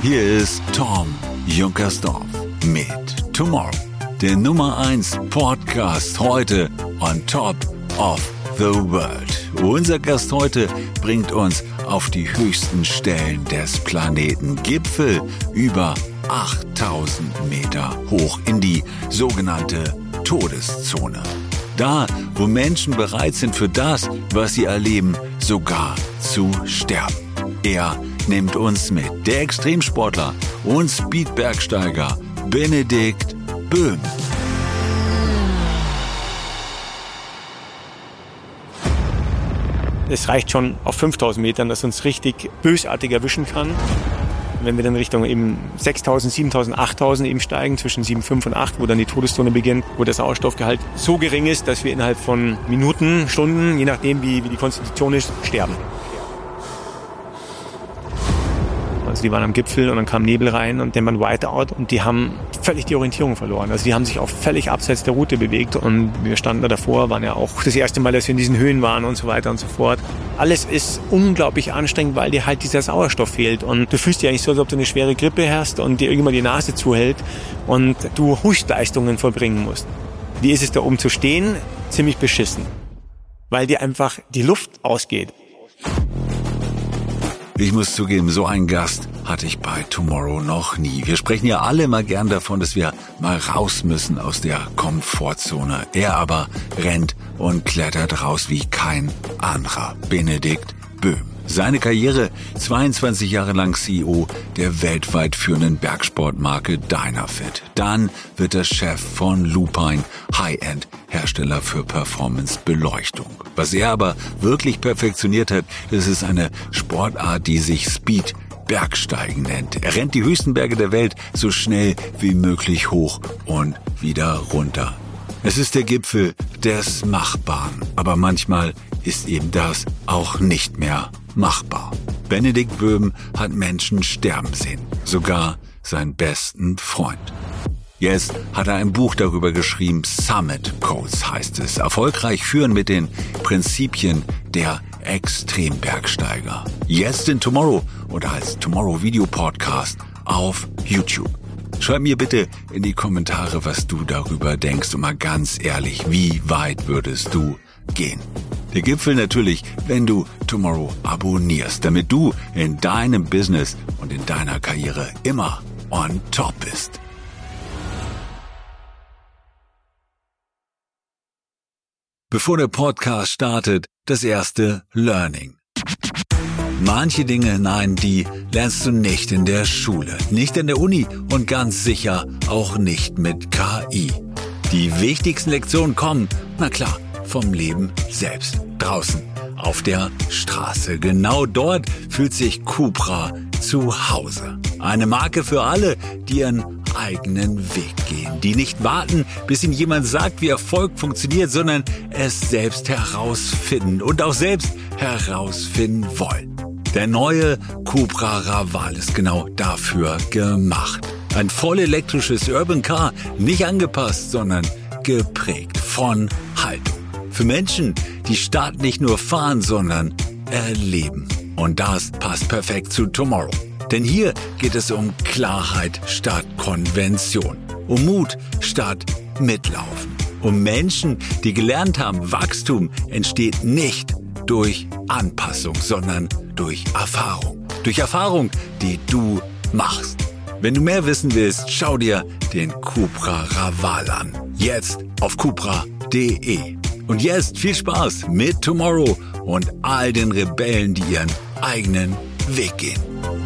Hier ist Tom Junkersdorf mit Tomorrow, der Nummer 1 Podcast heute on top of the world. Unser Gast heute bringt uns auf die höchsten Stellen des Planeten. Gipfel über 8000 Meter hoch in die sogenannte Todeszone. Da, wo Menschen bereit sind für das, was sie erleben, sogar zu sterben. Er nimmt uns mit, der Extremsportler und Speedbergsteiger Benedikt Böhm. Es reicht schon auf 5000 Metern, dass uns richtig bösartig erwischen kann. Wenn wir dann Richtung eben 6000, 7000, 8000 eben steigen, zwischen 7,5 und 8, wo dann die Todeszone beginnt, wo der Sauerstoffgehalt so gering ist, dass wir innerhalb von Minuten, Stunden, je nachdem wie die Konstitution ist, sterben. Also die waren am Gipfel und dann kam Nebel rein und dann war ein Whiteout und die haben völlig die Orientierung verloren. Also die haben sich auch völlig abseits der Route bewegt und wir standen da davor, waren ja auch das erste Mal, dass wir in diesen Höhen waren und so weiter und so fort. Alles ist unglaublich anstrengend, weil dir halt dieser Sauerstoff fehlt und du fühlst dich eigentlich so, als ob du eine schwere Grippe hast und dir irgendwann die Nase zuhält und du Höchstleistungen vollbringen musst. Wie ist es da oben zu stehen? Ziemlich beschissen, weil dir einfach die Luft ausgeht. Ich muss zugeben, so einen Gast hatte ich bei Tomorrow noch nie. Wir sprechen ja alle mal gern davon, dass wir mal raus müssen aus der Komfortzone. Er aber rennt und klettert raus wie kein anderer. Benedikt Böhm. Seine Karriere, 22 Jahre lang CEO der weltweit führenden Bergsportmarke Dynafit. Dann wird er Chef von Lupine, High-End-Hersteller für Performance-Beleuchtung. Was er aber wirklich perfektioniert hat, das ist eine Sportart, die sich Speed Bergsteigen nennt. Er rennt die höchsten Berge der Welt so schnell wie möglich hoch und wieder runter. Es ist der Gipfel des Machbaren, aber manchmal ist eben das auch nicht mehr machbar. Benedikt Böhm hat Menschen sterben sehen, sogar seinen besten Freund. Jetzt hat er ein Buch darüber geschrieben, Summit Codes heißt es. Erfolgreich führen mit den Prinzipien der Extrembergsteiger. Jetzt in Tomorrow oder als Tomorrow Video Podcast auf YouTube. Schreib mir bitte in die Kommentare, was du darüber denkst und mal ganz ehrlich, wie weit würdest du gehen? Der Gipfel natürlich, wenn du Tomorrow abonnierst, damit du in deinem Business und in deiner Karriere immer on top bist. Bevor der Podcast startet, das erste Learning. Manche Dinge, nein, die lernst du nicht in der Schule, nicht in der Uni und ganz sicher auch nicht mit KI. Die wichtigsten Lektionen kommen, na klar, vom Leben selbst. Draußen, auf der Straße. Genau dort fühlt sich Cupra zu Hause. Eine Marke für alle, die ihren eigenen Weg gehen. Die nicht warten, bis ihnen jemand sagt, wie Erfolg funktioniert, sondern es selbst herausfinden und auch selbst herausfinden wollen. Der neue Cupra Raval ist genau dafür gemacht. Ein voll elektrisches Urban Car, nicht angepasst, sondern geprägt von Haltung. Für Menschen, die Stadt nicht nur fahren, sondern erleben. Und das passt perfekt zu Tomorrow. Denn hier geht es um Klarheit statt Konvention. Um Mut statt Mitlaufen. Um Menschen, die gelernt haben, Wachstum entsteht nicht durch Anpassung, sondern durch Erfahrung. Durch Erfahrung, die du machst. Wenn du mehr wissen willst, schau dir den Cupra Raval an. Jetzt auf cupra.de. Und jetzt viel Spaß mit Tomorrow und all den Rebellen, die ihren eigenen Weg gehen.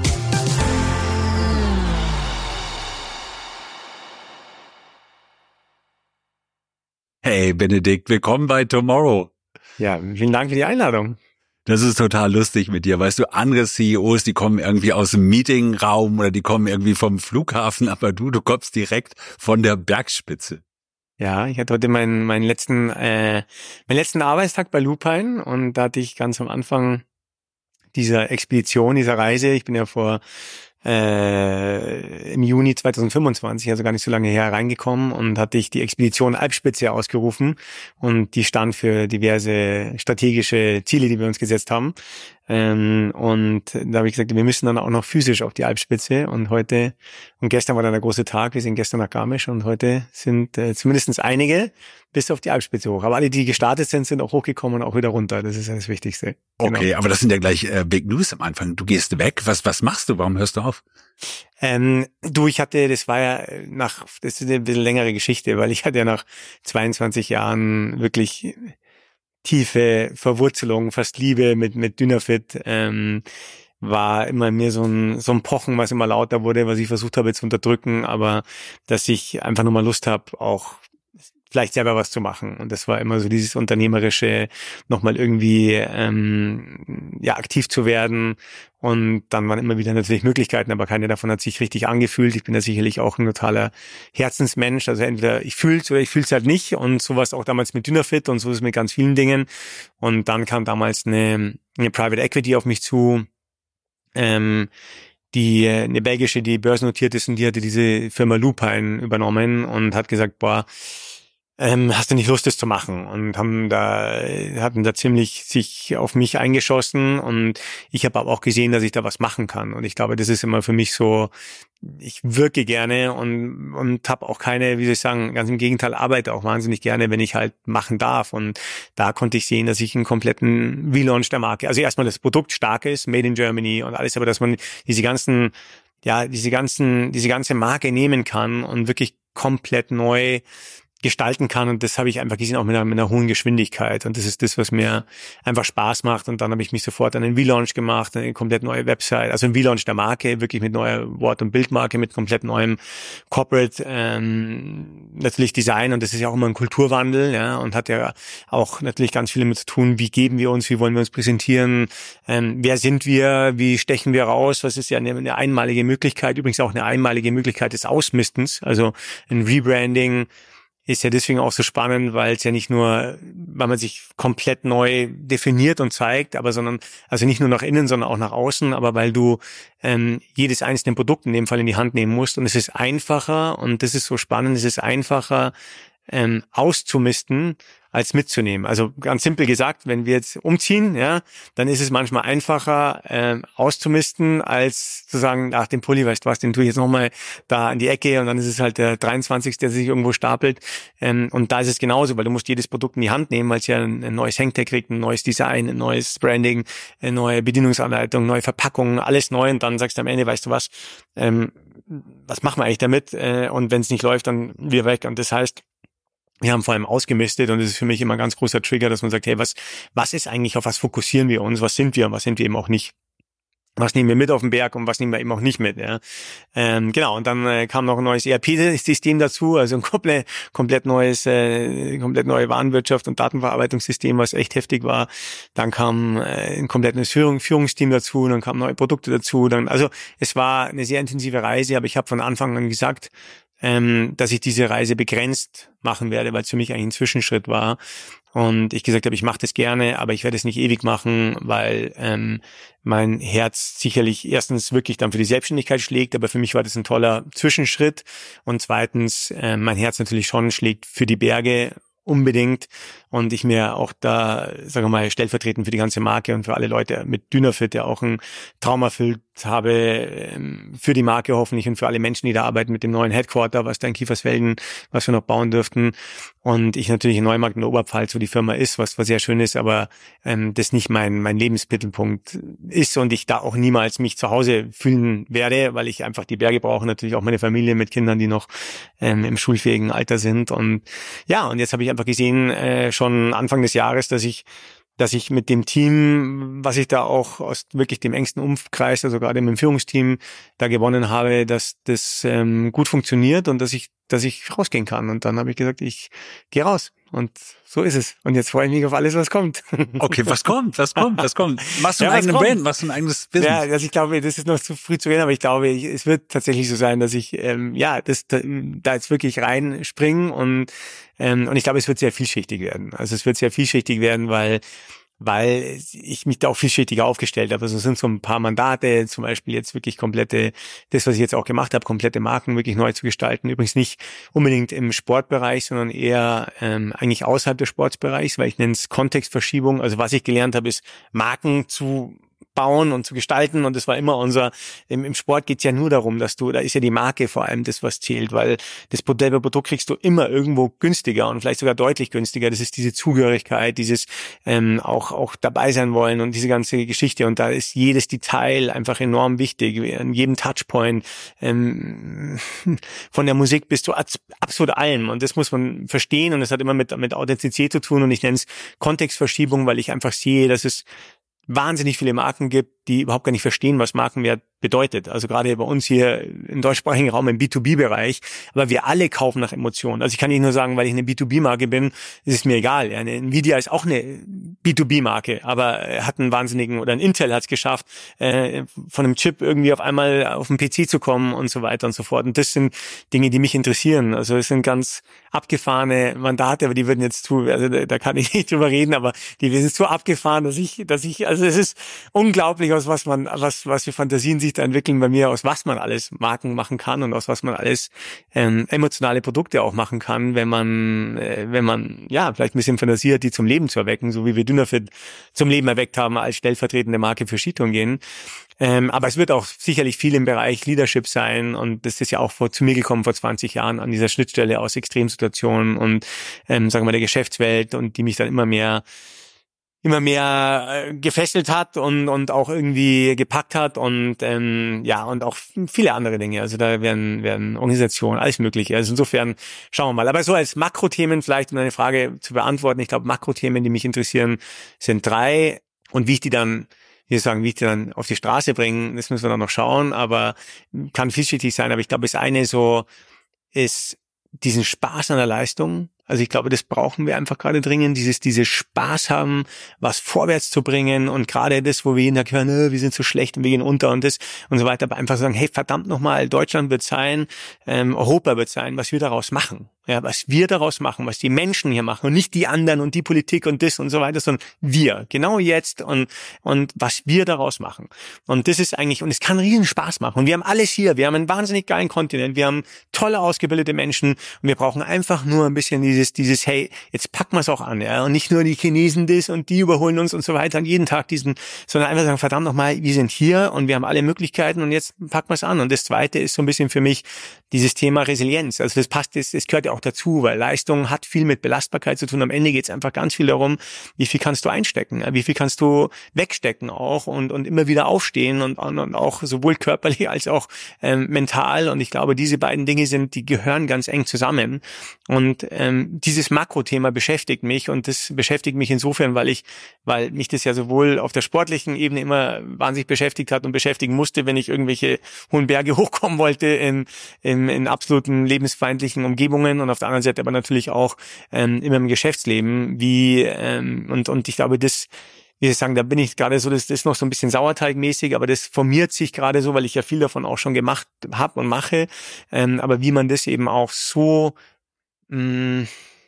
Hey Benedikt, willkommen bei Tomorrow. Ja, vielen Dank für die Einladung. Das ist total lustig mit dir. Weißt du, andere CEOs, die kommen irgendwie aus dem Meetingraum oder die kommen irgendwie vom Flughafen, aber du kommst direkt von der Bergspitze. Ja, ich hatte heute meinen letzten Arbeitstag bei Lupine und da hatte ich ganz am Anfang dieser Expedition, dieser Reise, ich bin ja im Juni 2025, also gar nicht so lange her, reingekommen und hatte ich die Expedition Alpspitze ausgerufen und die stand für diverse strategische Ziele, die wir uns gesetzt haben. Und da habe ich gesagt, wir müssen dann auch noch physisch auf die Alpspitze. Und gestern war dann der große Tag. Wir sind gestern nach Garmisch und heute sind zumindest einige bis auf die Alpspitze hoch. Aber alle, die gestartet sind auch hochgekommen und auch wieder runter. Das ist ja das Wichtigste. Okay, Genau. aber das sind ja gleich Big News am Anfang. Du gehst weg. Was machst du? Warum hörst du auf? Das ist eine bisschen längere Geschichte, weil ich hatte ja nach 22 Jahren wirklich tiefe Verwurzelung, fast Liebe mit Dynafit, war immer in mir so ein Pochen, was immer lauter wurde, was ich versucht habe zu unterdrücken, aber dass ich einfach nur mal Lust habe, auch vielleicht selber was zu machen. Und das war immer so dieses Unternehmerische, nochmal irgendwie aktiv zu werden. Und dann waren immer wieder natürlich Möglichkeiten, aber keine davon hat sich richtig angefühlt. Ich bin da sicherlich auch ein totaler Herzensmensch. Also entweder ich fühl's oder ich fühl's halt nicht. Und sowas auch damals mit Dynafit und so ist es mit ganz vielen Dingen. Und dann kam damals eine Private Equity auf mich zu, eine belgische, die börsennotiert ist, und die hatte diese Firma Lupine übernommen und hat gesagt, hast du nicht Lust, das zu machen? Und hatten da ziemlich sich auf mich eingeschossen, und ich habe aber auch gesehen, dass ich da was machen kann. Und ich glaube, das ist immer für mich so, ich wirke gerne und habe auch keine, wie soll ich sagen, ganz im Gegenteil, arbeite auch wahnsinnig gerne, wenn ich halt machen darf. Und da konnte ich sehen, dass ich einen kompletten Relaunch der Marke, also erstmal das Produkt stark ist, Made in Germany und alles, aber dass man diese ganze Marke nehmen kann und wirklich komplett neu gestalten kann, und das habe ich einfach gesehen, auch mit einer hohen Geschwindigkeit, und das ist das, was mir einfach Spaß macht. Und dann habe ich mich sofort an einen Relaunch gemacht, eine komplett neue Website, also ein Relaunch der Marke, wirklich mit neuer Wort- und Bildmarke, mit komplett neuem Corporate natürlich Design, und das ist ja auch immer ein Kulturwandel, ja, und hat ja auch natürlich ganz viel damit zu tun, wie geben wir uns, wie wollen wir uns präsentieren, wer sind wir, wie stechen wir raus, was ist ja eine einmalige Möglichkeit, übrigens auch eine einmalige Möglichkeit des Ausmistens, also ein Rebranding ist ja deswegen auch so spannend, weil es ja nicht nur, weil man sich komplett neu definiert und zeigt, also nicht nur nach innen, sondern auch nach außen, aber weil du jedes einzelne Produkt in dem Fall in die Hand nehmen musst, und es ist einfacher, und das ist so spannend, es ist einfacher auszumisten, als mitzunehmen. Also ganz simpel gesagt, wenn wir jetzt umziehen, ja, dann ist es manchmal einfacher auszumisten, als zu sagen, ach, den Pulli, weißt du was, den tue ich jetzt nochmal da an die Ecke, und dann ist es halt der 23., der sich irgendwo stapelt. Und da ist es genauso, weil du musst jedes Produkt in die Hand nehmen, weil es ja ein neues Hangtag kriegt, ein neues Design, ein neues Branding, eine neue Bedienungsanleitung, neue Verpackungen, alles neu, und dann sagst du am Ende, weißt du was machen wir eigentlich damit? Und wenn es nicht läuft, dann wieder weg. Und das heißt, wir haben vor allem ausgemistet, und es ist für mich immer ein ganz großer Trigger, dass man sagt, hey, was ist eigentlich, auf was fokussieren wir uns, was sind wir und was sind wir eben auch nicht? Was nehmen wir mit auf den Berg und was nehmen wir eben auch nicht mit, ja. Genau, und dann kam noch ein neues ERP-System dazu, also ein komplett neue Warenwirtschaft und Datenverarbeitungssystem, was echt heftig war. Dann kam ein komplettes Führungsteam dazu, dann kamen neue Produkte dazu. Also es war eine sehr intensive Reise, aber ich habe von Anfang an gesagt, dass ich diese Reise begrenzt machen werde, weil es für mich eigentlich ein Zwischenschritt war. Und ich gesagt habe, ich mache das gerne, aber ich werde es nicht ewig machen, weil mein Herz sicherlich erstens wirklich dann für die Selbstständigkeit schlägt, aber für mich war das ein toller Zwischenschritt. Und zweitens, mein Herz natürlich schon schlägt für die Berge unbedingt, und ich mir auch da, sagen wir mal, stellvertretend für die ganze Marke und für alle Leute mit Dynafit ja auch einen Traum erfüllt habe, für die Marke hoffentlich und für alle Menschen, die da arbeiten, mit dem neuen Headquarter, was da in Kiefersfelden, was wir noch bauen dürften. Und ich natürlich in Neumarkt in der Oberpfalz, wo die Firma ist, was sehr schön ist, aber das nicht mein Lebensmittelpunkt ist, und ich da auch niemals mich zu Hause fühlen werde, weil ich einfach die Berge brauche, natürlich auch meine Familie mit Kindern, die noch im schulfähigen Alter sind. Und ja, und jetzt habe ich einfach gesehen, schon Anfang des Jahres, dass ich mit dem Team, was ich da auch aus wirklich dem engsten Umkreis, also gerade mit dem Führungsteam da gewonnen habe, dass das gut funktioniert und dass ich rausgehen kann. Und dann habe ich gesagt, ich gehe raus. Und so ist es. Und jetzt freue ich mich auf alles, was kommt. Okay, was kommt? Machst du einen eigenen Brand? Machst du ein eigenes Business? Ja, also ich glaube, das ist noch zu früh zu reden, aber ich glaube, es wird tatsächlich so sein, dass ich da jetzt wirklich reinspringen, und ich glaube, es wird sehr vielschichtig werden. Also es wird sehr vielschichtig werden, weil ich mich da auch vielschichtiger aufgestellt habe. Also es sind so ein paar Mandate, zum Beispiel jetzt wirklich das, was ich jetzt auch gemacht habe, komplette Marken wirklich neu zu gestalten. Übrigens nicht unbedingt im Sportbereich, sondern eher eigentlich außerhalb des Sportbereichs, weil ich nenne es Kontextverschiebung. Also was ich gelernt habe, ist Marken zu bauen und zu gestalten. Und das war immer im Sport geht's ja nur darum, da ist ja die Marke vor allem das, was zählt, weil das selbe Produkt kriegst du immer irgendwo günstiger und vielleicht sogar deutlich günstiger. Das ist diese Zugehörigkeit, dieses auch dabei sein wollen und diese ganze Geschichte. Und da ist jedes Detail einfach enorm wichtig. An jedem Touchpoint, von der Musik bis zu absolut allem. Und das muss man verstehen und das hat immer mit Authentizität zu tun und ich nenne es Kontextverschiebung, weil ich einfach sehe, dass es wahnsinnig viele Marken gibt, die überhaupt gar nicht verstehen, was Markenwert bedeutet. Also gerade bei uns hier im deutschsprachigen Raum im B2B-Bereich. Aber wir alle kaufen nach Emotionen. Also ich kann nicht nur sagen, weil ich eine B2B-Marke bin, ist es mir egal. Ja, eine Nvidia ist auch eine B2B-Marke, aber hat einen wahnsinnigen, oder ein Intel hat es geschafft, von einem Chip irgendwie auf einmal auf den PC zu kommen und so weiter und so fort. Und das sind Dinge, die mich interessieren. Also es sind ganz abgefahrene Mandate, aber die würden jetzt also da kann ich nicht drüber reden, aber die sind so abgefahren, dass ich, also es ist unglaublich, aus was für Fantasien sich da entwickeln bei mir, aus was man alles Marken machen kann und aus was man alles emotionale Produkte auch machen kann, wenn man ja vielleicht ein bisschen fantasiert, die zum Leben zu erwecken, so wie wir Dynafit zum Leben erweckt haben als stellvertretende Marke für Skitouren. Aber es wird auch sicherlich viel im Bereich Leadership sein und das ist ja auch zu mir gekommen vor 20 Jahren an dieser Schnittstelle aus Extremsituationen und sagen wir mal der Geschäftswelt und die mich dann immer mehr gefesselt hat und auch irgendwie gepackt hat und und auch viele andere Dinge. Also da werden Organisationen, alles Mögliche. Also insofern schauen wir mal. Aber so als Makrothemen vielleicht, um deine Frage zu beantworten, ich glaube Makrothemen, die mich interessieren, sind 3 und wie ich die dann auf die Straße bringen, das müssen wir dann noch schauen, aber kann vielschichtig sein. Aber ich glaube, das eine so ist diesen Spaß an der Leistung. Also ich glaube, das brauchen wir einfach gerade dringend, dieses Spaß haben, was vorwärts zu bringen und gerade das, wo wir jeden Tag hören, wir sind so schlecht und wir gehen unter und das und so weiter, aber einfach sagen, hey, verdammt nochmal, Deutschland wird sein, Europa wird sein, was wir daraus machen. Ja, was wir daraus machen, was die Menschen hier machen und nicht die anderen und die Politik und das und so weiter, sondern wir, genau jetzt und was wir daraus machen. Und das ist eigentlich, und es kann riesen Spaß machen. Und wir haben alles hier, wir haben einen wahnsinnig geilen Kontinent, wir haben tolle, ausgebildete Menschen und wir brauchen einfach nur ein bisschen dieses, hey, jetzt packen wir es auch an, ja, und nicht nur die Chinesen das und die überholen uns und so weiter und jeden Tag sondern einfach sagen, verdammt nochmal, wir sind hier und wir haben alle Möglichkeiten und jetzt packen wir es an. Und das Zweite ist so ein bisschen für mich dieses Thema Resilienz. Also das passt, das gehört ja auch dazu, weil Leistung hat viel mit Belastbarkeit zu tun. Am Ende geht es einfach ganz viel darum, wie viel kannst du einstecken, wie viel kannst du wegstecken auch und immer wieder aufstehen und auch sowohl körperlich als auch mental. Und ich glaube, diese beiden Dinge die gehören ganz eng zusammen. Und dieses Makrothema beschäftigt mich und das beschäftigt mich insofern, weil mich das ja sowohl auf der sportlichen Ebene immer wahnsinnig beschäftigt hat und beschäftigen musste, wenn ich irgendwelche hohen Berge hochkommen wollte in absoluten lebensfeindlichen Umgebungen und auf der anderen Seite aber natürlich auch immer im Geschäftsleben, und ich glaube, das, wie Sie sagen, da bin ich gerade so, das ist noch so ein bisschen sauerteigmäßig, aber das formiert sich gerade so, weil ich ja viel davon auch schon gemacht habe und mache, aber wie man das eben auch so wie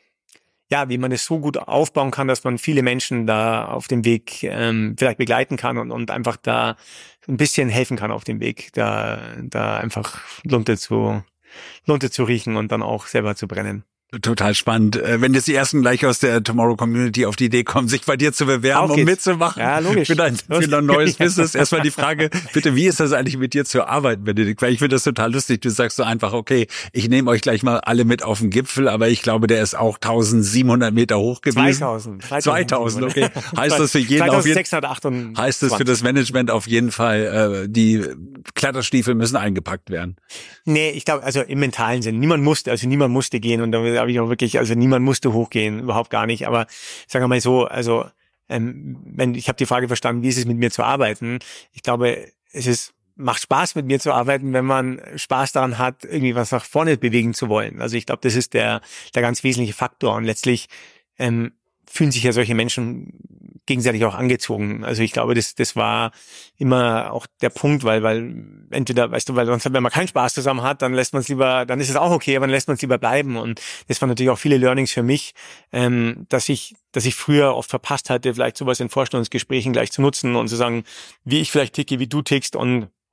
man es so gut aufbauen kann, dass man viele Menschen da auf dem Weg vielleicht begleiten kann und einfach da ein bisschen helfen kann auf dem Weg, da einfach Lunte zu riechen und dann auch selber zu brennen. Total spannend. Wenn jetzt die ersten gleich aus der Tomorrow Community auf die Idee kommen, sich bei dir zu bewerben, um mitzumachen. Ja, logisch. Für dein neues Business. Erstmal die Frage, bitte, wie ist das eigentlich mit dir zu arbeiten, Benedikt? Weil ich finde das total lustig. Du sagst so einfach, okay, ich nehme euch gleich mal alle mit auf den Gipfel, aber ich glaube, der ist auch 1700 Meter hoch gewesen. 2000, okay. Heißt das für jeden auf jeden Fall, heißt das für das Management auf jeden Fall, die Kletterstiefel müssen eingepackt werden? Nee, ich glaube, also im mentalen Sinn. Niemand musste gehen und da habe ich auch wirklich, also niemand musste hochgehen, überhaupt gar nicht. Aber sagen wir mal so, also ich habe die Frage verstanden, wie ist es mit mir zu arbeiten? Ich glaube, macht Spaß mit mir zu arbeiten, wenn man Spaß daran hat, irgendwie was nach vorne bewegen zu wollen. Also ich glaube, das ist der ganz wesentliche Faktor. Und letztlich fühlen sich ja solche Menschen gegenseitig auch angezogen. Also ich glaube, das war immer auch der Punkt, weil entweder, weißt du, weil sonst, wenn man keinen Spaß zusammen hat, dann lässt man es lieber, dann ist es auch okay, aber dann lässt man es lieber bleiben. Und das waren natürlich auch viele Learnings für mich, dass ich früher oft verpasst hatte, vielleicht sowas in Vorstellungsgesprächen gleich zu nutzen und zu sagen, wie ich vielleicht ticke, wie du tickst und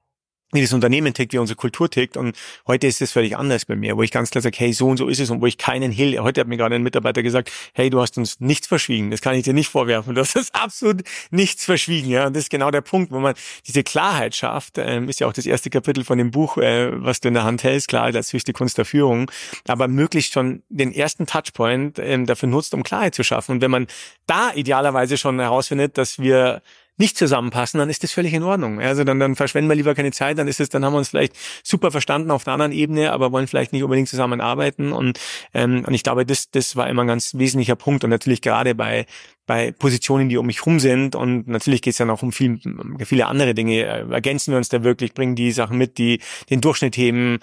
wie das Unternehmen tickt, wie unsere Kultur tickt. Und heute ist es völlig anders bei mir, wo ich ganz klar sage, hey, so und so ist es, und wo ich keinen Hehl. Heute hat mir gerade ein Mitarbeiter gesagt, hey, du hast uns nichts verschwiegen. Das kann ich dir nicht vorwerfen. Du hast uns absolut nichts verschwiegen. Ja, und das ist genau der Punkt, wo man diese Klarheit schafft. Ist ja auch das erste Kapitel von dem Buch, was du in der Hand hältst, Klarheit als höchste Kunst der Führung. Aber möglichst schon den ersten Touchpoint dafür nutzt, um Klarheit zu schaffen. Und wenn man da idealerweise schon herausfindet, dass wir nicht zusammenpassen, dann ist das völlig in Ordnung. Also dann verschwenden wir lieber keine Zeit, dann haben wir uns vielleicht super verstanden auf der anderen Ebene, aber wollen vielleicht nicht unbedingt zusammenarbeiten. Und ich glaube, das war immer ein ganz wesentlicher Punkt. Und natürlich gerade bei Positionen, die um mich rum sind, und natürlich geht es dann auch um viele andere Dinge. Ergänzen wir uns da wirklich, bringen die Sachen mit, die den Durchschnitt heben,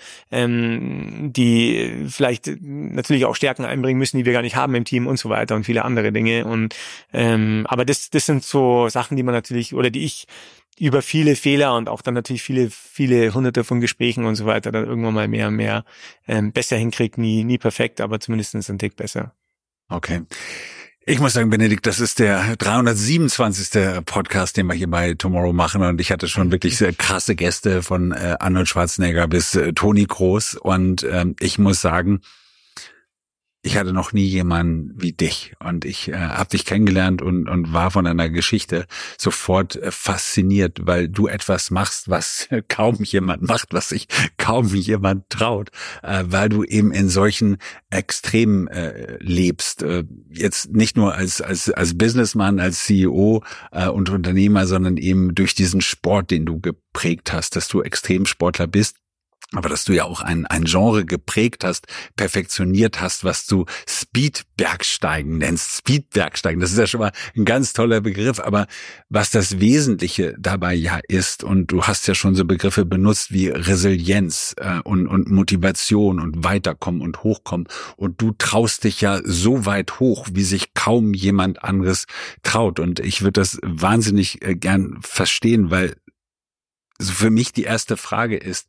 die vielleicht natürlich auch Stärken einbringen müssen, die wir gar nicht haben im Team und so weiter, und viele andere Dinge. Und aber das sind so Sachen, die man natürlich, oder die ich über viele Fehler und auch dann natürlich viele hunderte von Gesprächen und so weiter dann irgendwann mal mehr und mehr besser hinkriege. Nie perfekt, aber zumindest ein Tick besser. Okay. Ich muss sagen, Benedikt, das ist der 327. Podcast, den wir hier bei Tomorrow machen, und ich hatte schon wirklich sehr krasse Gäste von Arnold Schwarzenegger bis Toni Kroos, und ich muss sagen, ich hatte noch nie jemanden wie dich, und ich habe dich kennengelernt und war von deiner Geschichte sofort fasziniert, weil du etwas machst, was kaum jemand macht, was sich kaum jemand traut, weil du eben in solchen Extremen lebst. Jetzt nicht nur als Businessman, als CEO und Unternehmer, sondern eben durch diesen Sport, den du geprägt hast, dass du Extremsportler bist. Aber dass du ja auch ein Genre geprägt hast, perfektioniert hast, was du Speedbergsteigen nennst. Speedbergsteigen, das ist ja schon mal ein ganz toller Begriff. Aber was das Wesentliche dabei ja ist, und du hast ja schon so Begriffe benutzt wie Resilienz und Motivation und Weiterkommen und Hochkommen. Und du traust dich ja so weit hoch, wie sich kaum jemand anderes traut. Und ich würde das wahnsinnig gern verstehen, weil so für mich die erste Frage ist: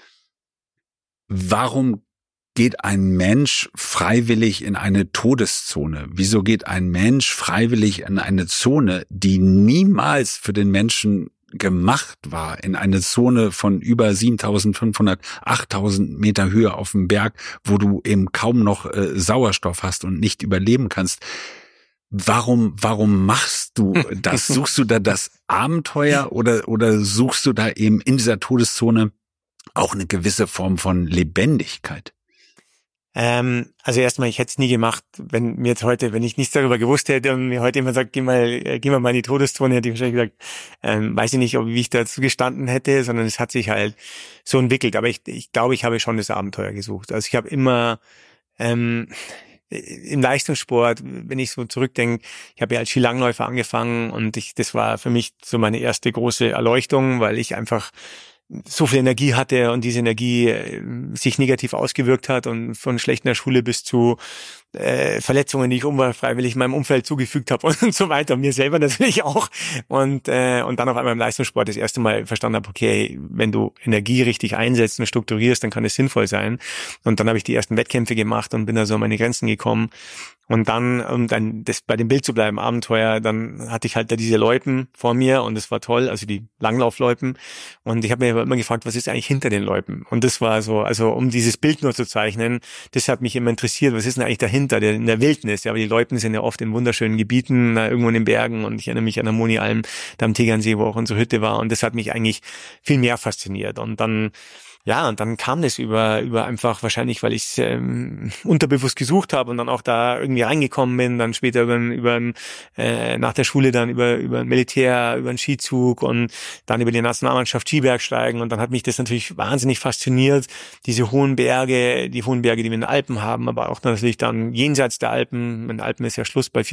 Warum geht ein Mensch freiwillig in eine Todeszone? Wieso geht ein Mensch freiwillig in eine Zone, die niemals für den Menschen gemacht war, in eine Zone von über 7.500, 8.000 Meter Höhe auf dem Berg, wo du eben kaum noch Sauerstoff hast und nicht überleben kannst? Warum machst du das? Suchst du da das Abenteuer oder suchst du da eben in dieser Todeszone auch eine gewisse Form von Lebendigkeit? Also erstmal, ich hätte es nie gemacht, wenn ich nichts darüber gewusst hätte und mir heute jemand sagt, geh mal in die Todeszone, hätte ich wahrscheinlich gesagt, weiß ich nicht, wie ich dazu gestanden hätte, sondern es hat sich halt so entwickelt. Aber ich glaube, ich habe schon das Abenteuer gesucht. Also ich habe immer im Leistungssport, wenn ich so zurückdenke, ich habe ja als Skilangläufer angefangen, und das war für mich so meine erste große Erleuchtung, weil ich einfach so viel Energie hatte und diese Energie sich negativ ausgewirkt hat, und von schlechter Schule bis zu Verletzungen, die ich unfreiwillig meinem Umfeld zugefügt habe und so weiter, und mir selber natürlich auch, und dann auf einmal im Leistungssport das erste Mal verstanden habe, okay, wenn du Energie richtig einsetzt und strukturierst, dann kann es sinnvoll sein. Und dann habe ich die ersten Wettkämpfe gemacht und bin da so an meine Grenzen gekommen. Und dann, um dann das bei dem Bild zu bleiben, Abenteuer, dann hatte ich halt da diese Loipen vor mir, und das war toll, also die Langlaufloipen. Und ich habe mir immer gefragt, was ist eigentlich hinter den Loipen? Und das war so, also um dieses Bild nur zu zeichnen, das hat mich immer interessiert, was ist denn eigentlich dahinter, in der Wildnis? Ja, aber die Loipen sind ja oft in wunderschönen Gebieten, irgendwo in den Bergen, und ich erinnere mich an der Moni-Alm, da am Tegernsee, wo auch unsere Hütte war, und das hat mich eigentlich viel mehr fasziniert. Und dann kam das über einfach wahrscheinlich, weil ich unterbewusst gesucht habe und dann auch da irgendwie reingekommen bin, dann später über nach der Schule dann über ein Militär, über einen Skizug und dann über die Nationalmannschaft Skibergsteigen, und dann hat mich das natürlich wahnsinnig fasziniert, diese hohen Berge, die wir in den Alpen haben, aber auch natürlich dann jenseits der Alpen. In den Alpen ist ja Schluss bei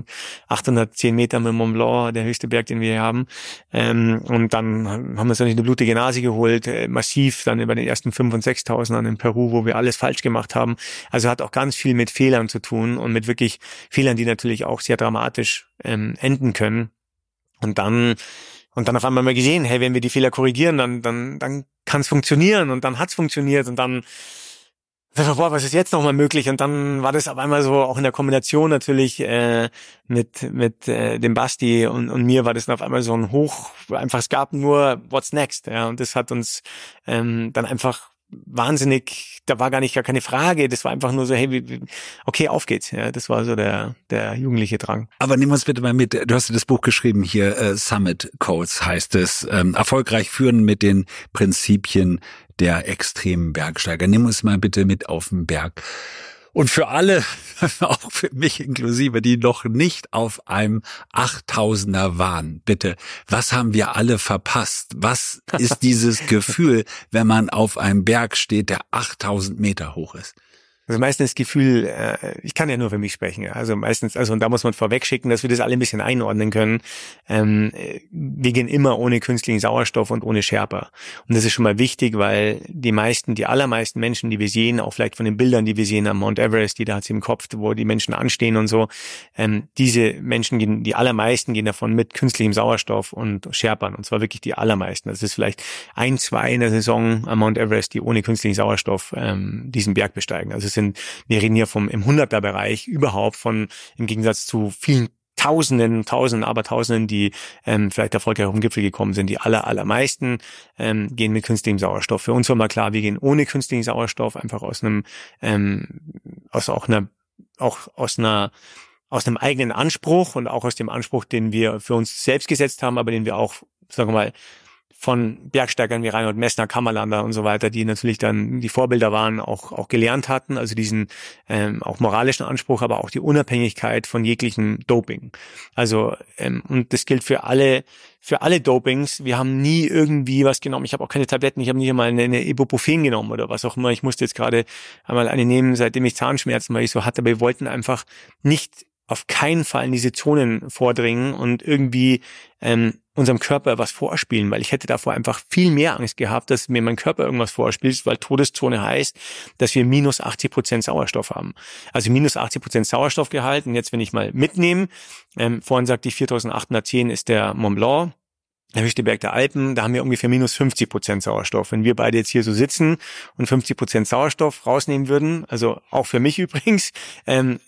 4.810 Metern mit Mont Blanc, der höchste Berg, den wir hier haben. Und dann haben wir uns natürlich eine blutige Nase geholt, massiv dann bei den ersten 5.000 und 6.000 in Peru, wo wir alles falsch gemacht haben. Also hat auch ganz viel mit Fehlern zu tun und mit wirklich Fehlern, die natürlich auch sehr dramatisch enden können. Und dann auf einmal mal gesehen, hey, wenn wir die Fehler korrigieren, dann kann es funktionieren, und dann hat's funktioniert, und dann boah, was ist jetzt nochmal möglich? Und dann war das auf einmal so, auch in der Kombination natürlich mit dem Basti und mir war das dann auf einmal so ein einfach es gab nur What's next, ja, und das hat uns dann einfach wahnsinnig, da war gar keine Frage, das war einfach nur so, hey, okay, auf geht's, ja, das war so der jugendliche Drang. Aber nimm uns bitte mal mit, du hast ja das Buch geschrieben hier, Summit Codes heißt es, erfolgreich führen mit den Prinzipien der extremen Bergsteiger. Nimm uns mal bitte mit auf den Berg. Und für alle, auch für mich inklusive, die noch nicht auf einem 8000er waren, bitte, was haben wir alle verpasst? Was ist dieses Gefühl, wenn man auf einem Berg steht, der 8000 Meter hoch ist? Also meistens das Gefühl, ich kann ja nur für mich sprechen, also meistens, und da muss man vorweg schicken, dass wir das alle ein bisschen einordnen können. Wir gehen immer ohne künstlichen Sauerstoff und ohne Sherpa. Und das ist schon mal wichtig, weil die allermeisten Menschen, die wir sehen, auch vielleicht von den Bildern, die wir sehen am Mount Everest, jeder hat sie im Kopf, wo die Menschen anstehen und so, diese Menschen die allermeisten gehen davon mit künstlichem Sauerstoff und Sherpern, und zwar wirklich die allermeisten. Das ist vielleicht 1, 2 in der Saison am Mount Everest, die ohne künstlichen Sauerstoff diesen Berg besteigen. Also wir reden hier im 100er-Bereich überhaupt im Gegensatz zu vielen Tausenden, Abertausenden, die vielleicht erfolgreich auf den Gipfel gekommen sind. Die allermeisten gehen mit künstlichem Sauerstoff. Für uns war mal klar, wir gehen ohne künstlichen Sauerstoff, einfach aus einem eigenen Anspruch und auch aus dem Anspruch, den wir für uns selbst gesetzt haben, aber den wir auch, sagen wir mal, von Bergsteigern wie Reinhold Messner, Kammerlander und so weiter, die natürlich dann die Vorbilder waren, auch gelernt hatten, also diesen auch moralischen Anspruch, aber auch die Unabhängigkeit von jeglichem Doping. Also und das gilt für alle Dopings. Wir haben nie irgendwie was genommen. Ich habe auch keine Tabletten, ich habe nie mal eine Ibuprofen genommen oder was auch immer. Ich musste jetzt gerade einmal eine nehmen, seitdem ich Zahnschmerzen, weil ich so hatte, aber wir wollten einfach nicht auf keinen Fall in diese Zonen vordringen und irgendwie unserem Körper was vorspielen, weil ich hätte davor einfach viel mehr Angst gehabt, dass mir mein Körper irgendwas vorspielt, weil Todeszone heißt, dass wir minus 80% Sauerstoff haben. Also minus 80% Sauerstoffgehalt. Und jetzt, wenn ich mal mitnehme, vorhin sagte ich, 4810 ist der Mont Blanc, der höchste Berg der Alpen, da haben wir ungefähr minus 50% Sauerstoff. Wenn wir beide jetzt hier so sitzen und 50% Sauerstoff rausnehmen würden, also auch für mich übrigens, dann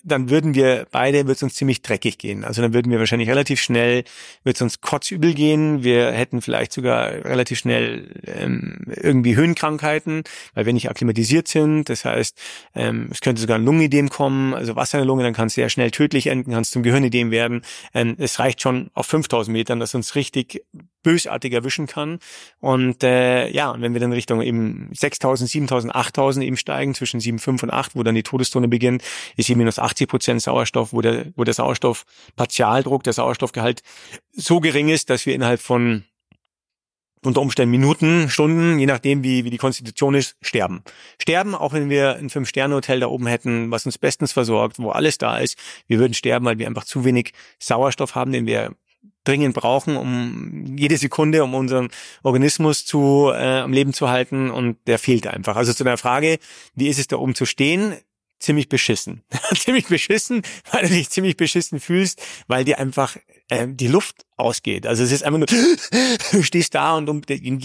wird es uns ziemlich dreckig gehen. Also dann würden wir wahrscheinlich relativ schnell, wird es uns kotzübel gehen. Wir hätten vielleicht sogar relativ schnell irgendwie Höhenkrankheiten, weil wir nicht akklimatisiert sind. Das heißt, es könnte sogar ein Lungenödem kommen, also Wasser in der Lunge, dann kann es sehr schnell tödlich enden, kann es zum Gehirnödem werden. Es reicht schon auf 5000 Metern, dass uns richtig bösartig erwischen kann. Und und wenn wir dann Richtung eben 6.000, 7.000, 8.000 eben steigen, zwischen 7,5 und 8, wo dann die Todeszone beginnt, ist hier minus 80% Sauerstoff, wo der Sauerstoffpartialdruck, der Sauerstoffgehalt so gering ist, dass wir innerhalb von unter Umständen Minuten, Stunden, je nachdem wie die Konstitution ist, sterben. Sterben, auch wenn wir ein 5-Sterne-Hotel da oben hätten, was uns bestens versorgt, wo alles da ist. Wir würden sterben, weil wir einfach zu wenig Sauerstoff haben, den wir dringend brauchen, um jede Sekunde, um unseren Organismus am Leben zu halten, und der fehlt einfach. Also zu der Frage, wie ist es da oben zu stehen? Ziemlich beschissen. Ziemlich beschissen, weil du dich ziemlich beschissen fühlst, weil dir einfach die Luft ausgeht. Also es ist einfach nur, du stehst da und in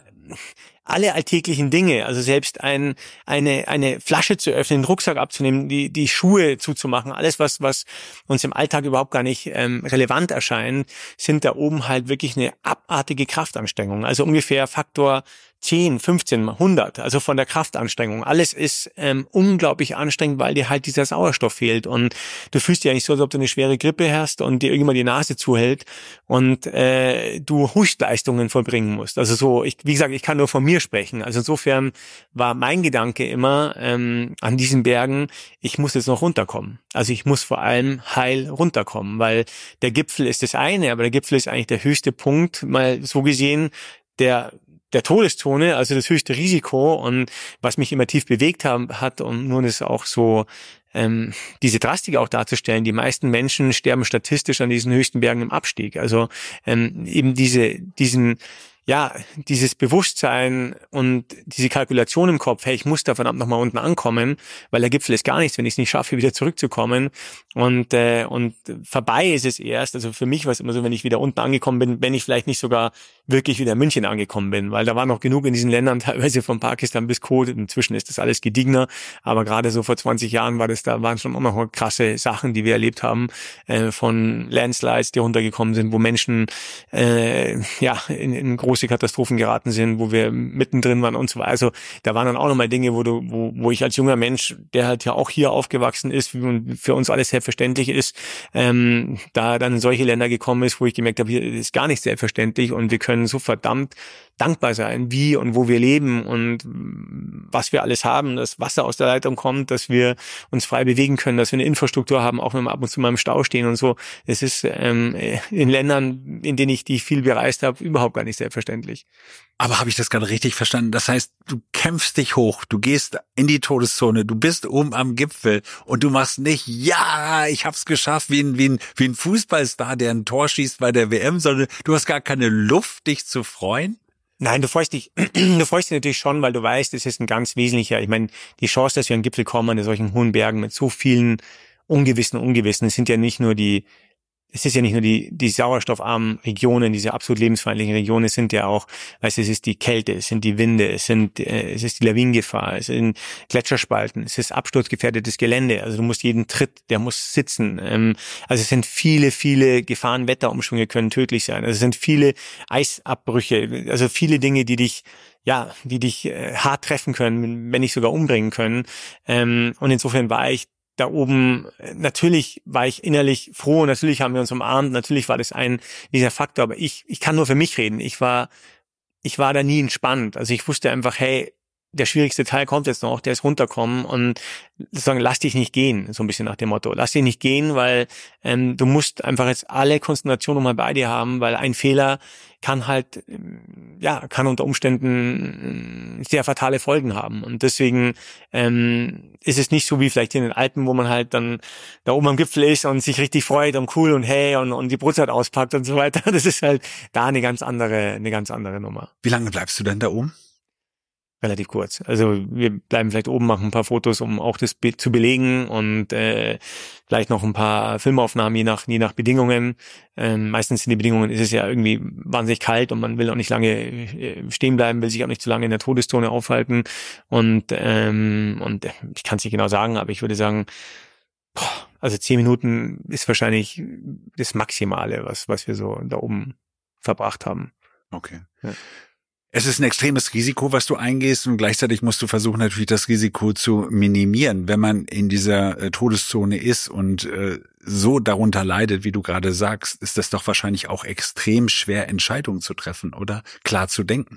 alle alltäglichen Dinge, also selbst eine Flasche zu öffnen, den Rucksack abzunehmen, die Schuhe zuzumachen, alles was uns im Alltag überhaupt gar nicht relevant erscheint, sind da oben halt wirklich eine abartige Kraftanstrengung. Also ungefähr Faktor 10, 15, 100, also von der Kraftanstrengung. Alles ist unglaublich anstrengend, weil dir halt dieser Sauerstoff fehlt, und du fühlst dich eigentlich so, als ob du eine schwere Grippe hast und dir irgendwann die Nase zuhält und du Hustleistungen vollbringen musst. Also so, wie gesagt, ich kann nur von mir sprechen. Also insofern war mein Gedanke immer an diesen Bergen, ich muss jetzt noch runterkommen. Also ich muss vor allem heil runterkommen, weil der Gipfel ist das eine, aber der Gipfel ist eigentlich der höchste Punkt, mal so gesehen, der Todeszone, also das höchste Risiko, und was mich immer tief bewegt hat, und nur das auch so diese Drastik auch darzustellen, die meisten Menschen sterben statistisch an diesen höchsten Bergen im Abstieg. Also eben dieses Bewusstsein und diese Kalkulation im Kopf, hey, ich muss da verdammt nochmal unten ankommen, weil der Gipfel ist gar nichts, wenn ich es nicht schaffe, wieder zurückzukommen. Und vorbei ist es erst, also für mich war es immer so, wenn ich wieder unten angekommen bin, wenn ich vielleicht nicht sogar wirklich wieder in München angekommen bin, weil da war noch genug in diesen Ländern, teilweise von Pakistan bis Kod. Inzwischen ist das alles gediegener, aber gerade so vor 20 Jahren waren schon auch noch krasse Sachen, die wir erlebt haben, von Landslides, die runtergekommen sind, wo Menschen in große Katastrophen geraten sind, wo wir mittendrin waren und so weiter. Also da waren dann auch nochmal Dinge, wo ich als junger Mensch, der halt ja auch hier aufgewachsen ist und für uns alles selbstverständlich ist, da dann in solche Länder gekommen ist, wo ich gemerkt habe, hier ist gar nicht selbstverständlich und wir können so verdammt dankbar sein, wie und wo wir leben und was wir alles haben, dass Wasser aus der Leitung kommt, dass wir uns frei bewegen können, dass wir eine Infrastruktur haben, auch wenn wir ab und zu mal im Stau stehen und so. Es ist in Ländern, in denen die ich viel bereist habe, überhaupt gar nicht selbstverständlich. Aber habe ich das gerade richtig verstanden? Das heißt, du kämpfst dich hoch, du gehst in die Todeszone, du bist oben am Gipfel und du machst nicht, ja, ich hab's geschafft, wie ein Fußballstar, der ein Tor schießt bei der WM, sondern du hast gar keine Luft, dich zu freuen? Nein, du freust dich natürlich schon, weil du weißt, es ist ein ganz wesentlicher, ich meine, die Chance, dass wir an den Gipfel kommen, an solchen hohen Bergen mit so vielen Ungewissen, es ist ja nicht nur die sauerstoffarmen Regionen, diese absolut lebensfeindlichen Regionen, es sind ja auch, es ist die Kälte, es sind die Winde, es ist die Lawinengefahr, es sind Gletscherspalten, es ist absturzgefährdetes Gelände, also du musst jeden Tritt, der muss sitzen, also es sind viele Gefahren, Wetterumschwünge können tödlich sein, also es sind viele Eisabbrüche, also viele Dinge, die dich hart treffen können, wenn nicht sogar umbringen können, und insofern war ich da oben, natürlich war ich innerlich froh, natürlich haben wir uns umarmt, natürlich war das dieser Faktor, aber ich kann nur für mich reden. Ich war da nie entspannt. Also ich wusste einfach, hey, der schwierigste Teil kommt jetzt noch, der ist runterkommen und sozusagen lass dich nicht gehen, so ein bisschen nach dem Motto. Lass dich nicht gehen, weil du musst einfach jetzt alle Konzentration nochmal bei dir haben, weil ein Fehler kann unter Umständen sehr fatale Folgen haben. Und deswegen ist es nicht so wie vielleicht in den Alpen, wo man halt dann da oben am Gipfel ist und sich richtig freut und cool und hey und die Brotzeit auspackt und so weiter. Das ist halt da eine ganz andere Nummer. Wie lange bleibst du denn da oben? Relativ kurz. Also wir bleiben vielleicht oben, machen ein paar Fotos, um auch das zu belegen und vielleicht noch ein paar Filmaufnahmen, je nach Bedingungen. Meistens in den Bedingungen ist es ja irgendwie wahnsinnig kalt und man will auch nicht lange stehen bleiben, will sich auch nicht zu lange in der Todeszone aufhalten. Und ich kann es nicht genau sagen, aber ich würde sagen, also 10 Minuten ist wahrscheinlich das Maximale, was wir so da oben verbracht haben. Okay. Ja. Es ist ein extremes Risiko, was du eingehst und gleichzeitig musst du versuchen, natürlich das Risiko zu minimieren. Wenn man in dieser Todeszone ist und so darunter leidet, wie du gerade sagst, ist das doch wahrscheinlich auch extrem schwer, Entscheidungen zu treffen oder klar zu denken.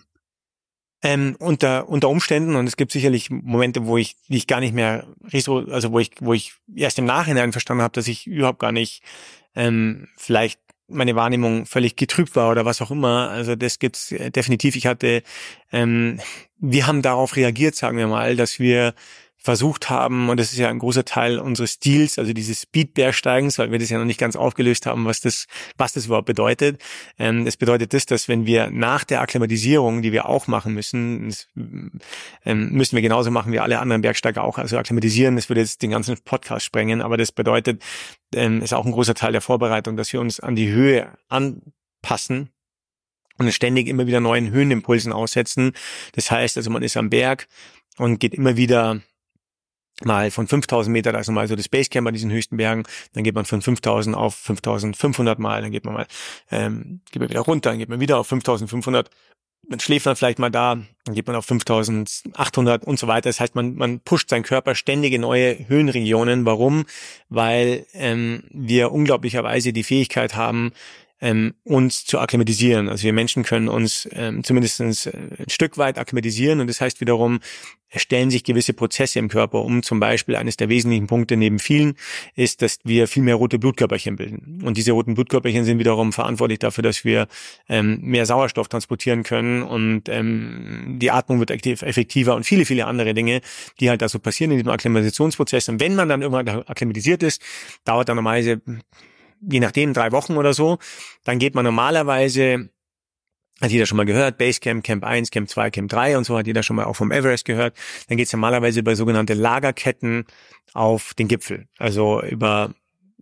Unter Umständen, und es gibt sicherlich Momente, wo ich gar nicht mehr, also wo ich erst im Nachhinein verstanden habe, dass ich überhaupt gar nicht vielleicht meine Wahrnehmung völlig getrübt war oder was auch immer. Also das gibt's definitiv. Wir haben darauf reagiert, sagen wir mal, dass wir versucht haben, und das ist ja ein großer Teil unseres Stils, also dieses Speed-Bergsteigens, weil wir das ja noch nicht ganz aufgelöst haben, was das überhaupt bedeutet. Es bedeutet dass wenn wir nach der Akklimatisierung, die wir auch machen müssen, müssen wir genauso machen wie alle anderen Bergsteiger auch, also akklimatisieren, das würde jetzt den ganzen Podcast sprengen, aber das bedeutet, ist auch ein großer Teil der Vorbereitung, dass wir uns an die Höhe anpassen und ständig immer wieder neuen Höhenimpulsen aussetzen. Das heißt, also man ist am Berg und geht immer wieder mal von 5000 Meter, da ist nochmal so das Basecamp an diesen höchsten Bergen, dann geht man von 5000 auf 5500 Mal, dann geht man wieder runter, dann geht man wieder auf 5500, dann schläft man vielleicht mal da, dann geht man auf 5800 und so weiter. Das heißt, man pusht seinen Körper ständig in neue Höhenregionen. Warum? Weil wir unglaublicherweise die Fähigkeit haben, uns zu akklimatisieren. Also wir Menschen können uns zumindest ein Stück weit akklimatisieren und das heißt wiederum, erstellen sich gewisse Prozesse im Körper um. Zum Beispiel eines der wesentlichen Punkte neben vielen ist, dass wir viel mehr rote Blutkörperchen bilden. Und diese roten Blutkörperchen sind wiederum verantwortlich dafür, dass wir mehr Sauerstoff transportieren können und die Atmung wird effektiver und viele andere Dinge, die halt da so passieren in diesem Akklimatisationsprozess. Und wenn man dann irgendwann akklimatisiert ist, dauert dann normalerweise je nachdem 3 Wochen oder so, dann geht man normalerweise, hat jeder schon mal gehört, Basecamp, Camp 1, Camp 2, Camp 3 und so, hat jeder schon mal auch vom Everest gehört, dann geht es normalerweise über sogenannte Lagerketten auf den Gipfel, also über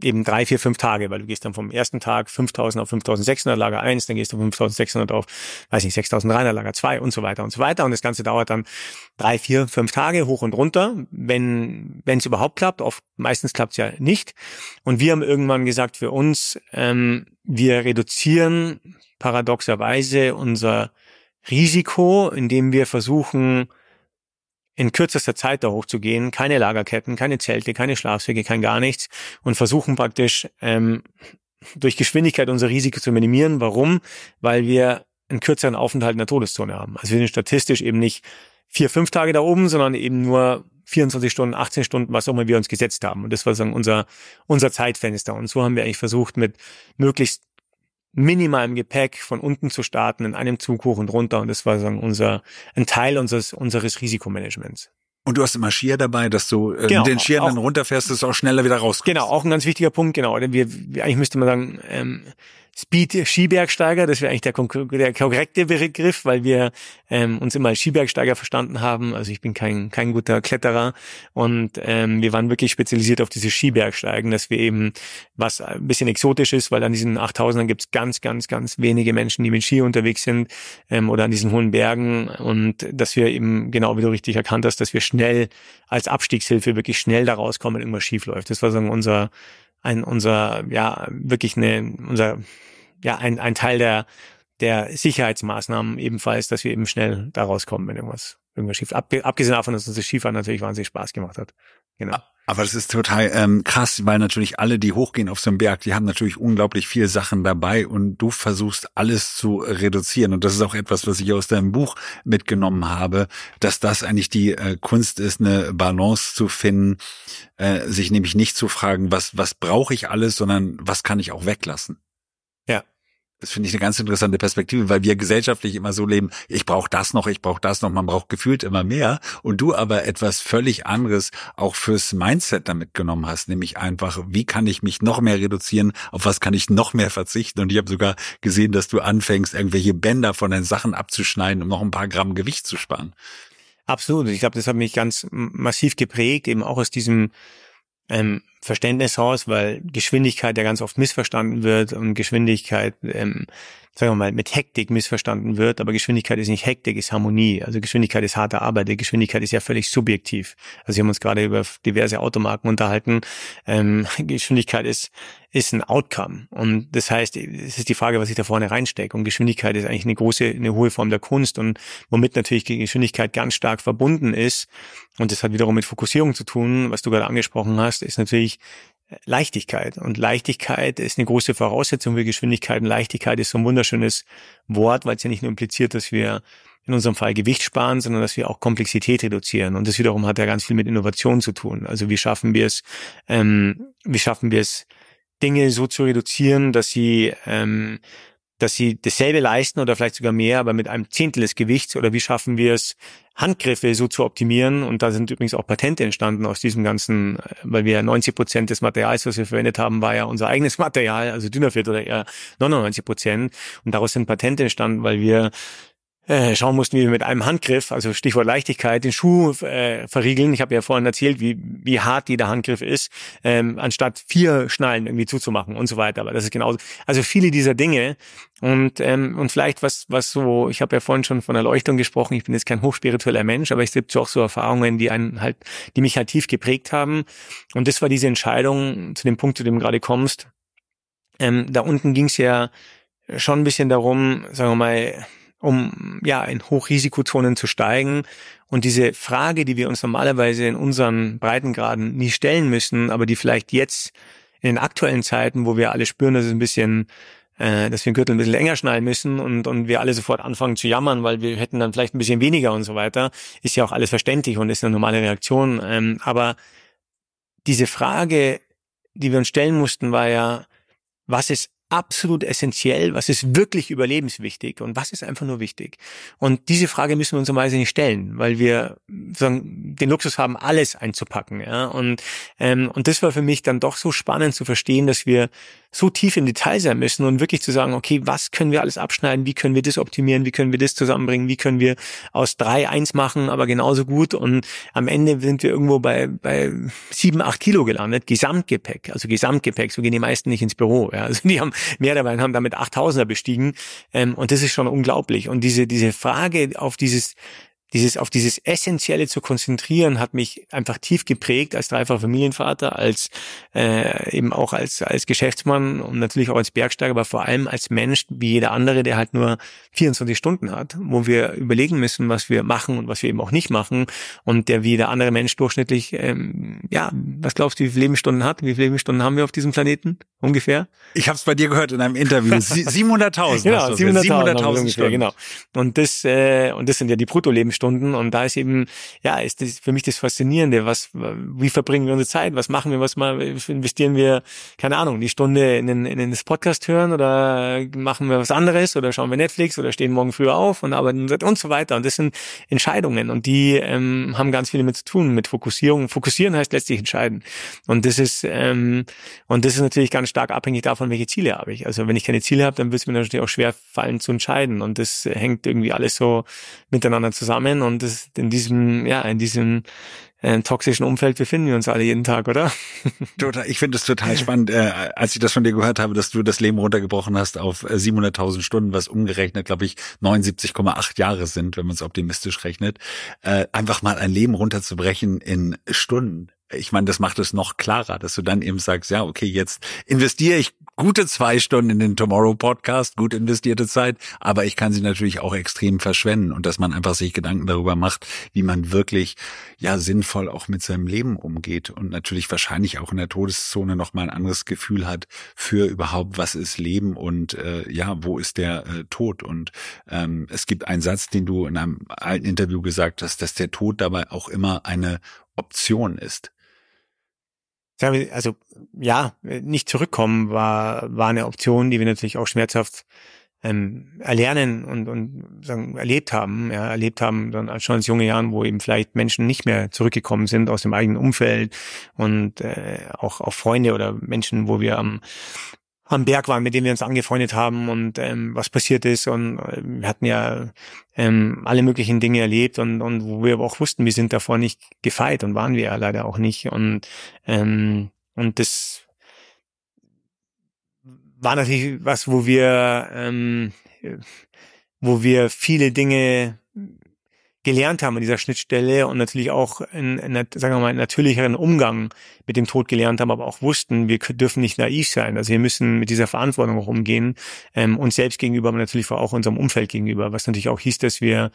eben 3, 4, 5 Tage, weil du gehst dann vom ersten Tag 5.000 auf 5.600 Lager 1, dann gehst du von 5.600 auf, 6.300 Lager 2 und so weiter und so weiter. Und das Ganze dauert dann 3, 4, 5 Tage hoch und runter, wenn es überhaupt klappt. Meistens klappt es ja nicht. Und wir haben irgendwann gesagt für uns, wir reduzieren paradoxerweise unser Risiko, indem wir versuchen, in kürzester Zeit da hochzugehen, keine Lagerketten, keine Zelte, keine Schlafsäcke, kein gar nichts und versuchen praktisch durch Geschwindigkeit unser Risiko zu minimieren. Warum? Weil wir einen kürzeren Aufenthalt in der Todeszone haben. Also wir sind statistisch eben nicht 4, 5 Tage da oben, sondern eben nur 24 Stunden, 18 Stunden, was auch immer wir uns gesetzt haben. Und das war sozusagen unser Zeitfenster. Und so haben wir eigentlich versucht, mit möglichst minimalem Gepäck von unten zu starten, in einem Zug hoch und runter. Und das war sozusagen ein Teil unseres Risikomanagements. Und du hast immer Skier dabei, dass du mit den Skiern dann runterfährst, dass du auch schneller wieder rauskommst. Genau, auch ein ganz wichtiger Punkt, genau. Eigentlich müsste man sagen, Speed-Skibergsteiger, das wäre eigentlich der korrekte Begriff, weil wir uns immer als Skibergsteiger verstanden haben. Also ich bin kein guter Kletterer und wir waren wirklich spezialisiert auf diese Skibergsteigen, dass wir eben, was ein bisschen exotisch ist, weil an diesen 8.000ern gibt es ganz, ganz, ganz wenige Menschen, die mit Ski unterwegs sind oder an diesen hohen Bergen und dass wir eben, genau wie du richtig erkannt hast, dass wir schnell als Abstiegshilfe wirklich schnell da rauskommen, wenn irgendwas schief läuft. Das war so ein Teil der Sicherheitsmaßnahmen ebenfalls, dass wir eben schnell da rauskommen, wenn irgendwas schief. Abgesehen davon, dass uns das Skifahren natürlich wahnsinnig Spaß gemacht hat. Genau. Aber das ist total krass, weil natürlich alle, die hochgehen auf so einen Berg, die haben natürlich unglaublich viele Sachen dabei und du versuchst alles zu reduzieren. Und das ist auch etwas, was ich aus deinem Buch mitgenommen habe, dass das eigentlich die Kunst ist, eine Balance zu finden, sich nämlich nicht zu fragen, was brauche ich alles, sondern was kann ich auch weglassen. Ja. Das finde ich eine ganz interessante Perspektive, weil wir gesellschaftlich immer so leben, ich brauche das noch, man braucht gefühlt immer mehr und du aber etwas völlig anderes auch fürs Mindset damit genommen hast, nämlich einfach, wie kann ich mich noch mehr reduzieren, auf was kann ich noch mehr verzichten und ich habe sogar gesehen, dass du anfängst, irgendwelche Bänder von den Sachen abzuschneiden, um noch ein paar Gramm Gewicht zu sparen. Absolut, ich glaube, das hat mich ganz massiv geprägt, eben auch aus diesem Verständnis raus, weil Geschwindigkeit ja ganz oft missverstanden wird und Geschwindigkeit, sagen wir mal, mit Hektik missverstanden wird, aber Geschwindigkeit ist nicht Hektik, ist Harmonie. Also Geschwindigkeit ist harte Arbeit, die Geschwindigkeit ist ja völlig subjektiv. Also wir haben uns gerade über diverse Automarken unterhalten. Geschwindigkeit ist ein Outcome und das heißt, es ist die Frage, was ich da vorne reinstecke und Geschwindigkeit ist eigentlich eine hohe Form der Kunst und womit natürlich die Geschwindigkeit ganz stark verbunden ist und das hat wiederum mit Fokussierung zu tun, was du gerade angesprochen hast, ist natürlich Leichtigkeit. Und Leichtigkeit ist eine große Voraussetzung für Geschwindigkeit. Und Leichtigkeit ist so ein wunderschönes Wort, weil es ja nicht nur impliziert, dass wir in unserem Fall Gewicht sparen, sondern dass wir auch Komplexität reduzieren. Und das wiederum hat ja ganz viel mit Innovation zu tun. Also wie schaffen wir es, Dinge so zu reduzieren, dass sie dasselbe leisten oder vielleicht sogar mehr, aber mit einem Zehntel des Gewichts, oder wie schaffen wir es, Handgriffe so zu optimieren, und da sind übrigens auch Patente entstanden aus diesem ganzen, weil wir 90% des Materials, was wir verwendet haben, war ja unser eigenes Material, also Dynafit oder eher 99%, und daraus sind Patente entstanden, weil wir schauen mussten, wie wir mit einem Handgriff, also Stichwort Leichtigkeit, den Schuh verriegeln. Ich habe ja vorhin erzählt, wie hart jeder Handgriff ist, anstatt 4 Schnallen irgendwie zuzumachen und so weiter. Aber das ist genauso. Also viele dieser Dinge und vielleicht was so. Ich habe ja vorhin schon von Erleuchtung gesprochen. Ich bin jetzt kein hochspiritueller Mensch, aber es gibt auch so Erfahrungen, die mich halt tief geprägt haben. Und das war diese Entscheidung zu dem Punkt, zu dem du gerade kommst. Da unten ging es ja schon ein bisschen darum, sagen wir mal, um in Hochrisikozonen zu steigen. Und diese Frage, die wir uns normalerweise in unseren Breitengraden nie stellen müssen, aber die vielleicht jetzt in den aktuellen Zeiten, wo wir alle spüren, dass wir den Gürtel ein bisschen enger schnallen müssen und wir alle sofort anfangen zu jammern, weil wir hätten dann vielleicht ein bisschen weniger und so weiter, ist ja auch alles verständlich und ist eine normale Reaktion. Aber diese Frage, die wir uns stellen mussten, war ja, was ist absolut essentiell, was ist wirklich überlebenswichtig und was ist einfach nur wichtig. Und diese Frage müssen wir uns normalerweise nicht stellen, weil wir sagen, den Luxus haben, alles einzupacken. Ja? Und das war für mich dann doch so spannend zu verstehen, dass wir so tief im Detail sein müssen und wirklich zu sagen, okay, was können wir alles abschneiden, wie können wir das optimieren, wie können wir das zusammenbringen, wie können wir aus 3 1 machen, aber genauso gut. Und am Ende sind wir irgendwo bei 7, 8 Kilo gelandet, Gesamtgepäck, so gehen die meisten nicht ins Büro. Ja? Also die haben mehr dabei und haben damit 8000er bestiegen. Und das ist schon unglaublich. Und diese Frage auf dieses Essentielle zu konzentrieren, hat mich einfach tief geprägt als dreifacher Familienvater, als eben auch als Geschäftsmann und natürlich auch als Bergsteiger, aber vor allem als Mensch wie jeder andere, der halt nur 24 Stunden hat, wo wir überlegen müssen, was wir machen und was wir eben auch nicht machen, und der wie jeder andere Mensch durchschnittlich, was glaubst du, wie viele Lebensstunden hat? Wie viele Lebensstunden haben wir auf diesem Planeten ungefähr? Ich habe es bei dir gehört in einem Interview. 700.000. Genau, 700.000 ungefähr, genau. Und das sind ja die Bruttolebensstunden. Und da ist eben, ist das für mich das Faszinierende, wie verbringen wir unsere Zeit, was machen wir, investieren wir, keine Ahnung, die Stunde in das Podcast hören, oder machen wir was anderes, oder schauen wir Netflix, oder stehen morgen früh auf und arbeiten und so weiter. Und das sind Entscheidungen, und die haben ganz viel damit zu tun, mit Fokussierung. Fokussieren heißt letztlich entscheiden. Und das ist natürlich ganz stark abhängig davon, welche Ziele habe ich. Also wenn ich keine Ziele habe, dann wird es mir natürlich auch schwer fallen zu entscheiden. Und das hängt irgendwie alles so miteinander zusammen. Und das in diesem toxischen Umfeld befinden wir uns alle jeden Tag, oder? Total. Ich finde es total spannend, als ich das von dir gehört habe, dass du das Leben runtergebrochen hast auf 700.000 Stunden, was umgerechnet, glaube ich, 79,8 Jahre sind, wenn man es optimistisch rechnet. Einfach mal ein Leben runterzubrechen in Stunden. Ich meine, das macht es noch klarer, dass du dann eben sagst, ja, okay, jetzt investiere ich gute 2 Stunden in den Tomorrow Podcast, gut investierte Zeit, aber ich kann sie natürlich auch extrem verschwenden, und dass man einfach sich Gedanken darüber macht, wie man wirklich sinnvoll auch mit seinem Leben umgeht, und natürlich wahrscheinlich auch in der Todeszone noch mal ein anderes Gefühl hat für überhaupt, was ist Leben und wo ist der Tod. Und es gibt einen Satz, den du in einem alten Interview gesagt hast, dass der Tod dabei auch immer eine Option ist. Also nicht zurückkommen war eine Option, die wir natürlich auch schmerzhaft erlernen und erlebt haben dann schon als junge Jahren, wo eben vielleicht Menschen nicht mehr zurückgekommen sind aus dem eigenen Umfeld, und auch Freunde oder Menschen, wo wir am Berg waren, mit denen wir uns angefreundet haben, und was passiert ist, und wir hatten alle möglichen Dinge erlebt, und wo wir aber auch wussten, wir sind davor nicht gefeit, und waren wir ja leider auch nicht, und das war natürlich was, wo wir viele Dinge gelernt haben an dieser Schnittstelle, und natürlich auch einen natürlicheren Umgang mit dem Tod gelernt haben, aber auch wussten, wir dürfen nicht naiv sein. Also wir müssen mit dieser Verantwortung auch umgehen, uns selbst gegenüber, aber natürlich auch unserem Umfeld gegenüber, was natürlich auch hieß, dass wir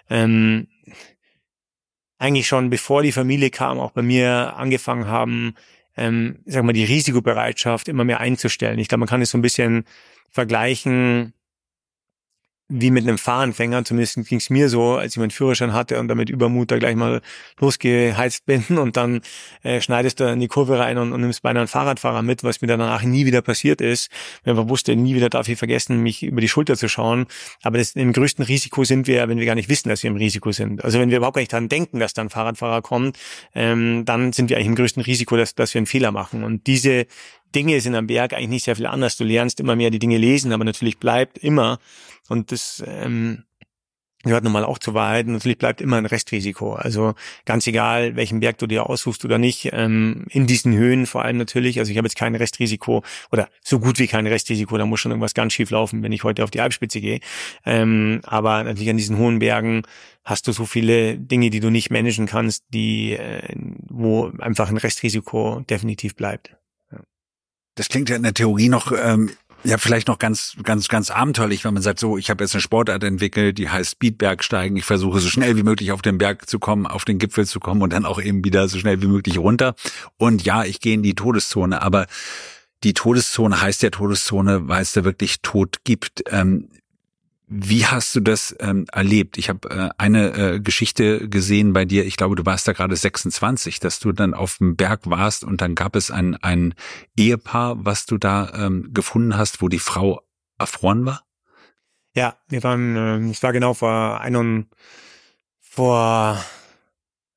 eigentlich schon bevor die Familie kam, auch bei mir angefangen haben, die Risikobereitschaft immer mehr einzustellen. Ich glaube, man kann es so ein bisschen vergleichen wie mit einem Fahranfänger, zumindest ging es mir so, als ich meinen Führerschein hatte und damit Übermut da gleich mal losgeheizt bin, und dann schneidest du in die Kurve rein und nimmst beinahe einen Fahrradfahrer mit, was mir danach nie wieder passiert ist. Ich einfach wusste, nie wieder darf ich vergessen, mich über die Schulter zu schauen. Aber im größten Risiko sind wir, wenn wir gar nicht wissen, dass wir im Risiko sind. Also wenn wir überhaupt gar nicht dran denken, dass da ein Fahrradfahrer kommt, dann sind wir eigentlich im größten Risiko, dass wir einen Fehler machen. Und diese Dinge sind am Berg eigentlich nicht sehr viel anders. Du lernst immer mehr die Dinge lesen, aber natürlich bleibt immer, und das gehört nun mal auch zur Wahrheit, natürlich bleibt immer ein Restrisiko. Also ganz egal, welchen Berg du dir aussuchst oder nicht, in diesen Höhen vor allem natürlich. Also ich habe jetzt kein Restrisiko oder so gut wie kein Restrisiko, da muss schon irgendwas ganz schief laufen, wenn ich heute auf die Alpspitze gehe. Aber natürlich an diesen hohen Bergen hast du so viele Dinge, die du nicht managen kannst, wo einfach ein Restrisiko definitiv bleibt. Das klingt ja in der Theorie noch vielleicht noch ganz abenteuerlich, wenn man sagt, so, ich habe jetzt eine Sportart entwickelt, die heißt Speedbergsteigen. Ich versuche so schnell wie möglich auf den Berg zu kommen, auf den Gipfel zu kommen und dann auch eben wieder so schnell wie möglich runter. Und ja, ich gehe in die Todeszone, aber die Todeszone heißt ja Todeszone, weil es da wirklich Tod gibt. Wie hast du das erlebt? Ich habe eine Geschichte gesehen bei dir, ich glaube, du warst da gerade 26, dass du dann auf dem Berg warst, und dann gab es ein Ehepaar, was du da gefunden hast, wo die Frau erfroren war? Ja, wir waren, es war genau vor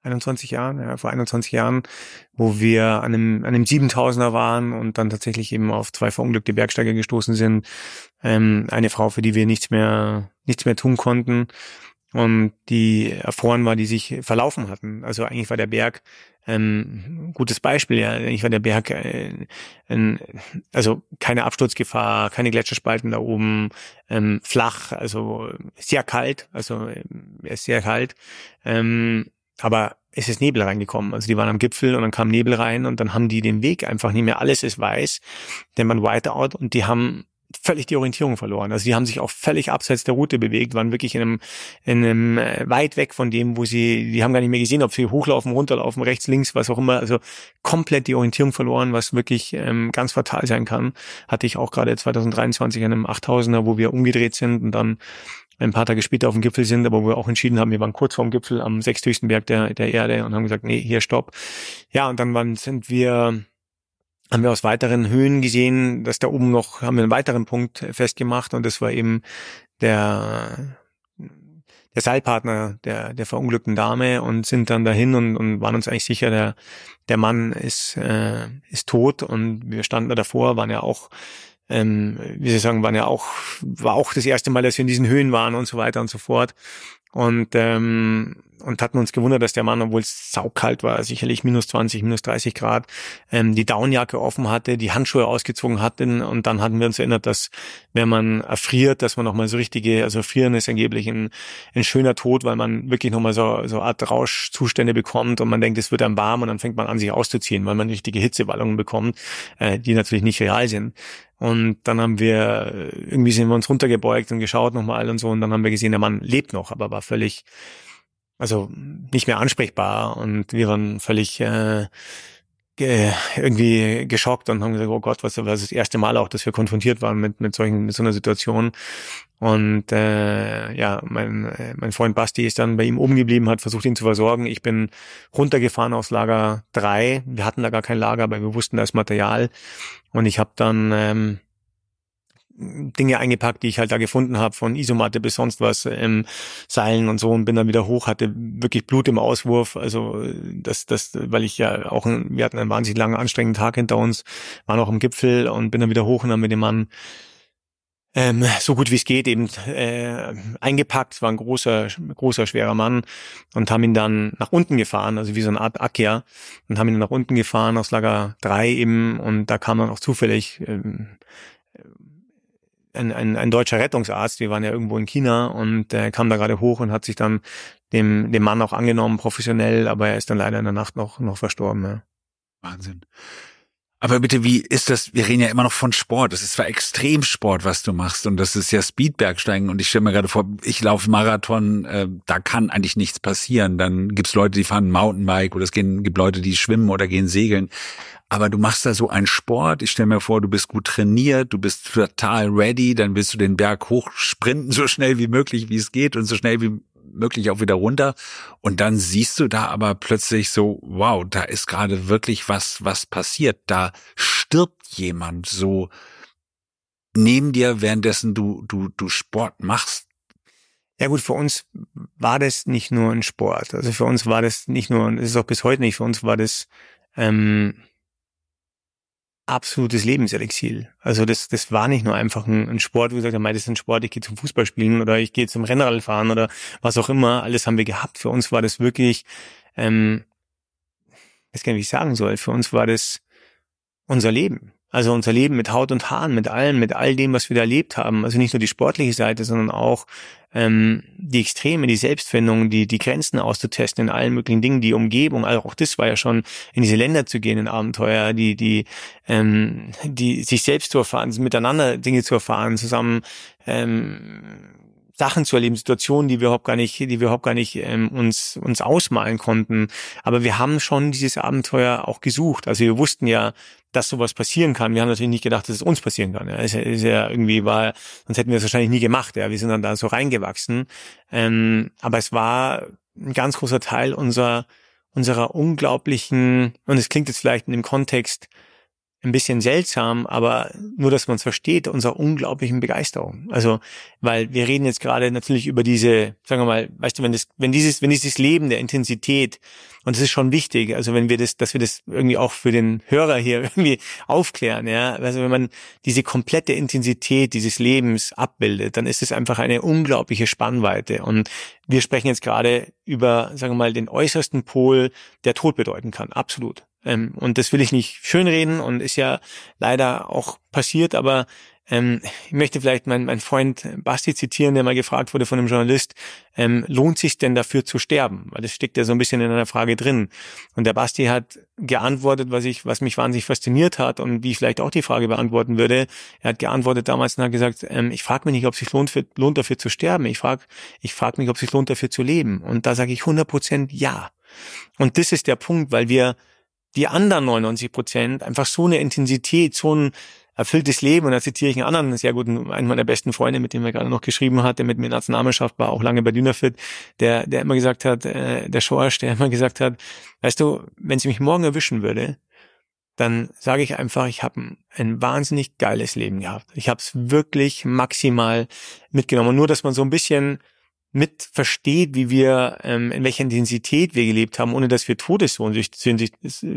21 Jahren, ja, vor 21 Jahren, wo wir an einem 7000er waren und dann tatsächlich eben auf 2 verunglückte Bergsteiger gestoßen sind. Eine Frau, für die wir nichts mehr tun konnten und die erfroren war, die sich verlaufen hatten. Also eigentlich war der Berg gutes Beispiel, ja. Eigentlich war der Berg also keine Absturzgefahr, keine Gletscherspalten da oben, flach, also sehr kalt, also er ist sehr kalt. Aber es ist Nebel reingekommen. Also die waren am Gipfel und dann kam Nebel rein und dann haben die den Weg einfach nicht mehr. Alles ist weiß, denn man Whiteout und die haben völlig die Orientierung verloren. Also die haben sich auch völlig abseits der Route bewegt, waren wirklich in einem weit weg von dem, die haben gar nicht mehr gesehen, ob sie hochlaufen, runterlaufen, rechts, links, was auch immer. Also komplett die Orientierung verloren, was wirklich ganz fatal sein kann. Hatte ich auch gerade 2023 an einem 8000er, wo wir umgedreht sind und dann ein paar Tage später auf dem Gipfel sind, aber wo wir auch entschieden haben, wir waren kurz vorm Gipfel am 6. höchsten Berg der Erde und haben gesagt, nee, hier stopp. Ja, und dann haben wir aus weiteren Höhen gesehen, dass da oben haben wir einen weiteren Punkt festgemacht und das war eben der Seilpartner der verunglückten Dame und sind dann dahin und waren uns eigentlich sicher, der Mann ist tot und wir standen da davor, waren ja auch wie Sie sagen, war auch das erste Mal, dass wir in diesen Höhen waren und so weiter und so fort. Und hatten uns gewundert, dass der Mann, obwohl es saukalt war, sicherlich minus 20, minus 30 Grad, die Downjacke offen hatte, die Handschuhe ausgezogen hatte. Und dann hatten wir uns erinnert, dass wenn man erfriert, dass man nochmal so also Frieren ist angeblich ein schöner Tod, weil man wirklich nochmal so Art Rauschzustände bekommt und man denkt, es wird einem warm und dann fängt man an, sich auszuziehen, weil man richtige Hitzewallungen bekommt, die natürlich nicht real sind. Und dann sind wir uns runtergebeugt und geschaut nochmal und so und dann haben wir gesehen, der Mann lebt noch, aber war völlig, also nicht mehr ansprechbar und wir waren völlig irgendwie geschockt und haben gesagt, oh Gott, was das erste Mal auch, dass wir konfrontiert waren mit so einer Situation. Und mein Freund Basti ist dann bei ihm oben geblieben, hat versucht, ihn zu versorgen. Ich bin runtergefahren aufs Lager 3. Wir hatten da gar kein Lager, aber wir wussten, da ist Material. Und ich habe dann Dinge eingepackt, die ich halt da gefunden habe, von Isomatte bis sonst was, Seilen und so und bin dann wieder hoch, hatte wirklich Blut im Auswurf, also weil ich ja auch, wir hatten einen wahnsinnig langen, anstrengenden Tag hinter uns, waren auch am Gipfel und bin dann wieder hoch und dann mit dem Mann so gut wie es geht eben eingepackt. Es war ein großer, schwerer Mann und haben ihn dann nach unten gefahren, also wie so eine Art Akia und haben ihn nach unten gefahren aufs Lager 3 eben und da kam dann auch zufällig ein deutscher Rettungsarzt, wir waren ja irgendwo in China und kam da gerade hoch und hat sich dann dem Mann auch angenommen, professionell, aber er ist dann leider in der Nacht noch verstorben. Ja. Wahnsinn. Aber bitte, wie ist das? Wir reden ja immer noch von Sport. Das ist zwar Extremsport, was du machst, und das ist ja Speedbergsteigen. Und ich stelle mir gerade vor, ich laufe Marathon, da kann eigentlich nichts passieren. Dann gibt's Leute, die fahren Mountainbike oder es gibt Leute, die schwimmen oder gehen segeln. Aber du machst da so einen Sport. Ich stelle mir vor, du bist gut trainiert, du bist total ready. Dann willst du den Berg hochsprinten, so schnell wie möglich, wie es geht, und so schnell wie möglich auch wieder runter. Und dann siehst du da aber plötzlich so, wow, da ist gerade wirklich was passiert. Da stirbt jemand so neben dir, währenddessen du Sport machst. Ja gut, für uns war das nicht nur ein Sport. Also für uns war das nicht nur, und es ist auch bis heute nicht, für uns war das absolutes Lebenselixier. Also das war nicht nur einfach ein Sport, wo wir gesagt haben, das ist ein Sport, ich gehe zum Fußball spielen oder ich gehe zum Rennrad fahren oder was auch immer. Alles haben wir gehabt. Für uns war das wirklich, ich weiß gar nicht, wie ich sagen soll, für uns war das unser Leben. Also unser Leben mit Haut und Haaren, mit all dem, was wir da erlebt haben. Also nicht nur die sportliche Seite, sondern auch die Extreme, die Selbstfindung, die Grenzen auszutesten in allen möglichen Dingen, die Umgebung. Also auch das war ja schon, in diese Länder zu gehen, in Abenteuer, die sich selbst zu erfahren, miteinander Dinge zu erfahren, zusammen Sachen zu erleben, Situationen, die wir überhaupt gar nicht uns ausmalen konnten. Aber wir haben schon dieses Abenteuer auch gesucht. Also wir wussten ja, dass sowas passieren kann. Wir haben natürlich nicht gedacht, dass es uns passieren kann. Ja, ist ja irgendwie sonst hätten wir es wahrscheinlich nie gemacht. Ja, wir sind dann da so reingewachsen. Aber es war ein ganz großer Teil unserer unglaublichen, und es klingt jetzt vielleicht in dem Kontext ein bisschen seltsam, aber nur, dass man es versteht, unserer unglaublichen Begeisterung. Also, weil wir reden jetzt gerade natürlich über diese, sagen wir mal, weißt du, wenn dieses Leben der Intensität, und das ist schon wichtig, also dass wir das irgendwie auch für den Hörer hier irgendwie aufklären, ja, also wenn man diese komplette Intensität dieses Lebens abbildet, dann ist es einfach eine unglaubliche Spannweite. Und wir sprechen jetzt gerade über, sagen wir mal, den äußersten Pol, der Tod bedeuten kann, absolut. Und das will ich nicht schönreden und ist ja leider auch passiert, aber ich möchte vielleicht meinen Freund Basti zitieren, der mal gefragt wurde von einem Journalist, lohnt sich denn dafür zu sterben? Weil das steckt ja so ein bisschen in einer Frage drin. Und der Basti hat geantwortet, was mich wahnsinnig fasziniert hat und wie ich vielleicht auch die Frage beantworten würde. Er hat geantwortet damals und hat gesagt, ich frage mich nicht, ob es sich lohnt dafür zu sterben. Ich frage mich, ob es sich lohnt dafür zu leben. Und da sage ich 100% ja. Und das ist der Punkt, weil wir die anderen 99% einfach so eine Intensität, so ein erfülltes Leben, und da zitiere ich einen anderen sehr guten, einen meiner besten Freunde, mit dem er gerade noch geschrieben hat, der mit mir Nationalmannschaft war, auch lange bei Dynafit, der immer gesagt hat, der Schorsch, der immer gesagt hat, weißt du, wenn sie mich morgen erwischen würde, dann sage ich einfach, ich habe ein wahnsinnig geiles Leben gehabt. Ich habe es wirklich maximal mitgenommen. Und nur, dass man so ein bisschen mit versteht, wie wir, in welcher Intensität wir gelebt haben, ohne dass wir todessehnsüchtig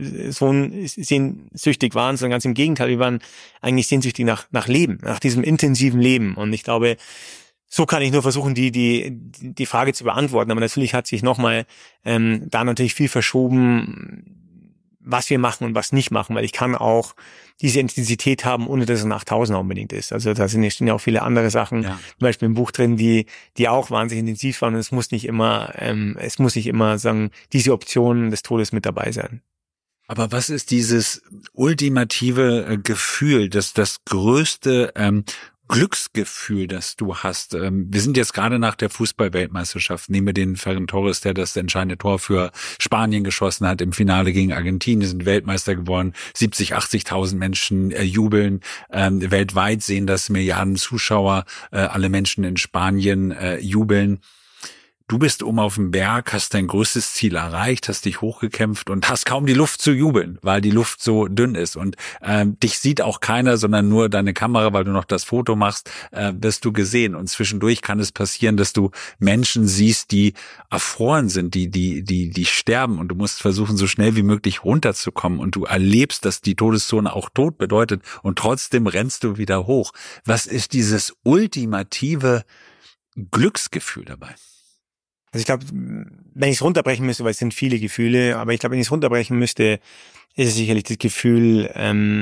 waren, sondern ganz im Gegenteil, wir waren eigentlich sehnsüchtig nach Leben, nach diesem intensiven Leben. Und ich glaube, so kann ich nur versuchen, die Frage zu beantworten. Aber natürlich hat sich nochmal da natürlich viel verschoben, was wir machen und was nicht machen, weil ich kann auch diese Intensität haben, ohne dass es ein 8000er unbedingt ist. Also da stehen ja auch viele andere Sachen, zum Beispiel im Buch drin, die auch wahnsinnig intensiv waren. Und es muss nicht immer sagen, diese Option des Todes mit dabei sein. Aber was ist dieses ultimative Gefühl, das größte Glücksgefühl, das du hast? Wir sind jetzt gerade nach der Fußball-Weltmeisterschaft, nehmen wir den Ferran Torres, der das entscheidende Tor für Spanien geschossen hat im Finale gegen Argentinien, sind Weltmeister geworden, 70.000, 80.000 Menschen jubeln, weltweit sehen das Milliarden Zuschauer, alle Menschen in Spanien jubeln. Du bist oben auf dem Berg, hast dein größtes Ziel erreicht, hast dich hochgekämpft und hast kaum die Luft zu jubeln, weil die Luft so dünn ist. Und dich sieht auch keiner, sondern nur deine Kamera, weil du noch das Foto machst, wirst du gesehen. Und zwischendurch kann es passieren, dass du Menschen siehst, die erfroren sind, die sterben. Und du musst versuchen, so schnell wie möglich runterzukommen. Und du erlebst, dass die Todeszone auch Tod bedeutet. Und trotzdem rennst du wieder hoch. Was ist dieses ultimative Glücksgefühl dabei? Also ich glaube, wenn ich es runterbrechen müsste, weil es sind viele Gefühle, aber ich glaube, wenn ich es runterbrechen müsste, ist es sicherlich das Gefühl,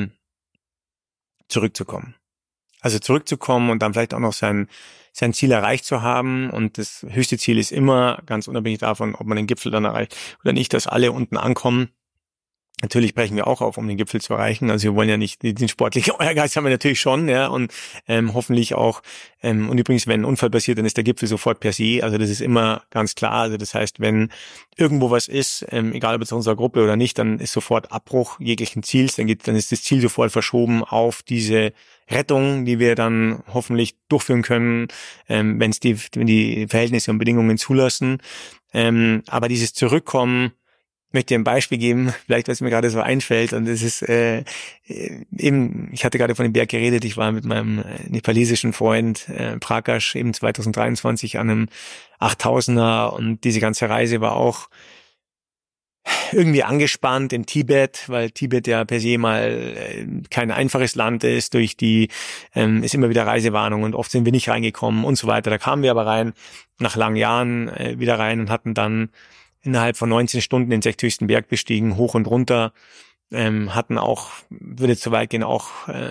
zurückzukommen. Also zurückzukommen und dann vielleicht auch noch sein Ziel erreicht zu haben. Und das höchste Ziel ist immer, ganz unabhängig davon, ob man den Gipfel dann erreicht oder nicht, dass alle unten ankommen. Natürlich brechen wir auch auf, um den Gipfel zu erreichen. Also wir wollen ja nicht, den sportlichen Ehrgeiz haben wir natürlich schon, ja, und hoffentlich auch, und übrigens, wenn ein Unfall passiert, dann ist der Gipfel sofort per se, also das ist immer ganz klar. Also das heißt, wenn irgendwo was ist, egal ob es unserer Gruppe oder nicht, dann ist sofort Abbruch jeglichen Ziels, dann ist das Ziel sofort verschoben auf diese Rettung, die wir dann hoffentlich durchführen können, wenn die Verhältnisse und Bedingungen zulassen. Aber dieses Zurückkommen, ich möchte dir ein Beispiel geben, vielleicht was mir gerade so einfällt, und es ist eben, ich hatte gerade von dem Berg geredet, ich war mit meinem nepalesischen Freund Prakash eben 2023 an einem 8000er und diese ganze Reise war auch irgendwie angespannt in Tibet, weil Tibet ja per se mal kein einfaches Land ist, ist immer wieder Reisewarnung und oft sind wir nicht reingekommen und so weiter. Da kamen wir aber rein, nach langen Jahren wieder rein und hatten dann innerhalb von 19 Stunden den 6. höchsten Berg bestiegen, hoch und runter, hatten auch, würde zu weit gehen, auch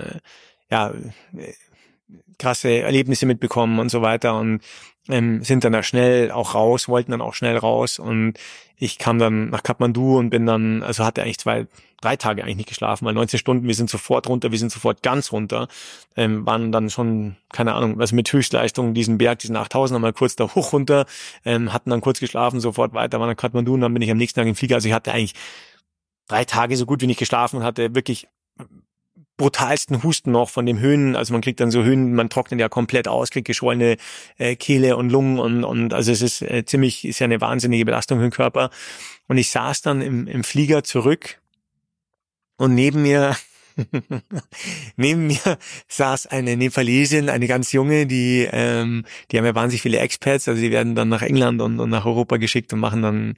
krasse Erlebnisse mitbekommen und so weiter und sind dann da schnell auch raus, wollten dann auch schnell raus und ich kam dann nach Kathmandu und bin dann, also hatte eigentlich 3 Tage eigentlich nicht geschlafen, weil 19 Stunden, wir sind sofort runter, wir sind sofort ganz runter, waren dann schon, keine Ahnung, also mit Höchstleistung diesen Berg, diesen 8000er mal kurz da hoch runter, hatten dann kurz geschlafen, sofort weiter, waren nach Kathmandu und dann bin ich am nächsten Tag im Flieger, also ich hatte eigentlich 3 Tage so gut wie nicht geschlafen und hatte wirklich brutalsten Husten noch von dem Höhen, also man kriegt dann so Höhen, man trocknet ja komplett aus, kriegt geschwollene Kehle und Lungen und also es ist ist ja eine wahnsinnige Belastung für den Körper. Und ich saß dann im Flieger zurück und neben mir Neben mir saß eine Nepalesin, eine ganz junge, die haben ja wahnsinnig viele Expats, also die werden dann nach England und nach Europa geschickt und machen dann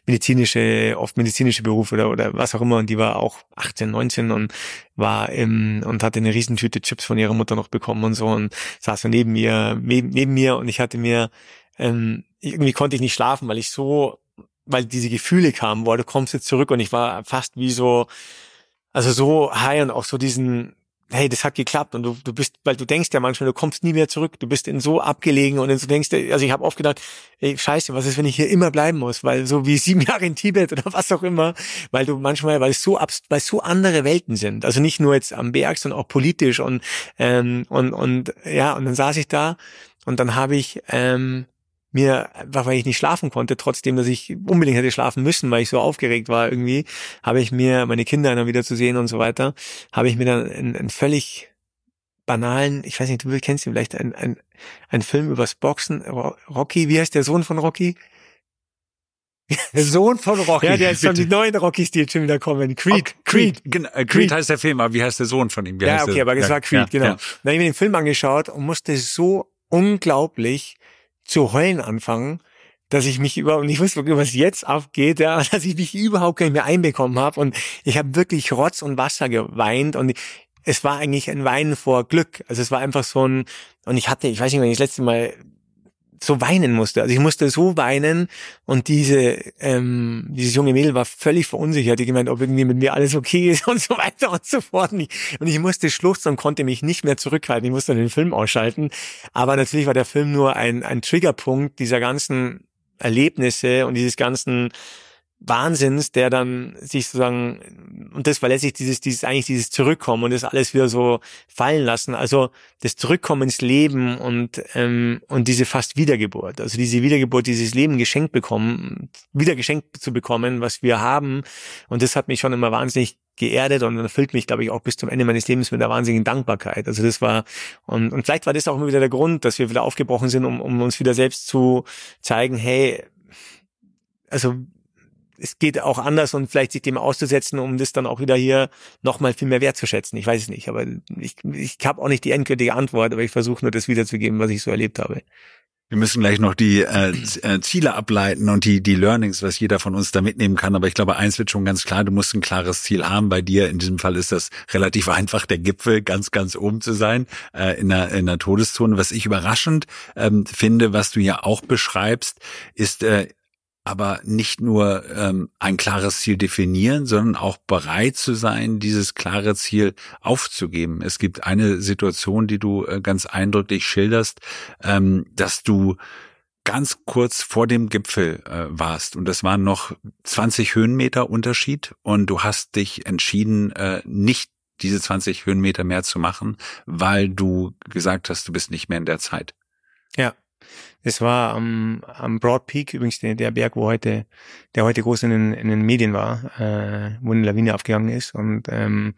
oft medizinische Berufe oder was auch immer, und die war auch 18, 19 und und hatte eine Riesentüte Chips von ihrer Mutter noch bekommen und so und saß so neben mir und ich hatte mir, irgendwie konnte ich nicht schlafen, weil diese Gefühle kamen, boah, du kommst jetzt zurück, und ich war fast wie so, also so high und auch so hey, das hat geklappt, und du bist, weil du denkst ja manchmal, du kommst nie mehr zurück, du bist in so abgelegen, und du denkst, also ich habe oft gedacht, ey, scheiße, was ist, wenn ich hier immer bleiben muss, weil so wie 7 Jahre in Tibet oder was auch immer, weil es so andere Welten sind, also nicht nur jetzt am Berg, sondern auch politisch und ja, und dann saß ich da und dann habe ich mir, einfach weil ich nicht schlafen konnte, trotzdem, dass ich unbedingt hätte schlafen müssen, weil ich so aufgeregt war irgendwie, habe ich mir meine Kinder dann wieder zu sehen und so weiter, habe ich mir dann einen völlig banalen, ich weiß nicht, du kennst ihn vielleicht, ein Film übers Boxen, Rocky, wie heißt der Sohn von Rocky? Der Sohn von Rocky. Ja, der ist schon die neuen Rockys, die jetzt schon wieder kommen. Creed. Creed heißt der Film, aber wie heißt der Sohn von ihm? Ja, okay, aber das war Creed, genau. Dann habe ich mir den Film angeschaut und musste so unglaublich zu heulen anfangen, dass ich mich und ich wusste wirklich, was jetzt abgeht, ja, dass ich mich überhaupt nicht mehr einbekommen habe, und ich habe wirklich Rotz und Wasser geweint, und es war eigentlich ein Weinen vor Glück, also es war einfach so und ich weiß nicht, wenn ich das letzte Mal so weinen musste, also ich musste so weinen, und dieses junge Mädel war völlig verunsichert, die gemeint, ob irgendwie mit mir alles okay ist und so weiter und so fort, und ich musste schluchzen und konnte mich nicht mehr zurückhalten, ich musste den Film ausschalten, aber natürlich war der Film nur ein Triggerpunkt dieser ganzen Erlebnisse und dieses ganzen Wahnsinns, der dann sich sozusagen, und das war letztlich dieses Zurückkommen und das alles wieder so fallen lassen, also das Zurückkommen ins Leben und diese fast Wiedergeburt, also diese Wiedergeburt, dieses Leben wieder geschenkt zu bekommen, was wir haben, und das hat mich schon immer wahnsinnig geerdet und erfüllt mich, glaube ich, auch bis zum Ende meines Lebens mit einer wahnsinnigen Dankbarkeit. Also das war, und vielleicht war das auch immer wieder der Grund, dass wir wieder aufgebrochen sind, um uns wieder selbst zu zeigen, hey, also es geht auch anders, und vielleicht sich dem auszusetzen, um das dann auch wieder hier nochmal viel mehr wertzuschätzen. Ich weiß es nicht, aber ich habe auch nicht die endgültige Antwort, aber ich versuche nur das wiederzugeben, was ich so erlebt habe. Wir müssen gleich noch die Ziele ableiten und die Learnings, was jeder von uns da mitnehmen kann. Aber ich glaube, eins wird schon ganz klar, du musst ein klares Ziel haben. Bei dir in diesem Fall ist das relativ einfach, der Gipfel ganz, ganz oben zu sein, in der Todeszone. Was ich überraschend finde, was du ja auch beschreibst, ist aber nicht nur ein klares Ziel definieren, sondern auch bereit zu sein, dieses klare Ziel aufzugeben. Es gibt eine Situation, die du ganz eindrücklich schilderst, dass du ganz kurz vor dem Gipfel warst, und das waren noch 20 Höhenmeter Unterschied, und du hast dich entschieden, nicht diese 20 Höhenmeter mehr zu machen, weil du gesagt hast, du bist nicht mehr in der Zeit. Ja. Es war am Broad Peak, übrigens der Berg, der heute groß in den Medien war, wo eine Lawine aufgegangen ist. Und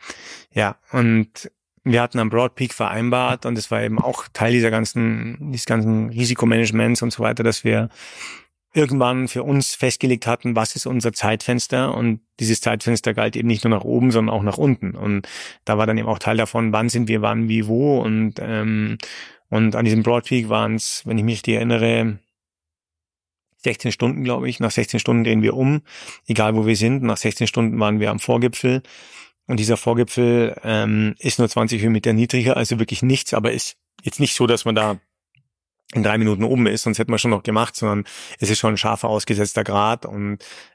und wir hatten am Broad Peak vereinbart, und es war eben auch Teil dieses ganzen Risikomanagements und so weiter, dass wir irgendwann für uns festgelegt hatten, was ist unser Zeitfenster, und dieses Zeitfenster galt eben nicht nur nach oben, sondern auch nach unten. Und da war dann eben auch Teil davon, wann sind wir, wann, wie, wo, und an diesem Broad Peak waren es, wenn ich mich richtig erinnere, 16 Stunden, glaube ich. Nach 16 Stunden drehen wir um, egal wo wir sind. Nach 16 Stunden waren wir am Vorgipfel. Und dieser Vorgipfel ist nur 20 Höhenmeter niedriger, also wirklich nichts. Aber ist jetzt nicht so, dass man da in 3 Minuten oben ist, sonst hätten wir schon noch gemacht, sondern es ist schon ein scharfer ausgesetzter Grad und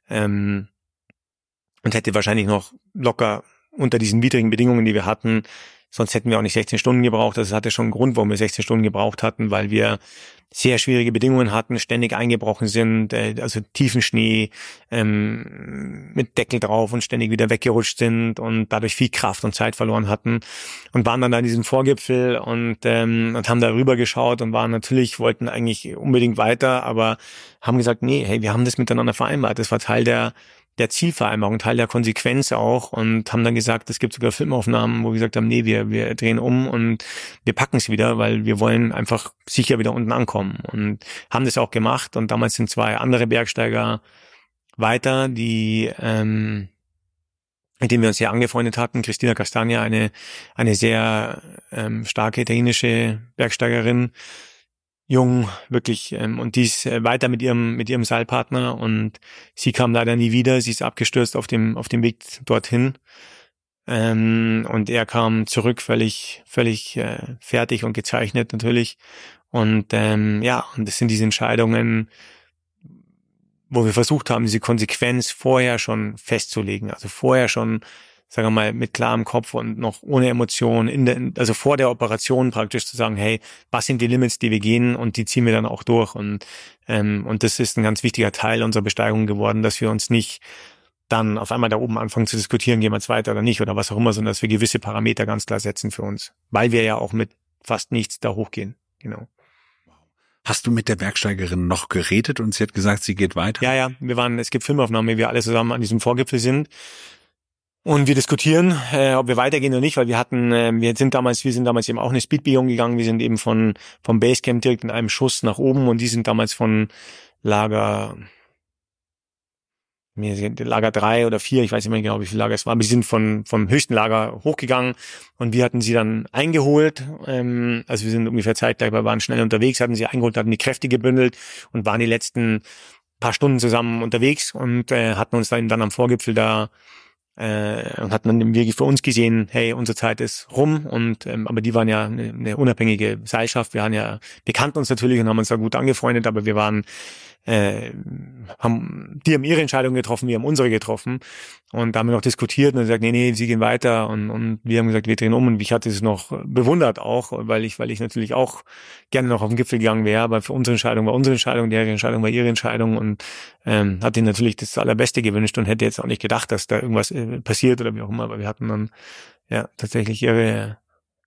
hätte wahrscheinlich noch locker unter diesen widrigen Bedingungen, die wir hatten, sonst hätten wir auch nicht 16 Stunden gebraucht. Das hatte schon einen Grund, warum wir 16 Stunden gebraucht hatten, weil wir sehr schwierige Bedingungen hatten, ständig eingebrochen sind, also tiefen Schnee mit Deckel drauf und ständig wieder weggerutscht sind und dadurch viel Kraft und Zeit verloren hatten, und waren dann da in diesem Vorgipfel und haben da rüber geschaut und wollten eigentlich unbedingt weiter, aber haben gesagt, nee, hey, wir haben das miteinander vereinbart. Das war Teil der Zielvereinbarung, Teil der Konsequenz auch, und haben dann gesagt, es gibt sogar Filmaufnahmen, wo wir gesagt haben, nee, wir drehen um und wir packen es wieder, weil wir wollen einfach sicher wieder unten ankommen, und haben das auch gemacht. Und damals sind 2 andere Bergsteiger weiter, die mit dem wir uns sehr angefreundet hatten. Cristina Castagna, eine sehr starke italienische Bergsteigerin, jung, wirklich, und die ist weiter mit ihrem Seilpartner, und sie kam leider nie wieder. Sie ist abgestürzt auf dem Weg dorthin. Und er kam zurück völlig fertig und gezeichnet natürlich. Und und das sind diese Entscheidungen, wo wir versucht haben, diese Konsequenz vorher schon festzulegen. Also vorher schon, sagen wir mal, mit klarem Kopf und noch ohne Emotionen, also vor der Operation praktisch zu sagen, hey, was sind die Limits, die wir gehen, und die ziehen wir dann auch durch. Und das ist ein ganz wichtiger Teil unserer Besteigung geworden, dass wir uns nicht dann auf einmal da oben anfangen zu diskutieren, gehen wir jetzt weiter oder nicht oder was auch immer, sondern dass wir gewisse Parameter ganz klar setzen für uns, weil wir ja auch mit fast nichts da hochgehen. Genau. Hast du mit der Bergsteigerin noch geredet und sie hat gesagt, sie geht weiter? Ja, es gibt Filmaufnahmen, wie wir alle zusammen an diesem Vorgipfel sind. Und wir diskutieren, ob wir weitergehen oder nicht, weil wir sind damals eben auch eine Speedbegehung gegangen. Wir sind eben vom Basecamp direkt in einem Schuss nach oben, und die sind damals von Lager 3 oder 4, ich weiß nicht mehr genau, wie viele Lager es war, aber sie sind vom höchsten Lager hochgegangen, und wir hatten sie dann eingeholt. Also wir sind ungefähr zeitgleich, wir waren schnell unterwegs, hatten sie eingeholt, hatten die Kräfte gebündelt und waren die letzten paar Stunden zusammen unterwegs und hatten uns dann am Vorgipfel da und hatten dann wirklich für uns gesehen, hey, unsere Zeit ist rum, und aber die waren ja eine unabhängige Seilschaft, wir kannten uns natürlich und haben uns da gut angefreundet, aber wir waren haben ihre Entscheidung getroffen, wir haben unsere getroffen, und da haben wir noch diskutiert und gesagt, nee, sie gehen weiter, und wir haben gesagt, wir drehen um, und ich hatte es noch bewundert auch, weil ich natürlich auch gerne noch auf den Gipfel gegangen wäre, aber für unsere Entscheidung war unsere Entscheidung, deren Entscheidung war ihre Entscheidung, und hat ihnen natürlich das Allerbeste gewünscht und hätte jetzt auch nicht gedacht, dass da irgendwas passiert oder wie auch immer, aber wir hatten dann ja tatsächlich ihren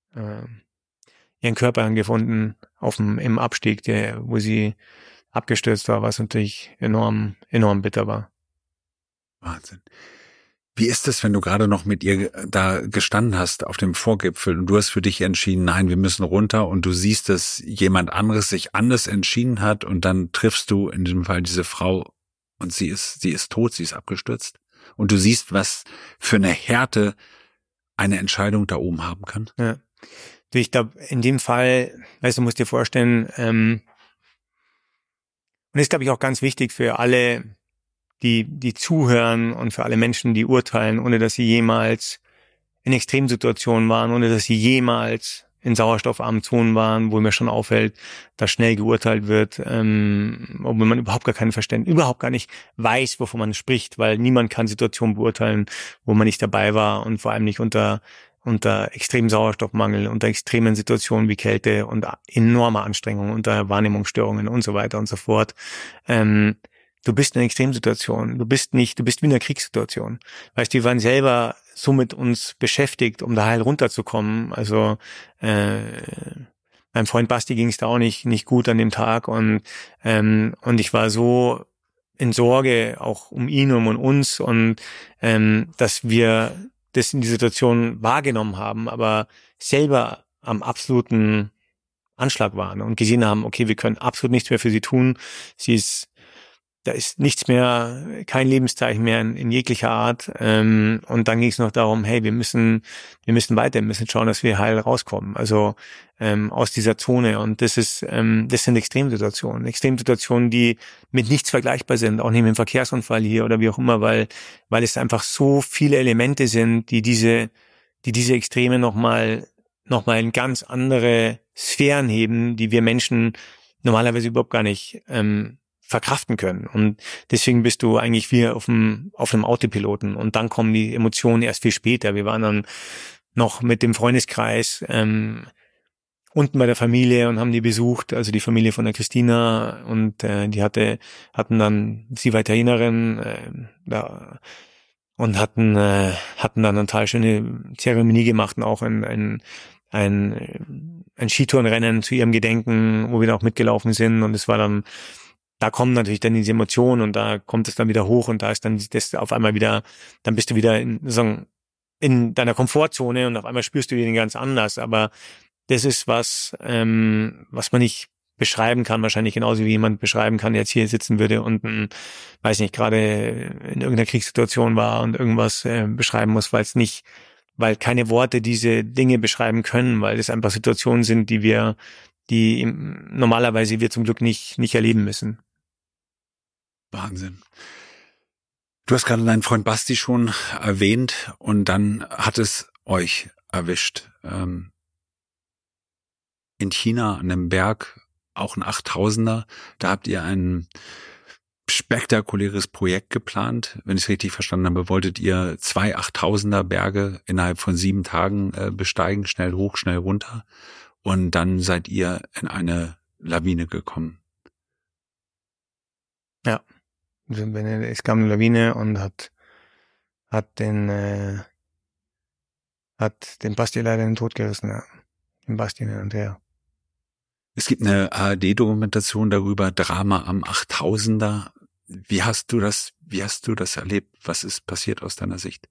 Körper gefunden im Abstieg, wo sie abgestürzt war, was natürlich enorm bitter war. Wahnsinn. Wie ist es, wenn du gerade noch mit ihr da gestanden hast auf dem Vorgipfel und du hast für dich entschieden, nein, wir müssen runter, und du siehst, dass jemand anderes sich anders entschieden hat, und dann triffst du in diesem Fall diese Frau und sie ist tot, sie ist abgestürzt, und du siehst, was für eine Härte eine Entscheidung da oben haben kann? Ja. Ich glaube, in dem Fall, du musst dir vorstellen, und das ist, glaube ich, auch ganz wichtig für alle, die zuhören, und für alle Menschen, die urteilen, ohne dass sie jemals in Extremsituationen waren, ohne dass sie jemals in sauerstoffarmen Zonen waren, wo mir schon auffällt, dass schnell geurteilt wird, obwohl man überhaupt gar kein Verständnis, überhaupt gar nicht weiß, wovon man spricht, weil niemand kann Situationen beurteilen, wo man nicht dabei war, und vor allem nicht unter extremen Sauerstoffmangel, unter extremen Situationen wie Kälte und enormer Anstrengung, unter Wahrnehmungsstörungen und so weiter und so fort. Du bist in einer Extremsituation. Du bist wie in einer Kriegssituation. Weißt du, wir waren selber so mit uns beschäftigt, um da heil runterzukommen. Also, meinem Freund Basti ging es da auch nicht gut an dem Tag, und ich war so in Sorge auch um ihn und um uns, und dass wir das in die Situation wahrgenommen haben, aber selber am absoluten Anschlag waren und gesehen haben, okay, wir können absolut nichts mehr für sie tun. Da ist nichts mehr, kein Lebenszeichen mehr in jeglicher Art. Und dann ging es noch darum, hey, wir müssen weiter, wir müssen schauen, dass wir heil rauskommen. Also aus dieser Zone. Und das sind Extremsituationen, die mit nichts vergleichbar sind, auch nicht mit dem Verkehrsunfall hier oder wie auch immer, weil es einfach so viele Elemente sind, die diese Extreme noch mal in ganz andere Sphären heben, die wir Menschen normalerweise überhaupt gar nicht verkraften können. Und deswegen bist du eigentlich wie auf einem Autopiloten, und dann kommen die Emotionen erst viel später. Wir waren dann noch mit dem Freundeskreis unten bei der Familie und haben die besucht, also die Familie von der Christina, und die hatten dann, sie war Italienerin, und hatten dann eine total schöne Zeremonie gemacht und auch ein Skitourenrennen zu ihrem Gedenken, wo wir dann auch mitgelaufen sind, und es war dann, da kommen natürlich dann diese Emotionen, und da kommt es dann wieder hoch, und da ist dann das auf einmal wieder, dann bist du wieder in deiner Komfortzone, und auf einmal spürst du den ganz anders. Aber das ist was man nicht beschreiben kann, wahrscheinlich genauso wie jemand beschreiben kann, der jetzt hier sitzen würde und weiß nicht, gerade in irgendeiner Kriegssituation war und irgendwas beschreiben muss, weil keine Worte diese Dinge beschreiben können, weil es einfach Situationen sind, die normalerweise wir zum Glück nicht erleben müssen. Wahnsinn. Du hast gerade deinen Freund Basti schon erwähnt und dann hat es euch erwischt. In China an einem Berg, auch ein 8000er, da habt ihr ein spektakuläres Projekt geplant. Wenn ich es richtig verstanden habe, wolltet ihr 2 8000er Berge innerhalb von 7 Tagen besteigen, schnell hoch, schnell runter. Und dann seid ihr in eine Lawine gekommen. Ja, es kam eine Lawine und hat den Basti leider in den Tod gerissen, ja. Den Basti hin und her. Es gibt eine ARD-Dokumentation darüber, Drama am 8000er. Wie hast du das erlebt? Was ist passiert aus deiner Sicht?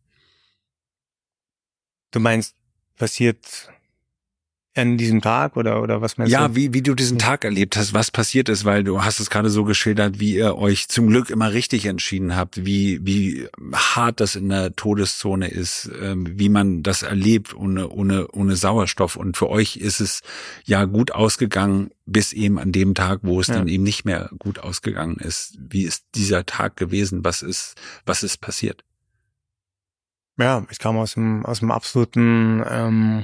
Du meinst, passiert an diesem Tag oder was meinst du? Ja, wie du diesen Tag erlebt hast, was passiert ist, weil du hast es gerade so geschildert, wie ihr euch zum Glück immer richtig entschieden habt, wie hart das in der Todeszone ist, wie man das erlebt ohne Sauerstoff. Und für euch ist es ja gut ausgegangen, bis eben an dem Tag, wo es dann eben nicht mehr gut ausgegangen ist. Wie ist dieser Tag gewesen? Was ist passiert? Ja, ich kam aus dem absoluten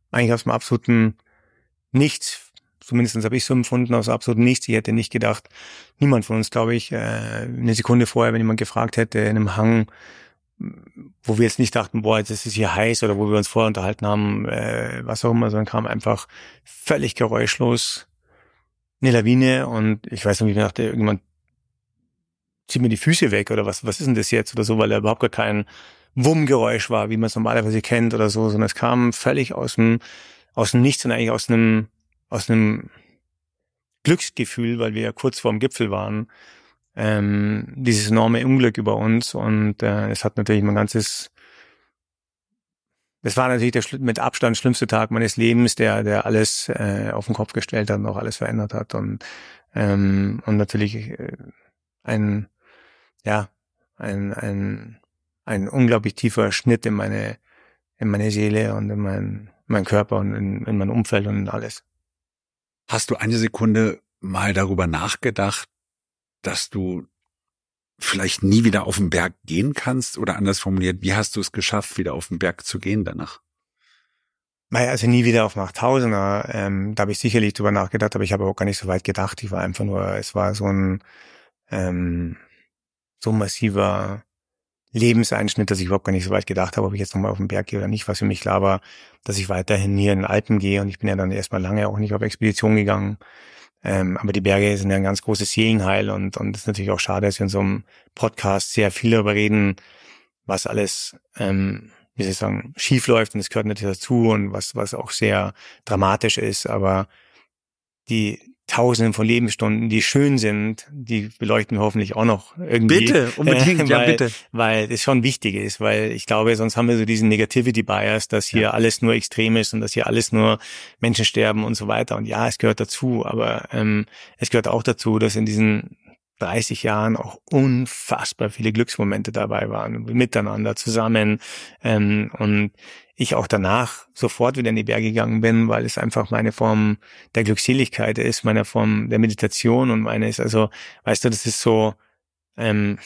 Nichts, zumindest habe ich so empfunden, aus absolutem Nichts. Ich hätte nicht gedacht, niemand von uns, glaube ich, eine Sekunde vorher, wenn jemand gefragt hätte, in einem Hang, wo wir jetzt nicht dachten, boah, jetzt ist es hier heiß, oder wo wir uns vorher unterhalten haben, was auch immer, sondern kam einfach völlig geräuschlos eine Lawine und ich weiß noch, wie ich dachte, irgendwann zieht mir die Füße weg oder was ist denn das jetzt oder so, weil da überhaupt gar kein Wummgeräusch war, wie man es normalerweise kennt oder so, sondern es kam völlig aus dem Nichts und eigentlich aus einem Glücksgefühl, weil wir ja kurz vorm Gipfel waren, dieses enorme Unglück über uns und es hat natürlich das war natürlich der mit Abstand schlimmste Tag meines Lebens, der alles auf den Kopf gestellt hat und auch alles verändert hat und natürlich ein unglaublich tiefer Schnitt in meine Seele und in mein Körper und in mein Umfeld und in alles. Hast du eine Sekunde mal darüber nachgedacht, dass du vielleicht nie wieder auf den Berg gehen kannst? Oder anders formuliert, wie hast du es geschafft, wieder auf den Berg zu gehen danach? Naja, also nie wieder auf 8000er. Da habe ich sicherlich drüber nachgedacht, aber ich habe auch gar nicht so weit gedacht. Es war so ein so massiver Lebenseinschnitt, dass ich überhaupt gar nicht so weit gedacht habe, ob ich jetzt nochmal auf den Berg gehe oder nicht. Was für mich klar war, dass ich weiterhin hier in den Alpen gehe und ich bin ja dann erstmal lange auch nicht auf Expedition gegangen. Aber die Berge sind ja ein ganz großes Seelenheil und es ist natürlich auch schade, dass wir in so einem Podcast sehr viel darüber reden, was alles, wie soll ich sagen, schief läuft und es gehört natürlich dazu und was auch sehr dramatisch ist, aber die Tausenden von Lebensstunden, die schön sind, die beleuchten wir hoffentlich auch noch irgendwie. Bitte, unbedingt, ja bitte. Weil es schon wichtig ist, weil ich glaube, sonst haben wir so diesen Negativity-Bias, dass hier alles nur extrem ist und dass hier alles nur Menschen sterben und so weiter. Und ja, es gehört dazu, aber es gehört auch dazu, dass in diesen 30 Jahren auch unfassbar viele Glücksmomente dabei waren, miteinander, zusammen und ich auch danach sofort wieder in die Berge gegangen bin, weil es einfach meine Form der Glückseligkeit ist, meine Form der Meditation und also, weißt du, das ist so und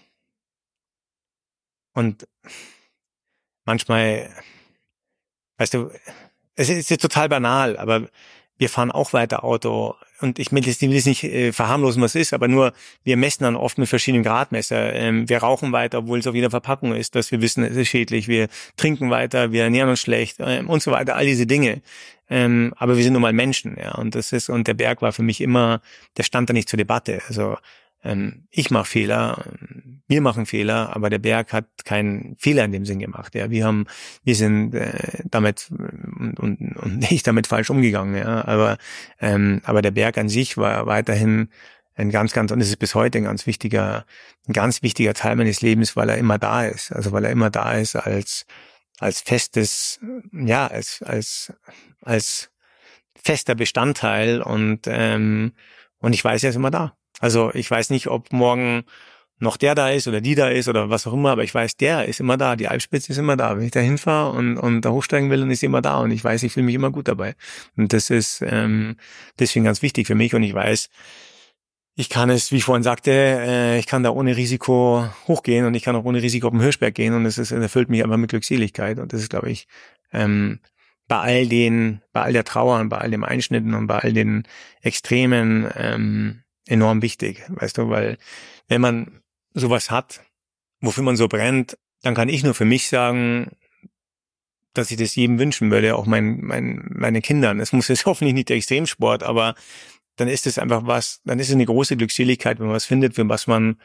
manchmal, weißt du, es ist jetzt total banal, aber wir fahren auch weiter Auto und ich will das nicht verharmlosen, was ist, aber nur, wir messen dann oft mit verschiedenen Gradmesser. Wir rauchen weiter, obwohl es auf jeder Verpackung ist, dass wir wissen, es ist schädlich. Wir trinken weiter, wir ernähren uns schlecht und so weiter, all diese Dinge. Aber wir sind nun mal Menschen, ja, und der Berg war für mich immer, der stand da nicht zur Debatte. Also ich mache Fehler, wir machen Fehler, aber der Berg hat keinen Fehler in dem Sinn gemacht. Ja, wir sind damit und nicht damit falsch umgegangen. Ja, aber der Berg an sich war weiterhin ein ganz, und es ist bis heute ein ganz wichtiger Teil meines Lebens, weil er immer da ist. Also weil er immer da ist als festes, ja, als fester Bestandteil und ich weiß, er ist immer da. Also ich weiß nicht, ob morgen noch der da ist oder die da ist oder was auch immer, aber ich weiß, der ist immer da, die Alpspitze ist immer da. Wenn ich da hinfahre und da hochsteigen will, dann ist sie immer da und ich weiß, ich fühle mich immer gut dabei. Und das ist deswegen ganz wichtig für mich und ich weiß, ich kann es, wie ich vorhin sagte, ich kann da ohne Risiko hochgehen und ich kann auch ohne Risiko auf den Hirschberg gehen und es erfüllt mich einfach mit Glückseligkeit und das ist, glaube ich, bei all der Trauer und bei all dem Einschnitten und bei all den Extremen enorm wichtig, weißt du, weil wenn man sowas hat, wofür man so brennt, dann kann ich nur für mich sagen, dass ich das jedem wünschen würde, auch meine Kindern. Es muss jetzt hoffentlich nicht der Extremsport, aber dann ist es einfach dann ist es eine große Glückseligkeit, wenn man was findet, für was man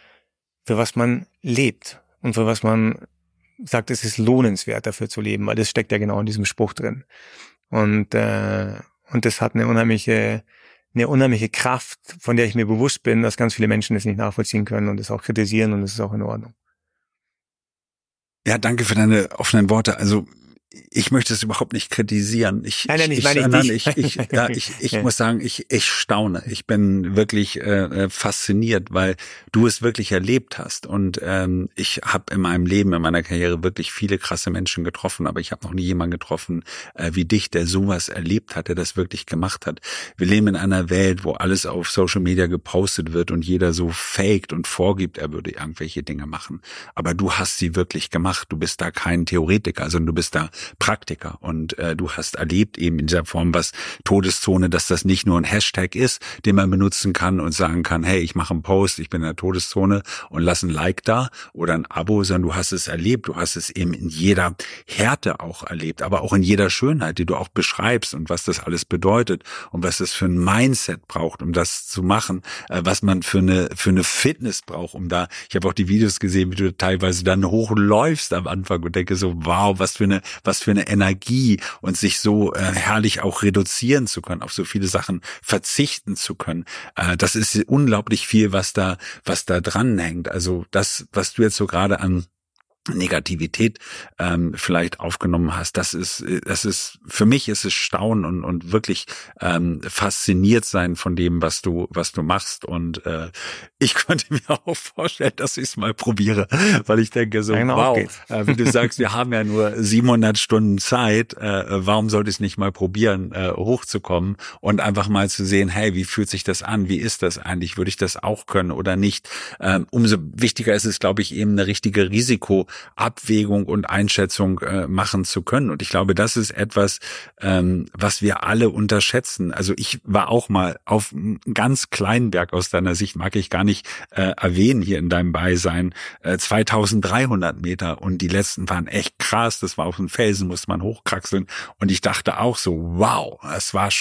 lebt und für was man sagt, es ist lohnenswert, dafür zu leben, weil das steckt ja genau in diesem Spruch drin. Und das hat eine unheimliche Kraft, von der ich mir bewusst bin, dass ganz viele Menschen das nicht nachvollziehen können und das auch kritisieren und das ist auch in Ordnung. Ja, danke für deine offenen Worte. Also ich möchte es überhaupt nicht kritisieren. Ich muss sagen, ich staune. Ich bin wirklich fasziniert, weil du es wirklich erlebt hast. Und ich habe in meinem Leben, in meiner Karriere wirklich viele krasse Menschen getroffen, aber ich habe noch nie jemanden getroffen wie dich, der sowas erlebt hat, der das wirklich gemacht hat. Wir leben in einer Welt, wo alles auf Social Media gepostet wird und jeder so faked und vorgibt, er würde irgendwelche Dinge machen. Aber du hast sie wirklich gemacht. Du bist da kein Theoretiker, sondern du bist da Praktiker und du hast erlebt eben in dieser Form was Todeszone, dass das nicht nur ein Hashtag ist, den man benutzen kann und sagen kann, hey, ich mache einen Post, ich bin in der Todeszone und lass ein Like da oder ein Abo, sondern du hast es erlebt, du hast es eben in jeder Härte auch erlebt, aber auch in jeder Schönheit, die du auch beschreibst und was das alles bedeutet und was das für ein Mindset braucht, um das zu machen, was man für eine Fitness braucht, ich habe auch die Videos gesehen, wie du teilweise dann hochläufst am Anfang und denke so, wow, was für eine Energie und sich so herrlich auch reduzieren zu können, auf so viele Sachen verzichten zu können. Das ist unglaublich viel, was da dran hängt. Also das, was du jetzt so gerade an Negativität vielleicht aufgenommen hast, das ist für mich ist es Staunen und wirklich fasziniert sein von dem, was du machst und ich könnte mir auch vorstellen, dass ich es mal probiere, weil ich denke so, wow, wie du sagst, wir haben ja nur 700 Stunden Zeit, warum sollte ich es nicht mal probieren, hochzukommen und einfach mal zu sehen, hey, wie fühlt sich das an, wie ist das eigentlich, würde ich das auch können oder nicht? Umso wichtiger ist es, glaube ich, eben eine richtige Risikoabwägung und Einschätzung machen zu können. Und ich glaube, das ist etwas, was wir alle unterschätzen. Also ich war auch mal auf einem ganz kleinen Berg aus deiner Sicht, mag ich gar nicht erwähnen hier in deinem Beisein, 2300 Meter und die letzten waren echt krass. Das war auf einem Felsen, musste man hochkraxeln und ich dachte auch so, wow, es war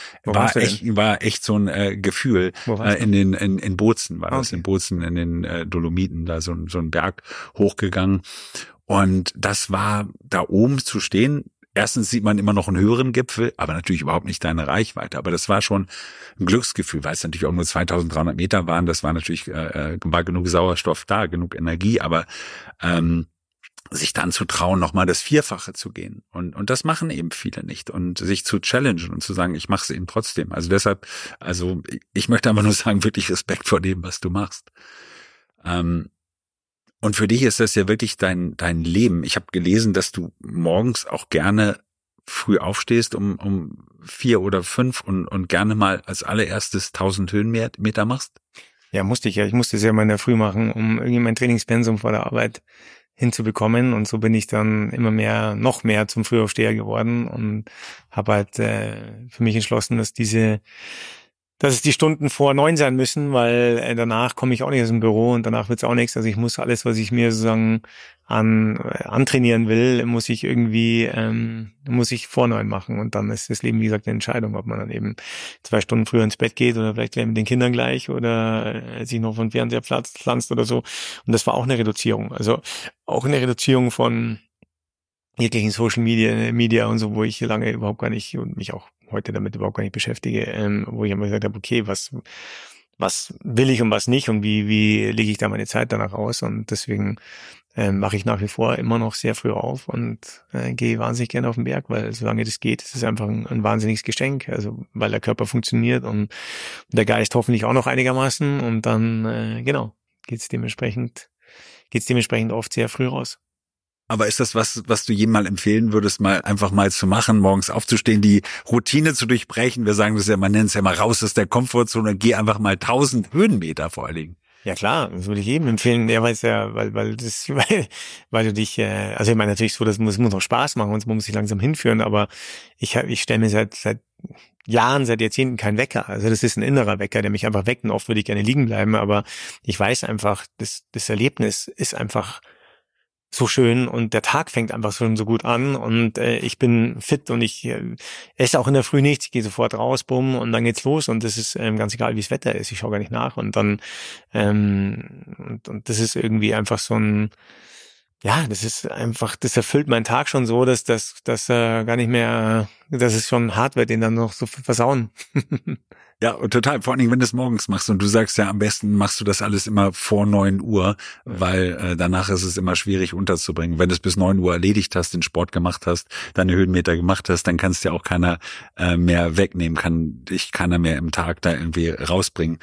echt so ein Gefühl. In Bozen war das, in Bozen in den Dolomiten, da so ein Berg hochgegangen. Und das war, da oben zu stehen. Erstens sieht man immer noch einen höheren Gipfel, aber natürlich überhaupt nicht deine Reichweite. Aber das war schon ein Glücksgefühl, weil es natürlich auch nur 2300 Meter waren. Das war natürlich, war genug Sauerstoff da, genug Energie, aber sich dann zu trauen, nochmal das Vierfache zu gehen. Und das machen eben viele nicht. Und sich zu challengen und zu sagen, ich mache es eben trotzdem. Also deshalb, ich möchte einfach nur sagen, wirklich Respekt vor dem, was du machst. Und für dich ist das ja wirklich dein Leben. Ich habe gelesen, dass du morgens auch gerne früh aufstehst, um 4 oder 5 und gerne mal als allererstes 1000 Höhenmeter machst. Ja, musste ich ja. Ich musste es ja mal in der Früh machen, um irgendwie mein Trainingspensum vor der Arbeit hinzubekommen. Und so bin ich dann noch mehr zum Frühaufsteher geworden und habe halt für mich entschlossen, dass es die Stunden vor 9 sein müssen, weil danach komme ich auch nicht aus dem Büro und danach wird's auch nichts. Also ich muss alles, was ich mir sozusagen antrainieren will, muss ich vor 9 machen. Und dann ist das Leben, wie gesagt, eine Entscheidung, ob man dann eben 2 Stunden früher ins Bett geht oder vielleicht mit den Kindern gleich oder sich noch von Fernseher pflanzt oder so. Und das war auch eine Reduzierung. Also auch eine Reduzierung von jeglichen Social Media und so, wo ich lange überhaupt gar nicht und mich auch heute damit überhaupt gar nicht beschäftige, wo ich immer gesagt habe, okay, was will ich und was nicht und wie lege ich da meine Zeit danach aus und deswegen mache ich nach wie vor immer noch sehr früh auf und gehe wahnsinnig gerne auf den Berg, weil solange das geht, ist es einfach ein wahnsinniges Geschenk, also weil der Körper funktioniert und der Geist hoffentlich auch noch einigermaßen und dann, geht's dementsprechend oft sehr früh raus. Aber ist das was du jedem mal empfehlen würdest, einfach mal zu machen, morgens aufzustehen, die Routine zu durchbrechen? Wir sagen das ja, man nennt es ja mal raus aus der Komfortzone und geh einfach mal 1000 Höhenmeter vor allen Dingen. Ja klar, das würde ich jedem empfehlen, weil du dich, also ich meine natürlich so, das muss noch Spaß machen und man muss sich langsam hinführen, aber ich stelle mir seit Jahren, seit Jahrzehnten keinen Wecker. Also das ist ein innerer Wecker, der mich einfach weckt und oft würde ich gerne liegen bleiben, aber ich weiß einfach, das Erlebnis ist einfach so schön und der Tag fängt einfach schon so gut an und ich bin fit und ich esse auch in der Früh nichts, ich gehe sofort raus, bumm, und dann geht's los und das ist ganz egal, wie das Wetter ist, ich schaue gar nicht nach und dann und das ist irgendwie einfach so ein, ja, das ist einfach, das erfüllt meinen Tag schon so, dass gar nicht mehr, dass es schon hart wird, den dann noch so versauen. Ja, und total. Vor allen Dingen, wenn du es morgens machst und du sagst ja, am besten machst du das alles immer vor 9 Uhr, weil danach ist es immer schwierig unterzubringen. Wenn du es bis 9 Uhr erledigt hast, den Sport gemacht hast, deine Höhenmeter gemacht hast, dann kannst ja auch keiner mehr wegnehmen, kann dich keiner mehr im Tag da irgendwie rausbringen.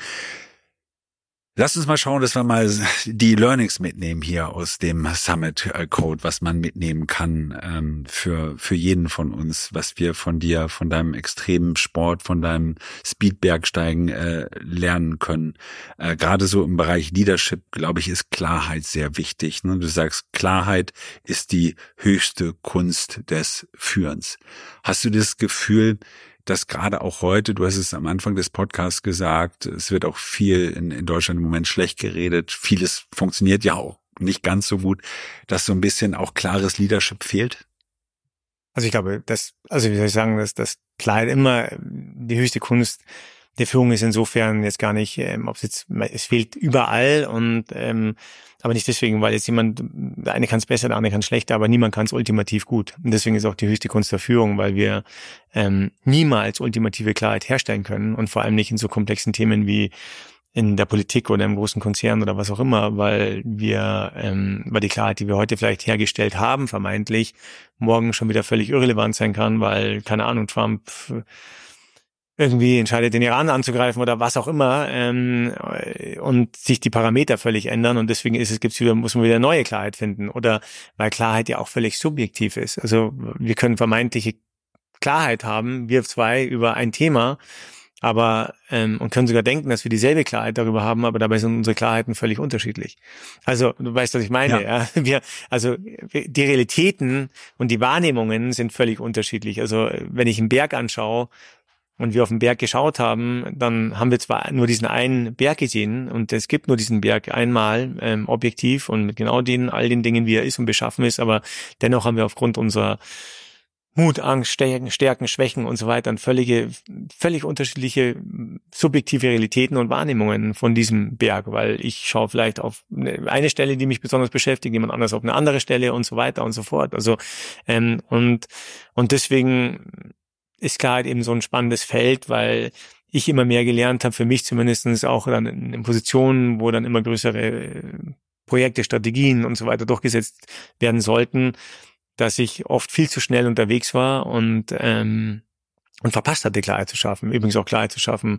Lass uns mal schauen, dass wir mal die Learnings mitnehmen hier aus dem Summit Code, was man mitnehmen kann für jeden von uns, was wir von dir, von deinem extremen Sport, von deinem Speedbergsteigen lernen können. Gerade so im Bereich Leadership, glaube ich, ist Klarheit sehr wichtig. Ne? Du sagst, Klarheit ist die höchste Kunst des Führens. Hast du das Gefühl, dass gerade auch heute, du hast es am Anfang des Podcasts gesagt, es wird auch viel in Deutschland im Moment schlecht geredet, vieles funktioniert ja auch nicht ganz so gut, dass so ein bisschen auch klares Leadership fehlt? Also ich glaube, wie soll ich sagen, dass Klarheit immer die höchste Kunst der Führung ist, insofern jetzt gar nicht, es fehlt überall und aber nicht deswegen, weil jetzt der eine kann es besser, der andere kann es schlechter, aber niemand kann es ultimativ gut. Und deswegen ist auch die höchste Kunst der Führung, weil wir niemals ultimative Klarheit herstellen können und vor allem nicht in so komplexen Themen wie in der Politik oder im großen Konzern oder was auch immer, weil die Klarheit, die wir heute vielleicht hergestellt haben, vermeintlich, morgen schon wieder völlig irrelevant sein kann, weil, keine Ahnung, Trump irgendwie entscheidet, den Iran anzugreifen oder was auch immer und sich die Parameter völlig ändern und deswegen muss man wieder neue Klarheit finden oder weil Klarheit ja auch völlig subjektiv ist. Also wir können vermeintliche Klarheit haben, wir zwei über ein Thema, aber und können sogar denken, dass wir dieselbe Klarheit darüber haben, aber dabei sind unsere Klarheiten völlig unterschiedlich. Also du weißt, was ich meine. Ja. Die Realitäten und die Wahrnehmungen sind völlig unterschiedlich. Also wenn ich einen Berg anschaue und wir auf den Berg geschaut haben, dann haben wir zwar nur diesen einen Berg gesehen und es gibt nur diesen Berg einmal objektiv und mit genau all den Dingen, wie er ist und beschaffen ist, aber dennoch haben wir aufgrund unserer Mut, Angst, Stärken, Schwächen und so weiter völlig unterschiedliche subjektive Realitäten und Wahrnehmungen von diesem Berg, weil ich schaue vielleicht auf eine Stelle, die mich besonders beschäftigt, jemand anders auf eine andere Stelle und so weiter und so fort. Also und deswegen ist Klarheit eben so ein spannendes Feld, weil ich immer mehr gelernt habe, für mich zumindest auch dann in Positionen, wo dann immer größere Projekte, Strategien und so weiter durchgesetzt werden sollten, dass ich oft viel zu schnell unterwegs war und verpasst hatte, Klarheit zu schaffen. Übrigens auch Klarheit zu schaffen,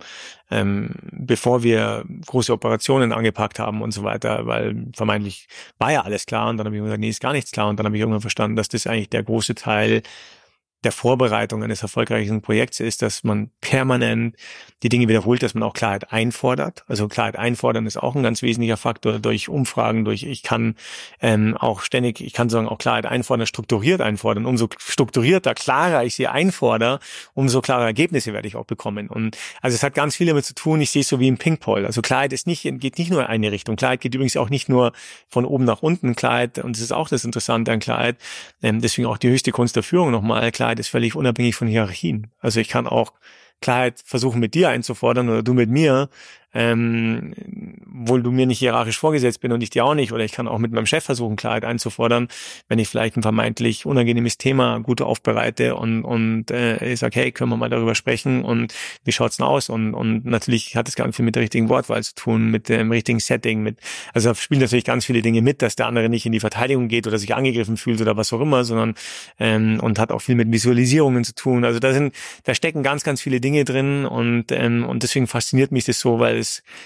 bevor wir große Operationen angepackt haben und so weiter, weil vermeintlich war ja alles klar und dann habe ich gesagt, nee, ist gar nichts klar und dann habe ich irgendwann verstanden, dass das eigentlich der große Teil der Vorbereitung eines erfolgreichen Projekts ist, dass man permanent die Dinge wiederholt, dass man auch Klarheit einfordert. Also Klarheit einfordern ist auch ein ganz wesentlicher Faktor durch Umfragen, ich kann auch Klarheit einfordern, strukturiert einfordern. Umso strukturierter, klarer ich sie einfordere, umso klarer Ergebnisse werde ich auch bekommen. Und also es hat ganz viel damit zu tun, ich sehe es so wie im Ping-Pong. Also Klarheit geht nicht nur in eine Richtung. Klarheit geht übrigens auch nicht nur von oben nach unten. Klarheit, und das ist auch das Interessante an Klarheit, deswegen auch die höchste Kunst der Führung nochmal, Klarheit ist völlig unabhängig von Hierarchien. Also ich kann auch Klarheit versuchen mit dir einzufordern oder du mit mir obwohl du mir nicht hierarchisch vorgesetzt bin und ich dir auch nicht, oder ich kann auch mit meinem Chef versuchen, Klarheit einzufordern, wenn ich vielleicht ein vermeintlich unangenehmes Thema gut aufbereite und ich sage, hey, können wir mal darüber sprechen und wie schaut's denn aus? Und natürlich hat es ganz viel mit der richtigen Wortwahl zu tun, mit dem richtigen Setting, also da spielen natürlich ganz viele Dinge mit, dass der andere nicht in die Verteidigung geht oder sich angegriffen fühlt oder was auch immer, sondern und hat auch viel mit Visualisierungen zu tun. Also da stecken ganz, ganz viele Dinge drin und deswegen fasziniert mich das so, weil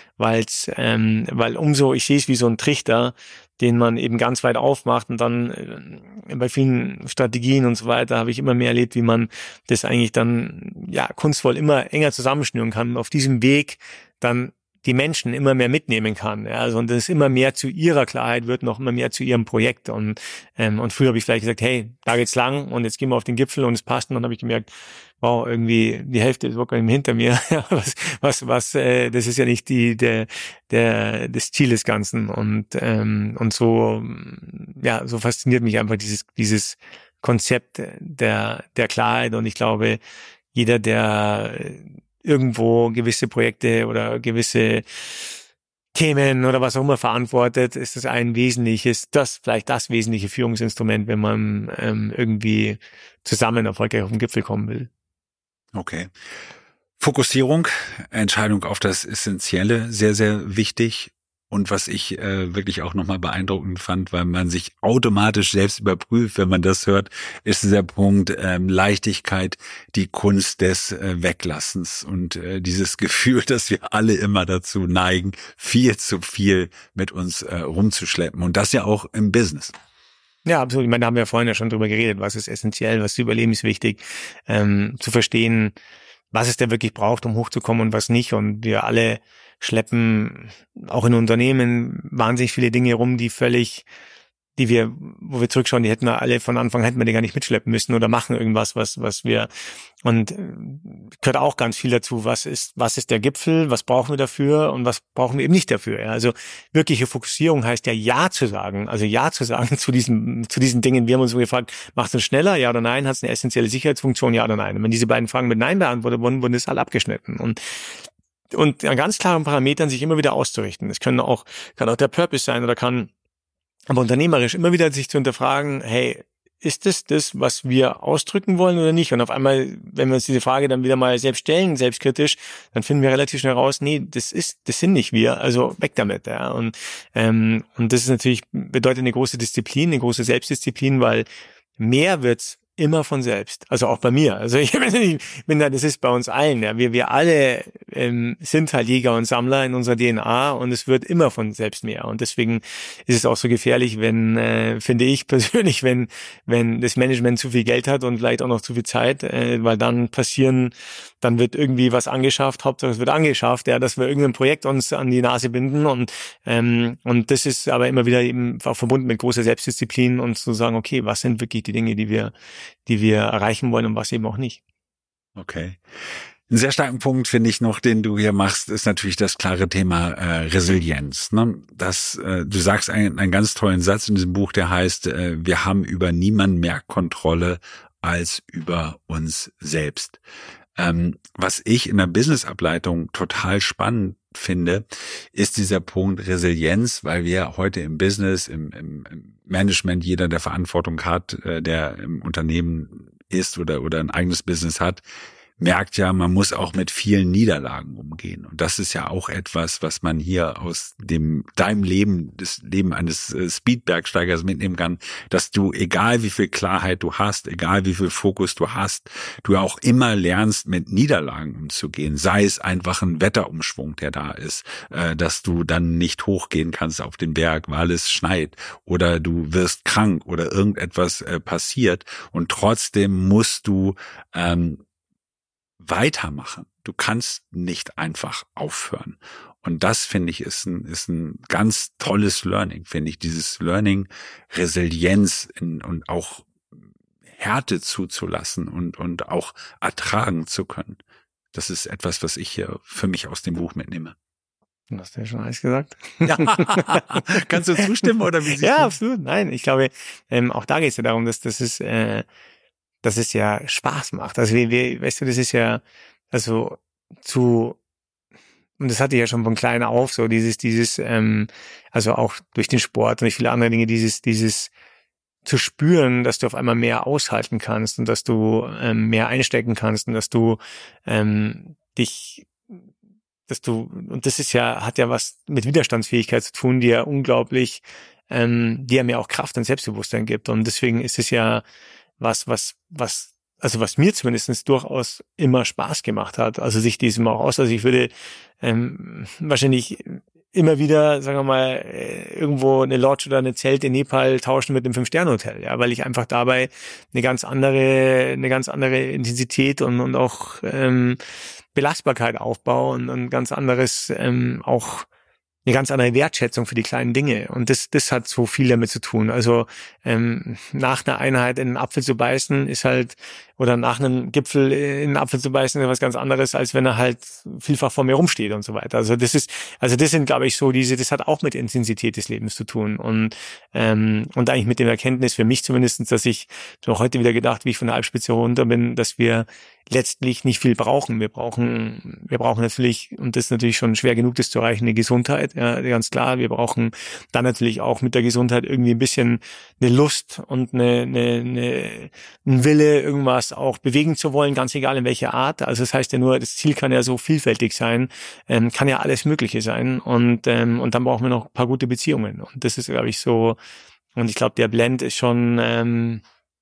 ich sehe es wie so ein Trichter, den man eben ganz weit aufmacht und dann bei vielen Strategien und so weiter habe ich immer mehr erlebt, wie man das eigentlich dann kunstvoll immer enger zusammenschnüren kann und auf diesem Weg dann die Menschen immer mehr mitnehmen kann. Ja, also und das immer mehr zu ihrer Klarheit wird, noch immer mehr zu ihrem Projekt. Und früher habe ich vielleicht gesagt, hey, da geht's lang und jetzt gehen wir auf den Gipfel und es passt. Und dann habe ich gemerkt, wow, irgendwie die Hälfte ist wirklich hinter mir. Das ist ja nicht das Ziel des Ganzen. Und so fasziniert mich einfach dieses Konzept der Klarheit. Und ich glaube, jeder, der irgendwo gewisse Projekte oder gewisse Themen oder was auch immer verantwortet, ist das vielleicht das wesentliche Führungsinstrument, wenn man irgendwie zusammen erfolgreich auf den Gipfel kommen will. Okay. Fokussierung, Entscheidung auf das Essentielle, sehr, sehr wichtig. Und was ich wirklich auch nochmal beeindruckend fand, weil man sich automatisch selbst überprüft, wenn man das hört, ist dieser Punkt Leichtigkeit, die Kunst des Weglassens und dieses Gefühl, dass wir alle immer dazu neigen, viel zu viel mit uns rumzuschleppen. Und das ja auch im Business. Ja, absolut. Ich meine, da haben wir ja vorhin ja schon drüber geredet, was ist essentiell, was ist überlebenswichtig, zu verstehen, was es denn wirklich braucht, um hochzukommen und was nicht. Und wir alle schleppen auch in Unternehmen wahnsinnig viele Dinge rum, wo wir zurückschauen, die hätten wir alle von Anfang, hätten wir die gar nicht mitschleppen müssen oder machen irgendwas, was wir, und gehört auch ganz viel dazu, was ist der Gipfel, was brauchen wir dafür und was brauchen wir eben nicht dafür. Ja? Also wirkliche Fokussierung heißt ja Ja zu sagen, zu diesen Dingen. Wir haben uns so gefragt, macht es schneller, ja oder nein, hat es eine essentielle Sicherheitsfunktion, ja oder nein. Und wenn diese beiden Fragen mit Nein beantwortet wurden, wurden es alle abgeschnitten. Und an ganz klaren Parametern sich immer wieder auszurichten. Es kann auch der Purpose sein oder aber unternehmerisch immer wieder sich zu hinterfragen, hey, ist das, was wir ausdrücken wollen oder nicht? Und auf einmal, wenn wir uns diese Frage dann wieder mal selbst stellen, selbstkritisch, dann finden wir relativ schnell raus, nee, das sind nicht wir, also weg damit, ja. Und das ist natürlich, bedeutet eine große Disziplin, eine große Selbstdisziplin, weil mehr wird's immer von selbst. Also auch bei mir. Also ich bin da, das ist bei uns allen. Ja. Wir alle sind halt Jäger und Sammler in unserer DNA und es wird immer von selbst mehr. Und deswegen ist es auch so gefährlich, finde ich persönlich, wenn das Management zu viel Geld hat und vielleicht auch noch zu viel Zeit, weil dann wird irgendwie was angeschafft, Hauptsache es wird angeschafft, ja, dass wir irgendein Projekt uns an die Nase binden und das ist aber immer wieder eben auch verbunden mit großer Selbstdisziplin und zu sagen, okay, was sind wirklich die Dinge, die wir erreichen wollen und was eben auch nicht. Okay. Einen sehr starken Punkt finde ich noch, den du hier machst, ist natürlich das klare Thema Resilienz. Ne? Du sagst einen ganz tollen Satz in diesem Buch, der heißt, wir haben über niemanden mehr Kontrolle als über uns selbst. Was ich in der Business-Ableitung total spannend finde, ist dieser Punkt Resilienz, weil wir heute im Business, im Management, jeder, der Verantwortung hat, der im Unternehmen ist oder ein eigenes Business hat, merkt ja, man muss auch mit vielen Niederlagen umgehen. Und das ist ja auch etwas, was man hier aus deinem Leben, das Leben eines Speedbergsteigers mitnehmen kann, dass du, egal wie viel Klarheit du hast, egal wie viel Fokus du hast, du auch immer lernst, mit Niederlagen umzugehen. Sei es einfach ein Wetterumschwung, der da ist, dass du dann nicht hochgehen kannst auf den Berg, weil es schneit, oder du wirst krank oder irgendetwas passiert und trotzdem musst du weitermachen. Du kannst nicht einfach aufhören. Und das, finde ich, ist ein ganz tolles Learning, finde ich. Dieses Learning, Resilienz und auch Härte zuzulassen und auch ertragen zu können. Das ist etwas, was ich hier für mich aus dem Buch mitnehme. Du hast ja schon alles gesagt. Ja. Kannst du zustimmen oder wie siehst du? Ja, absolut. Nein, ich glaube, auch da geht es ja darum, dass es ja Spaß macht. Also weißt du, das ist ja, also und das hatte ich ja schon von klein auf, so dieses, also auch durch den Sport und durch viele andere Dinge, dieses zu spüren, dass du auf einmal mehr aushalten kannst und dass du mehr einstecken kannst und dass du und das ist ja, hat ja was mit Widerstandsfähigkeit zu tun, die ja unglaublich, die ja mir auch Kraft und Selbstbewusstsein gibt. Und deswegen ist es ja was mir zumindest durchaus immer Spaß gemacht hat. Also sich diesem auch aus, also ich würde wahrscheinlich immer wieder, sagen wir mal, irgendwo eine Lodge oder eine Zelt in Nepal tauschen mit einem 5-Sterne-Hotel, ja, weil ich einfach dabei eine ganz andere Intensität und auch Belastbarkeit aufbaue und ein ganz anderes auch eine ganz andere Wertschätzung für die kleinen Dinge. Und das hat so viel damit zu tun. Also nach einer Einheit in einen Apfel zu beißen ist halt, oder nach einem Gipfel in einen Apfel zu beißen ist was ganz anderes, als wenn er halt vielfach vor mir rumsteht und so weiter. Also das sind, glaube ich, so das hat auch mit der Intensität des Lebens zu tun. Und eigentlich mit dem Erkenntnis für mich zumindest, dass ich noch heute wieder gedacht, wie ich von der Alpspitze runter bin, dass wir letztlich nicht viel brauchen. Wir brauchen natürlich, und das ist natürlich schon schwer genug, das zu erreichen, eine Gesundheit, ja, ganz klar. Wir brauchen dann natürlich auch mit der Gesundheit irgendwie ein bisschen eine Lust und ein Wille, irgendwas auch bewegen zu wollen, ganz egal in welcher Art. Also das heißt ja nur, das Ziel kann ja so vielfältig sein, kann ja alles Mögliche sein. Und dann brauchen wir noch ein paar gute Beziehungen. Und das ist, glaube ich, so, und ich glaube, der Blend ist schon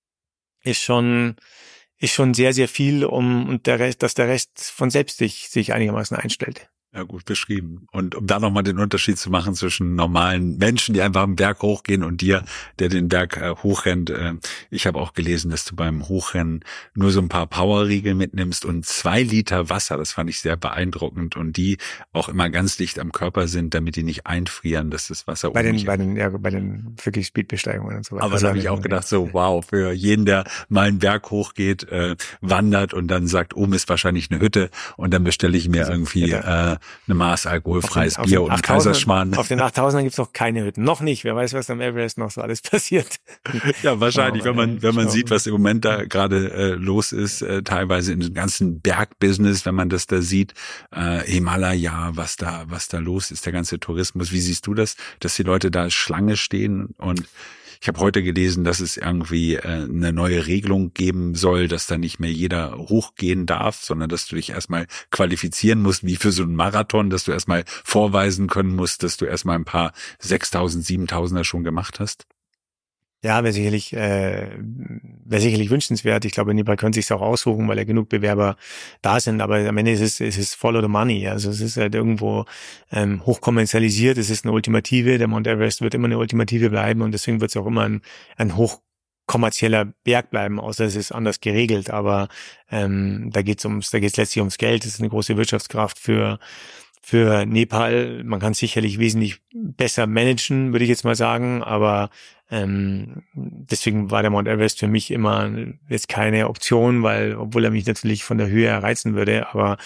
sehr, sehr viel, und dass der Rest von selbst sich einigermaßen einstellt. Ja, gut beschrieben. Und um da nochmal den Unterschied zu machen zwischen normalen Menschen, die einfach einen Berg hochgehen, und dir, der den Berg hochrennt. Ich habe auch gelesen, dass du beim Hochrennen nur so ein paar Powerriegel mitnimmst und 2 Liter Wasser. Das fand ich sehr beeindruckend, und die auch immer ganz dicht am Körper sind, damit die nicht einfrieren, dass das Wasser bei den wirklich Speedbesteigungen und so weiter. Aber da habe ich auch gedacht, so wow, für jeden, der mal einen Berg hochgeht, wandert und dann sagt, oben ist wahrscheinlich eine Hütte, und dann bestelle ich mir irgendwie eine Maß alkoholfreies Bier und einen Kaiserschmarrn. Auf den 8000ern gibt's noch keine Hütten. Noch nicht. Wer weiß, was am Everest noch so alles passiert. Ja, wahrscheinlich, wenn man sieht, was im Moment da gerade los ist, teilweise in dem ganzen Bergbusiness, wenn man das da sieht, Himalaya, was da los ist, der ganze Tourismus. Wie siehst du das, dass die Leute da Schlange stehen? Und ich habe heute gelesen, dass es irgendwie eine neue Regelung geben soll, dass da nicht mehr jeder hochgehen darf, sondern dass du dich erstmal qualifizieren musst, wie für so einen Marathon, dass du erstmal vorweisen können musst, dass du erstmal ein paar 6.000, 7.000er schon gemacht hast. Ja, wäre sicherlich wünschenswert. Ich glaube, Nepal könnte sich auch aussuchen, weil ja genug Bewerber da sind. Aber am Ende ist es follow the money. Also es ist halt irgendwo hochkommerzialisiert. Es ist eine Ultimative. Der Mount Everest wird immer eine Ultimative bleiben, und deswegen wird es auch immer ein hochkommerzieller Berg bleiben, außer es ist anders geregelt. Aber da geht's letztlich ums Geld. Es ist eine große Wirtschaftskraft für Nepal. Man kann es sicherlich wesentlich besser managen, würde ich jetzt mal sagen, aber deswegen war der Mount Everest für mich immer jetzt keine Option, obwohl er mich natürlich von der Höhe reizen würde, aber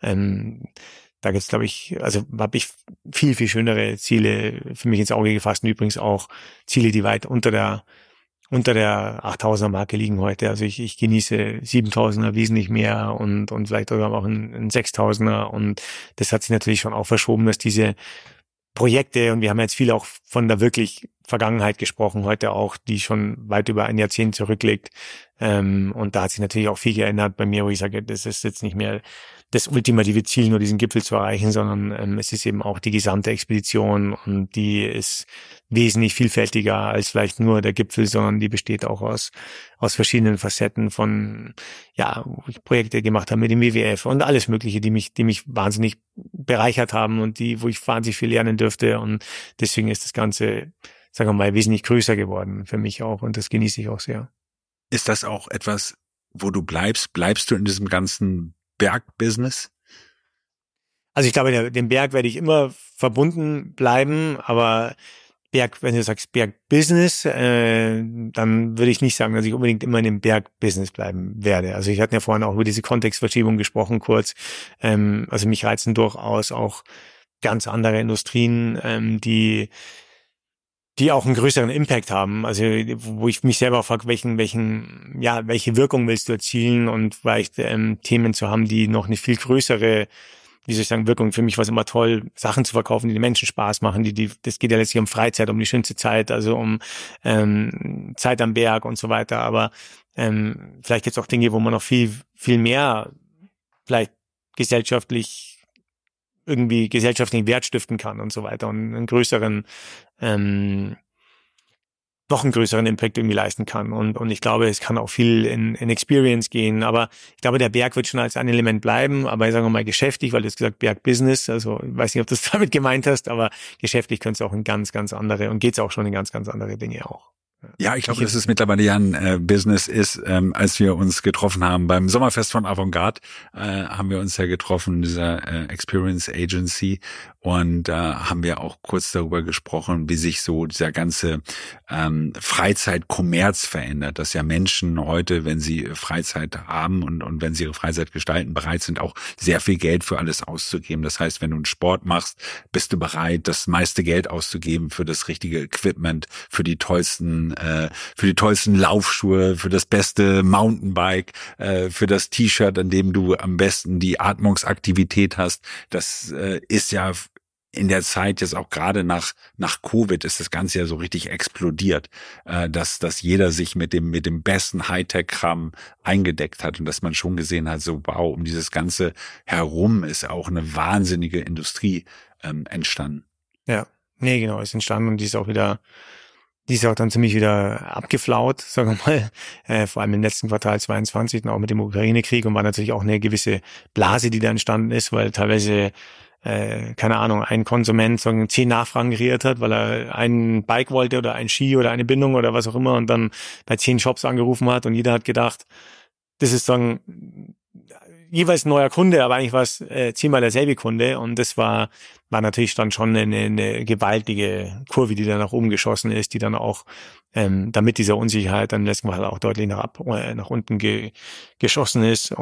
da gibt's, glaube ich, also habe ich viel, viel schönere Ziele für mich ins Auge gefasst, und übrigens auch Ziele, die weit unter der 8.000er Marke liegen heute. Also ich genieße 7.000er wesentlich mehr und vielleicht sogar auch ein 6.000er, und das hat sich natürlich schon auch verschoben, dass diese Projekte, und wir haben jetzt viel auch von der wirklich Vergangenheit gesprochen, heute auch, die schon weit über ein Jahrzehnt zurückliegt, und da hat sich natürlich auch viel geändert bei mir, wo ich sage, das ist jetzt nicht mehr das ultimative Ziel, nur diesen Gipfel zu erreichen, sondern es ist eben auch die gesamte Expedition, und die ist wesentlich vielfältiger als vielleicht nur der Gipfel, sondern die besteht auch aus verschiedenen Facetten von, ja, wo ich Projekte gemacht habe mit dem WWF und alles Mögliche, die mich wahnsinnig bereichert haben und wo ich wahnsinnig viel lernen dürfte, und deswegen ist das Ganze, sagen wir mal, wesentlich größer geworden für mich auch, und das genieße ich auch sehr. Ist das auch etwas, wo du bleibst? Bleibst du in diesem ganzen Bergbusiness? Also ich glaube, dem Berg werde ich immer verbunden bleiben, aber wenn du sagst Bergbusiness, dann würde ich nicht sagen, dass ich unbedingt immer in dem Bergbusiness bleiben werde. Also ich hatte ja vorhin auch über diese Kontextverschiebung gesprochen kurz. Also mich reizen durchaus auch ganz andere Industrien, die auch einen größeren Impact haben. Also wo ich mich selber frage, welche Wirkung willst du erzielen, und vielleicht Themen zu haben, die noch eine viel größere wie soll ich sagen, Wirkung. Für mich war es immer toll, Sachen zu verkaufen, die den Menschen Spaß machen. Das geht ja letztlich um Freizeit, um die schönste Zeit, also um Zeit am Berg und so weiter. Aber vielleicht jetzt auch Dinge, wo man noch viel, viel mehr vielleicht gesellschaftlichen Wert stiften kann und so weiter und noch einen größeren Impact irgendwie leisten kann. Und ich glaube, es kann auch viel in Experience gehen. Aber ich glaube, der Berg wird schon als ein Element bleiben. Aber sagen wir mal geschäftlich, weil du hast gesagt Berg-Business. Also ich weiß nicht, ob du das damit gemeint hast, aber geschäftlich könnte es auch in ganz, ganz andere und geht es auch schon in ganz, ganz andere Dinge auch. Ja, ich glaube, dass es mittlerweile ja ein Business ist. Als wir uns getroffen haben beim Sommerfest von Avantgarde, haben wir uns ja getroffen, dieser Experience Agency, und haben wir auch kurz darüber gesprochen, wie sich so dieser ganze Freizeitkommerz verändert, dass ja Menschen heute, wenn sie Freizeit haben und wenn sie ihre Freizeit gestalten, bereit sind, auch sehr viel Geld für alles auszugeben. Das heißt, wenn du einen Sport machst, bist du bereit, das meiste Geld auszugeben für das richtige Equipment, für die tollsten Laufschuhe, für das beste Mountainbike, für das T-Shirt, an dem du am besten die Atmungsaktivität hast. Das ist ja in der Zeit jetzt auch gerade nach Covid ist das Ganze ja so richtig explodiert, dass jeder sich mit dem besten Hightech-Kram eingedeckt hat und dass man schon gesehen hat, so wow, um dieses Ganze herum ist auch eine wahnsinnige Industrie entstanden. Ja, nee, genau, ist entstanden und die ist auch dann ziemlich wieder abgeflaut, sagen wir mal, vor allem im letzten Quartal 22 und auch mit dem Ukraine-Krieg, und war natürlich auch eine gewisse Blase, die da entstanden ist, weil teilweise keine Ahnung, ein Konsument 10 Nachfragen kreiert hat, weil er ein Bike wollte oder ein Ski oder eine Bindung oder was auch immer, und dann bei 10 Shops angerufen hat und jeder hat gedacht, das ist jeweils ein neuer Kunde, aber eigentlich war es 10-mal derselbe Kunde, und das war natürlich dann schon eine gewaltige Kurve, die dann nach oben geschossen ist, die dann auch damit dieser Unsicherheit dann im letzten Mal auch deutlich nach unten geschossen ist,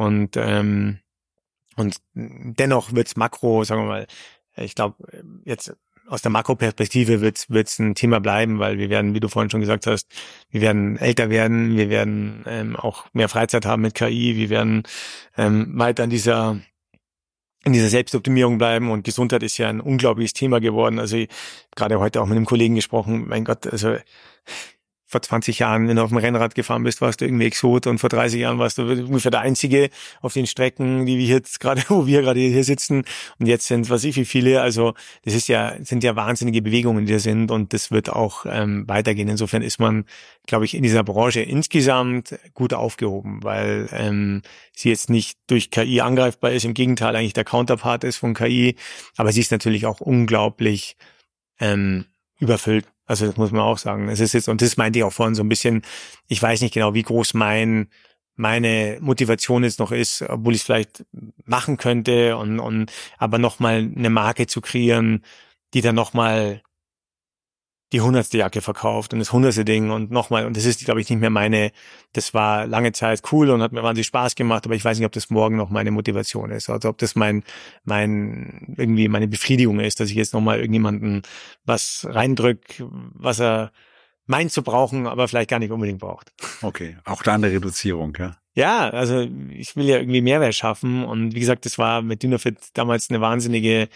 und dennoch wird's Makro, sagen wir mal, ich glaube, jetzt aus der Makroperspektive wird's ein Thema bleiben, weil wir werden, wie du vorhin schon gesagt hast, wir werden älter werden, wir werden auch mehr Freizeit haben mit KI, wir werden weiter in dieser Selbstoptimierung bleiben, und Gesundheit ist ja ein unglaubliches Thema geworden. Also gerade heute auch mit einem Kollegen gesprochen, mein Gott, also vor 20 Jahren, wenn du auf dem Rennrad gefahren bist, warst du irgendwie Exot, und vor 30 Jahren warst du ungefähr der Einzige auf den Strecken, wo wir gerade hier sitzen, und jetzt sind, was ich, wie viele, also das sind ja wahnsinnige Bewegungen, die da sind, und das wird auch weitergehen. Insofern ist man, glaube ich, in dieser Branche insgesamt gut aufgehoben, weil sie jetzt nicht durch KI angreifbar ist, im Gegenteil eigentlich der Counterpart ist von KI, aber sie ist natürlich auch unglaublich überfüllt. Also das muss man auch sagen. Es ist jetzt, und das meinte ich auch vorhin so ein bisschen, ich weiß nicht genau, wie groß meine Motivation jetzt noch ist, obwohl ich es vielleicht machen könnte, aber nochmal eine Marke zu kreieren, die dann nochmal die 100. Jacke verkauft und das 100. Ding und nochmal, und das ist, glaube ich, nicht mehr das war lange Zeit cool und hat mir wahnsinnig Spaß gemacht, aber ich weiß nicht, ob das morgen noch meine Motivation ist, also ob das irgendwie meine Befriedigung ist, dass ich jetzt nochmal irgendjemanden was reindrück, was er meint zu brauchen, aber vielleicht gar nicht unbedingt braucht. Okay, auch da eine Reduzierung, ja? Ja, also ich will ja irgendwie Mehrwert schaffen, und wie gesagt, das war mit Dynafit damals eine wahnsinnige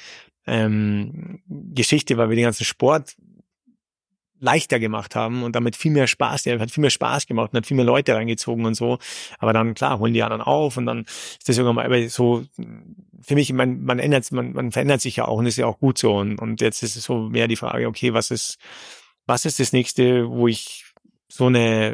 Geschichte, weil wir den ganzen Sport leichter gemacht haben und damit viel mehr Spaß, der hat viel mehr Spaß gemacht und hat viel mehr Leute reingezogen und so, aber dann, klar, holen die anderen auf, und dann ist das irgendwann mal so, für mich, man verändert sich ja auch, und ist ja auch gut so, und jetzt ist es so mehr die Frage, okay, was ist das nächste, wo ich wo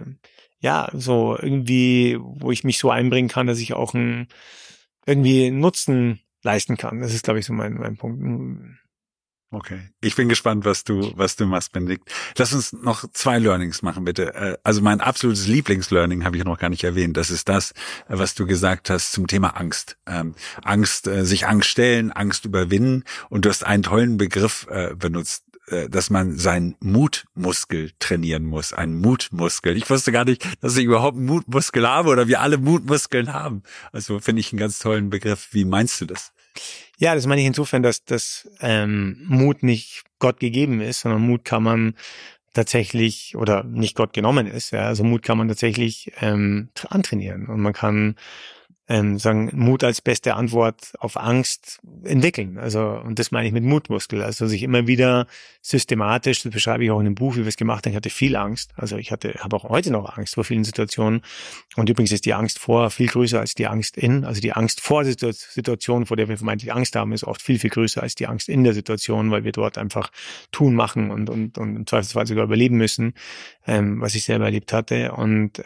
ich mich so einbringen kann, dass ich auch irgendwie Nutzen leisten kann. Das ist, glaube ich, so mein Punkt. Okay. Ich bin gespannt, was du machst, Benedikt. Lass uns noch 2 Learnings machen, bitte. Also mein absolutes Lieblingslearning habe ich noch gar nicht erwähnt. Das ist das, was du gesagt hast zum Thema Angst. Sich Angst stellen, Angst überwinden. Und du hast einen tollen Begriff benutzt, dass man seinen Mutmuskel trainieren muss. Einen Mutmuskel. Ich wusste gar nicht, dass ich überhaupt einen Mutmuskel habe oder wir alle Mutmuskeln haben. Also finde ich einen ganz tollen Begriff. Wie meinst du das? Ja, das meine ich insofern, dass Mut nicht Gott gegeben ist, sondern Mut kann man tatsächlich, oder nicht Gott genommen ist, ja, also Mut kann man tatsächlich antrainieren, und man kann sagen, Mut als beste Antwort auf Angst entwickeln. Also, und das meine ich mit Mutmuskel. Also sich immer wieder systematisch, das beschreibe ich auch in dem Buch, wie wir es gemacht haben. Ich hatte viel Angst. Also habe auch heute noch Angst vor vielen Situationen. Und übrigens ist die Angst vor viel größer als die Angst in. Also die Angst vor der Situation, vor der wir vermeintlich Angst haben, ist oft viel, viel größer als die Angst in der Situation, weil wir dort einfach tun, machen und im Zweifelsfall sogar überleben müssen, was ich selber erlebt hatte. Und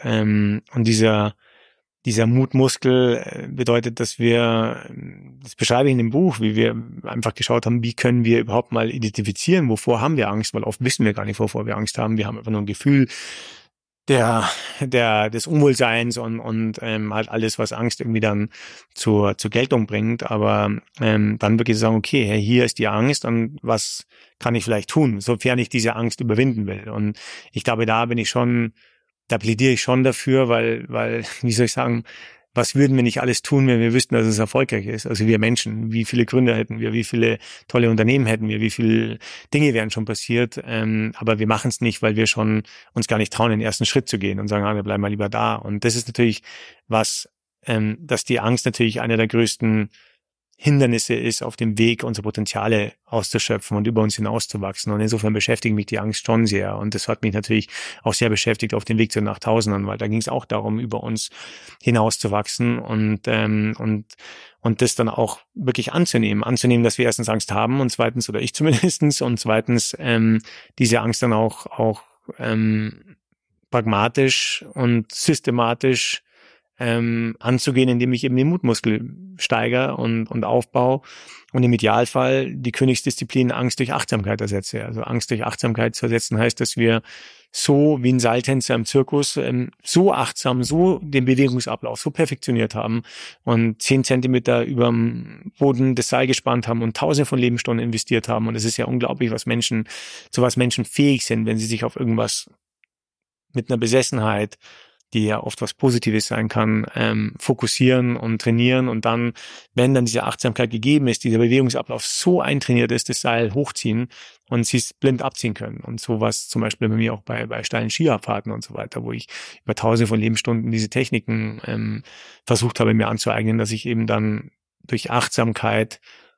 dieser Mutmuskel bedeutet, dass das beschreibe ich in dem Buch, wie wir einfach geschaut haben, wie können wir überhaupt mal identifizieren, wovor haben wir Angst, weil oft wissen wir gar nicht, wovor wir Angst haben. Wir haben einfach nur ein Gefühl des Unwohlseins und halt alles, was Angst irgendwie dann zur Geltung bringt. Aber dann wirklich sagen, okay, hey, hier ist die Angst und was kann ich vielleicht tun, sofern ich diese Angst überwinden will. Und ich glaube, da plädiere ich schon dafür, weil, wie soll ich sagen, was würden wir nicht alles tun, wenn wir wüssten, dass es erfolgreich ist? Also wir Menschen, wie viele Gründer hätten wir, wie viele tolle Unternehmen hätten wir, wie viele Dinge wären schon passiert, aber wir machen es nicht, weil wir schon uns gar nicht trauen, den ersten Schritt zu gehen und sagen, wir bleiben mal lieber da. Und das ist natürlich dass die Angst natürlich einer der größten Hindernisse ist auf dem Weg, unsere Potenziale auszuschöpfen und über uns hinauszuwachsen. Und insofern beschäftigt mich die Angst schon sehr. Und das hat mich natürlich auch sehr beschäftigt auf dem Weg zu den 8000ern, weil da ging es auch darum, über uns hinauszuwachsen und das dann auch wirklich anzunehmen, dass wir erstens Angst haben und zweitens, oder ich zumindestens, und zweitens diese Angst dann auch pragmatisch und systematisch anzugehen, indem ich eben den Mutmuskel steigere und aufbaue und im Idealfall die Königsdisziplin Angst durch Achtsamkeit ersetze. Also Angst durch Achtsamkeit zu ersetzen heißt, dass wir so wie ein Seiltänzer im Zirkus so achtsam, so den Bewegungsablauf so perfektioniert haben und 10 Zentimeter überm Boden das Seil gespannt haben und Tausende von Lebensstunden investiert haben. Und es ist ja unglaublich, zu was Menschen fähig sind, wenn sie sich auf irgendwas mit einer Besessenheit, die ja oft was Positives sein kann, fokussieren und trainieren und dann, wenn dann diese Achtsamkeit gegeben ist, dieser Bewegungsablauf so eintrainiert ist, das Seil hochziehen und sie es blind abziehen können. Und sowas zum Beispiel bei mir auch bei steilen Skiabfahrten und so weiter, wo ich über Tausende von Lebensstunden diese Techniken versucht habe, mir anzueignen, dass ich eben dann durch Achtsamkeit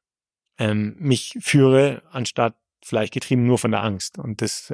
mich führe, anstatt vielleicht getrieben nur von der Angst. Und das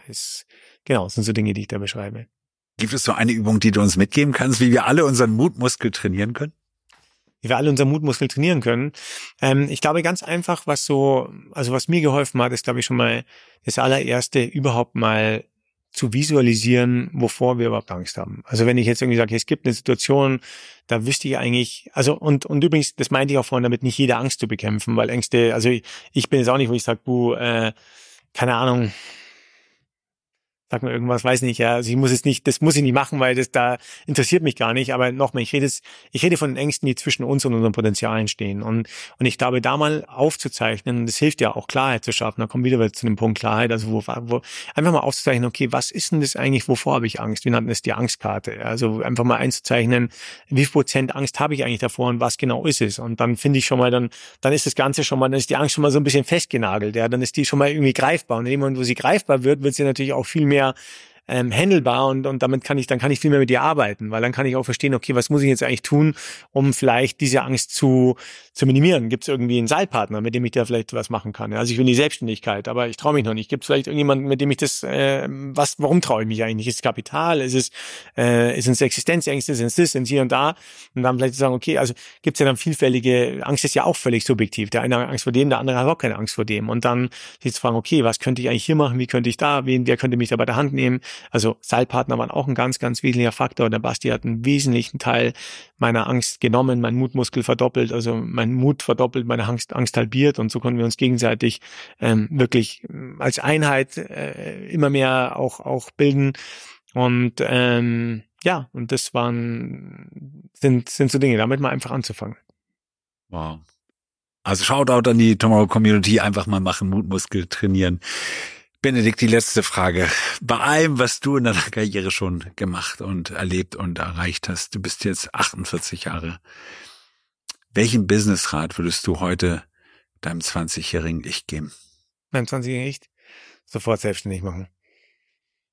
sind so Dinge, die ich da beschreibe. Gibt es so eine Übung, die du uns mitgeben kannst, wie wir alle unseren Mutmuskel trainieren können? Wie wir alle unseren Mutmuskel trainieren können. Ich glaube ganz einfach, was mir geholfen hat, ist, glaube ich, schon mal das allererste, überhaupt mal zu visualisieren, wovor wir überhaupt Angst haben. Also wenn ich jetzt irgendwie sage, es gibt eine Situation, da wüsste ich eigentlich, also und übrigens, das meinte ich auch vorhin damit, nicht jede Angst zu bekämpfen, weil Ängste, also ich bin jetzt auch nicht, wo ich sage, keine Ahnung, sag mir irgendwas, weiß nicht, ja, also das muss ich nicht machen, weil da interessiert mich gar nicht, aber nochmal, ich rede von den Ängsten, die zwischen uns und unseren Potenzialen stehen und ich glaube, da mal aufzuzeichnen, das hilft ja auch Klarheit zu schaffen, da kommen wir wieder zu dem Punkt Klarheit, also wo einfach mal aufzuzeichnen, okay, was ist denn das eigentlich, wovor habe ich Angst, wir nannten es die Angstkarte, also einfach mal einzuzeichnen, wie viel Prozent Angst habe ich eigentlich davor und was genau ist es und dann finde ich schon mal, dann ist das Ganze schon mal, dann ist die Angst schon mal so ein bisschen festgenagelt, ja, dann ist die schon mal irgendwie greifbar und in dem Moment, wo sie greifbar wird sie natürlich auch viel mehr handelbar und damit kann ich viel mehr mit ihr arbeiten, weil dann kann ich auch verstehen, okay, was muss ich jetzt eigentlich tun, um vielleicht diese Angst zu minimieren? Gibt es irgendwie einen Seilpartner, mit dem ich da vielleicht was machen kann? Also ich will die Selbstständigkeit, aber ich traue mich noch nicht. Gibt es vielleicht irgendjemanden, mit dem ich das, warum traue ich mich eigentlich? Ist es Kapital? Ist es Existenzängste? Sind es hier und da? Und dann vielleicht sagen, okay, also gibt es ja dann vielfältige, Angst ist ja auch völlig subjektiv. Der eine hat Angst vor dem, der andere hat auch keine Angst vor dem. Und dann sich zu fragen, okay, was könnte ich eigentlich hier machen? Wie könnte ich da? Wer könnte mich da bei der Hand nehmen? Also Seilpartner waren auch ein ganz, ganz wesentlicher Faktor. Der Basti hat einen wesentlichen Teil meiner Angst genommen, mein Mutmuskel verdoppelt, also mein Mut verdoppelt, meine Angst halbiert und so konnten wir uns gegenseitig wirklich als Einheit immer mehr auch bilden und und das sind so Dinge, damit mal einfach anzufangen. Wow. Also Shoutout an die Tomorrow Community, einfach mal machen, Mutmuskel trainieren. Benedikt, die letzte Frage. Bei allem, was du in deiner Karriere schon gemacht und erlebt und erreicht hast, du bist jetzt 48 Jahre. Welchen Businessrat würdest du heute deinem 20-jährigen Ich geben? Meinem 20-jährigen Ich? Sofort selbstständig machen.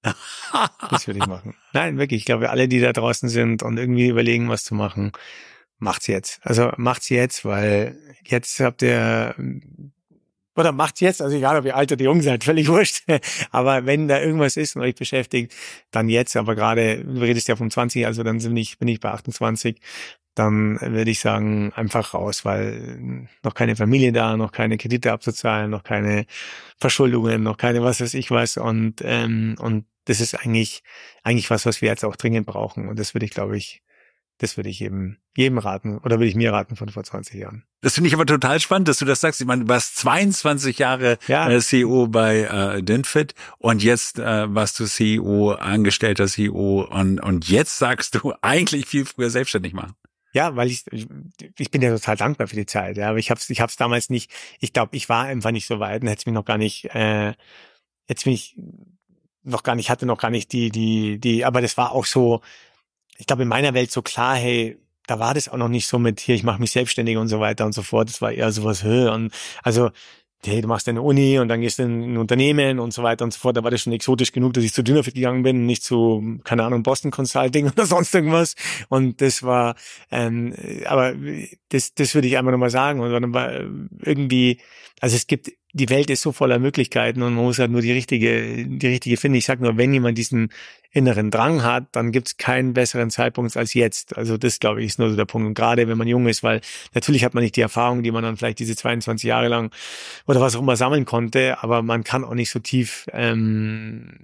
Das würde ich machen. Nein, wirklich. Ich glaube, alle, die da draußen sind und irgendwie überlegen, was zu machen, macht's jetzt. Also macht's jetzt, weil jetzt habt ihr, oder macht's jetzt, also egal, ob ihr alt oder jung seid, völlig wurscht. Aber wenn da irgendwas ist und euch beschäftigt, dann jetzt. Aber gerade, du redest ja vom 20, also dann bin ich bei 28. Dann würde ich sagen, einfach raus, weil noch keine Familie da, noch keine Kredite abzuzahlen, noch keine Verschuldungen, noch keine was weiß ich was. Und das ist eigentlich was wir jetzt auch dringend brauchen. Und das würde ich eben jedem raten, oder würde ich mir raten von vor 20 Jahren. Das finde ich aber total spannend, dass du das sagst. Ich meine, du warst 22 Jahre CEO bei DinFit und jetzt warst du CEO, angestellter CEO und jetzt sagst du eigentlich viel früher selbstständig machen. Ja, weil ich bin ja total dankbar für die Zeit, ja, aber ich hab's damals nicht, ich glaube, ich war einfach nicht so weit und hatte noch gar nicht die, aber das war auch so, ich glaube in meiner Welt so klar, hey, da war das auch noch nicht so mit hier, ich mache mich selbstständig und so weiter und so fort, das war eher sowas, und also hey, du machst deine Uni und dann gehst du in ein Unternehmen und so weiter und so fort. Da war das schon exotisch genug, dass ich zu Dynafit gegangen bin, nicht zu, keine Ahnung, Boston Consulting oder sonst irgendwas. Und das war, aber das würde ich einmal nochmal sagen. Und dann war irgendwie, also die Welt ist so voller Möglichkeiten und man muss halt nur die richtige finden. Ich sag nur, wenn jemand diesen inneren Drang hat, dann gibt's keinen besseren Zeitpunkt als jetzt. Also das, glaube ich, ist nur so der Punkt. Und gerade wenn man jung ist, weil natürlich hat man nicht die Erfahrung, die man dann vielleicht diese 22 Jahre lang oder was auch immer sammeln konnte, aber man kann auch nicht so tief, man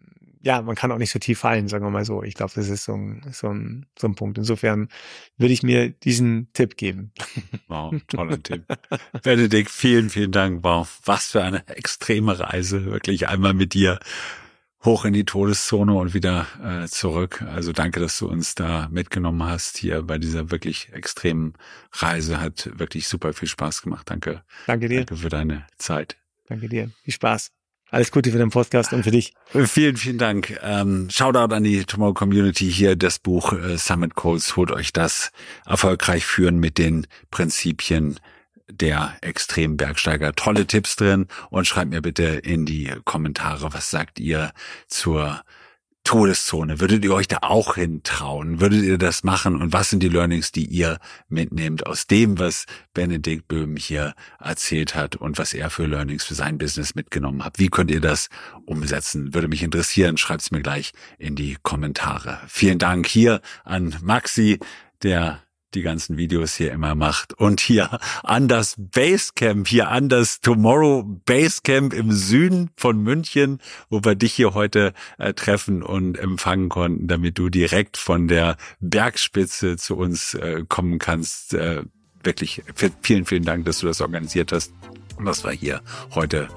kann auch nicht so tief fallen, sagen wir mal so. Ich glaube, das ist so ein Punkt. Insofern würde ich mir diesen Tipp geben. Wow, toller Tipp. Benedikt, vielen, vielen Dank. Wow, was für eine extreme Reise. Wirklich einmal mit dir hoch in die Todeszone und wieder zurück. Also danke, dass du uns da mitgenommen hast hier bei dieser wirklich extremen Reise. Hat wirklich super viel Spaß gemacht. Danke. Danke dir. Danke für deine Zeit. Danke dir. Viel Spaß. Alles Gute für den Podcast und für dich. Vielen, vielen Dank. Shoutout an die Tomorrow Community hier. Das Buch Summit Codes, holt euch das. Erfolgreich führen mit den Prinzipien der Extrembergsteiger. Tolle Tipps drin und schreibt mir bitte in die Kommentare, was sagt ihr zur Todeszone? Würdet ihr euch da auch hintrauen? Würdet ihr das machen? Und was sind die Learnings, die ihr mitnehmt aus dem, was Benedikt Böhm hier erzählt hat und was er für Learnings für sein Business mitgenommen hat? Wie könnt ihr das umsetzen? Würde mich interessieren. Schreibt es mir gleich in die Kommentare. Vielen Dank hier an Maxi, der die ganzen Videos hier immer macht, und hier an das Basecamp, hier an das Tomorrow Basecamp im Süden von München, wo wir dich hier heute treffen und empfangen konnten, damit du direkt von der Bergspitze zu uns kommen kannst. Wirklich vielen, vielen Dank, dass du das organisiert hast und dass wir hier heute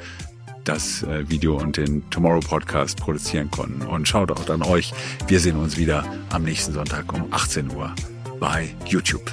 das Video und den Tomorrow Podcast produzieren konnten. Und schaut auch an euch. Wir sehen uns wieder am nächsten Sonntag um 18 Uhr. Bei YouTube.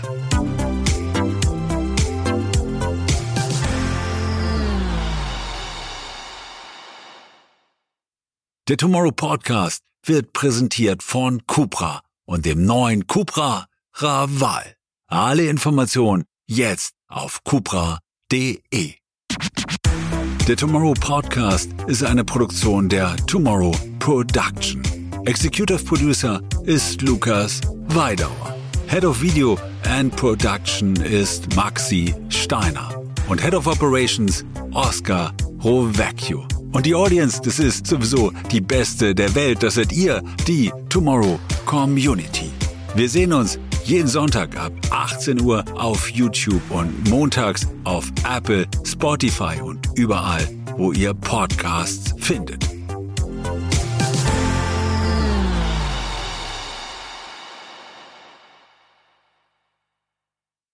Der Tomorrow Podcast wird präsentiert von Cupra und dem neuen Cupra Raval. Alle Informationen jetzt auf cupra.de. Der Tomorrow Podcast ist eine Produktion der Tomorrow Production. Executive Producer ist Lukas Weidauer. Head of Video and Production ist Maxi Steiner und Head of Operations Oscar Rovecchio. Und die Audience, das ist sowieso die beste der Welt. Das seid ihr, die Tomorrow Community. Wir sehen uns jeden Sonntag ab 18 Uhr auf YouTube und montags auf Apple, Spotify und überall, wo ihr Podcasts findet.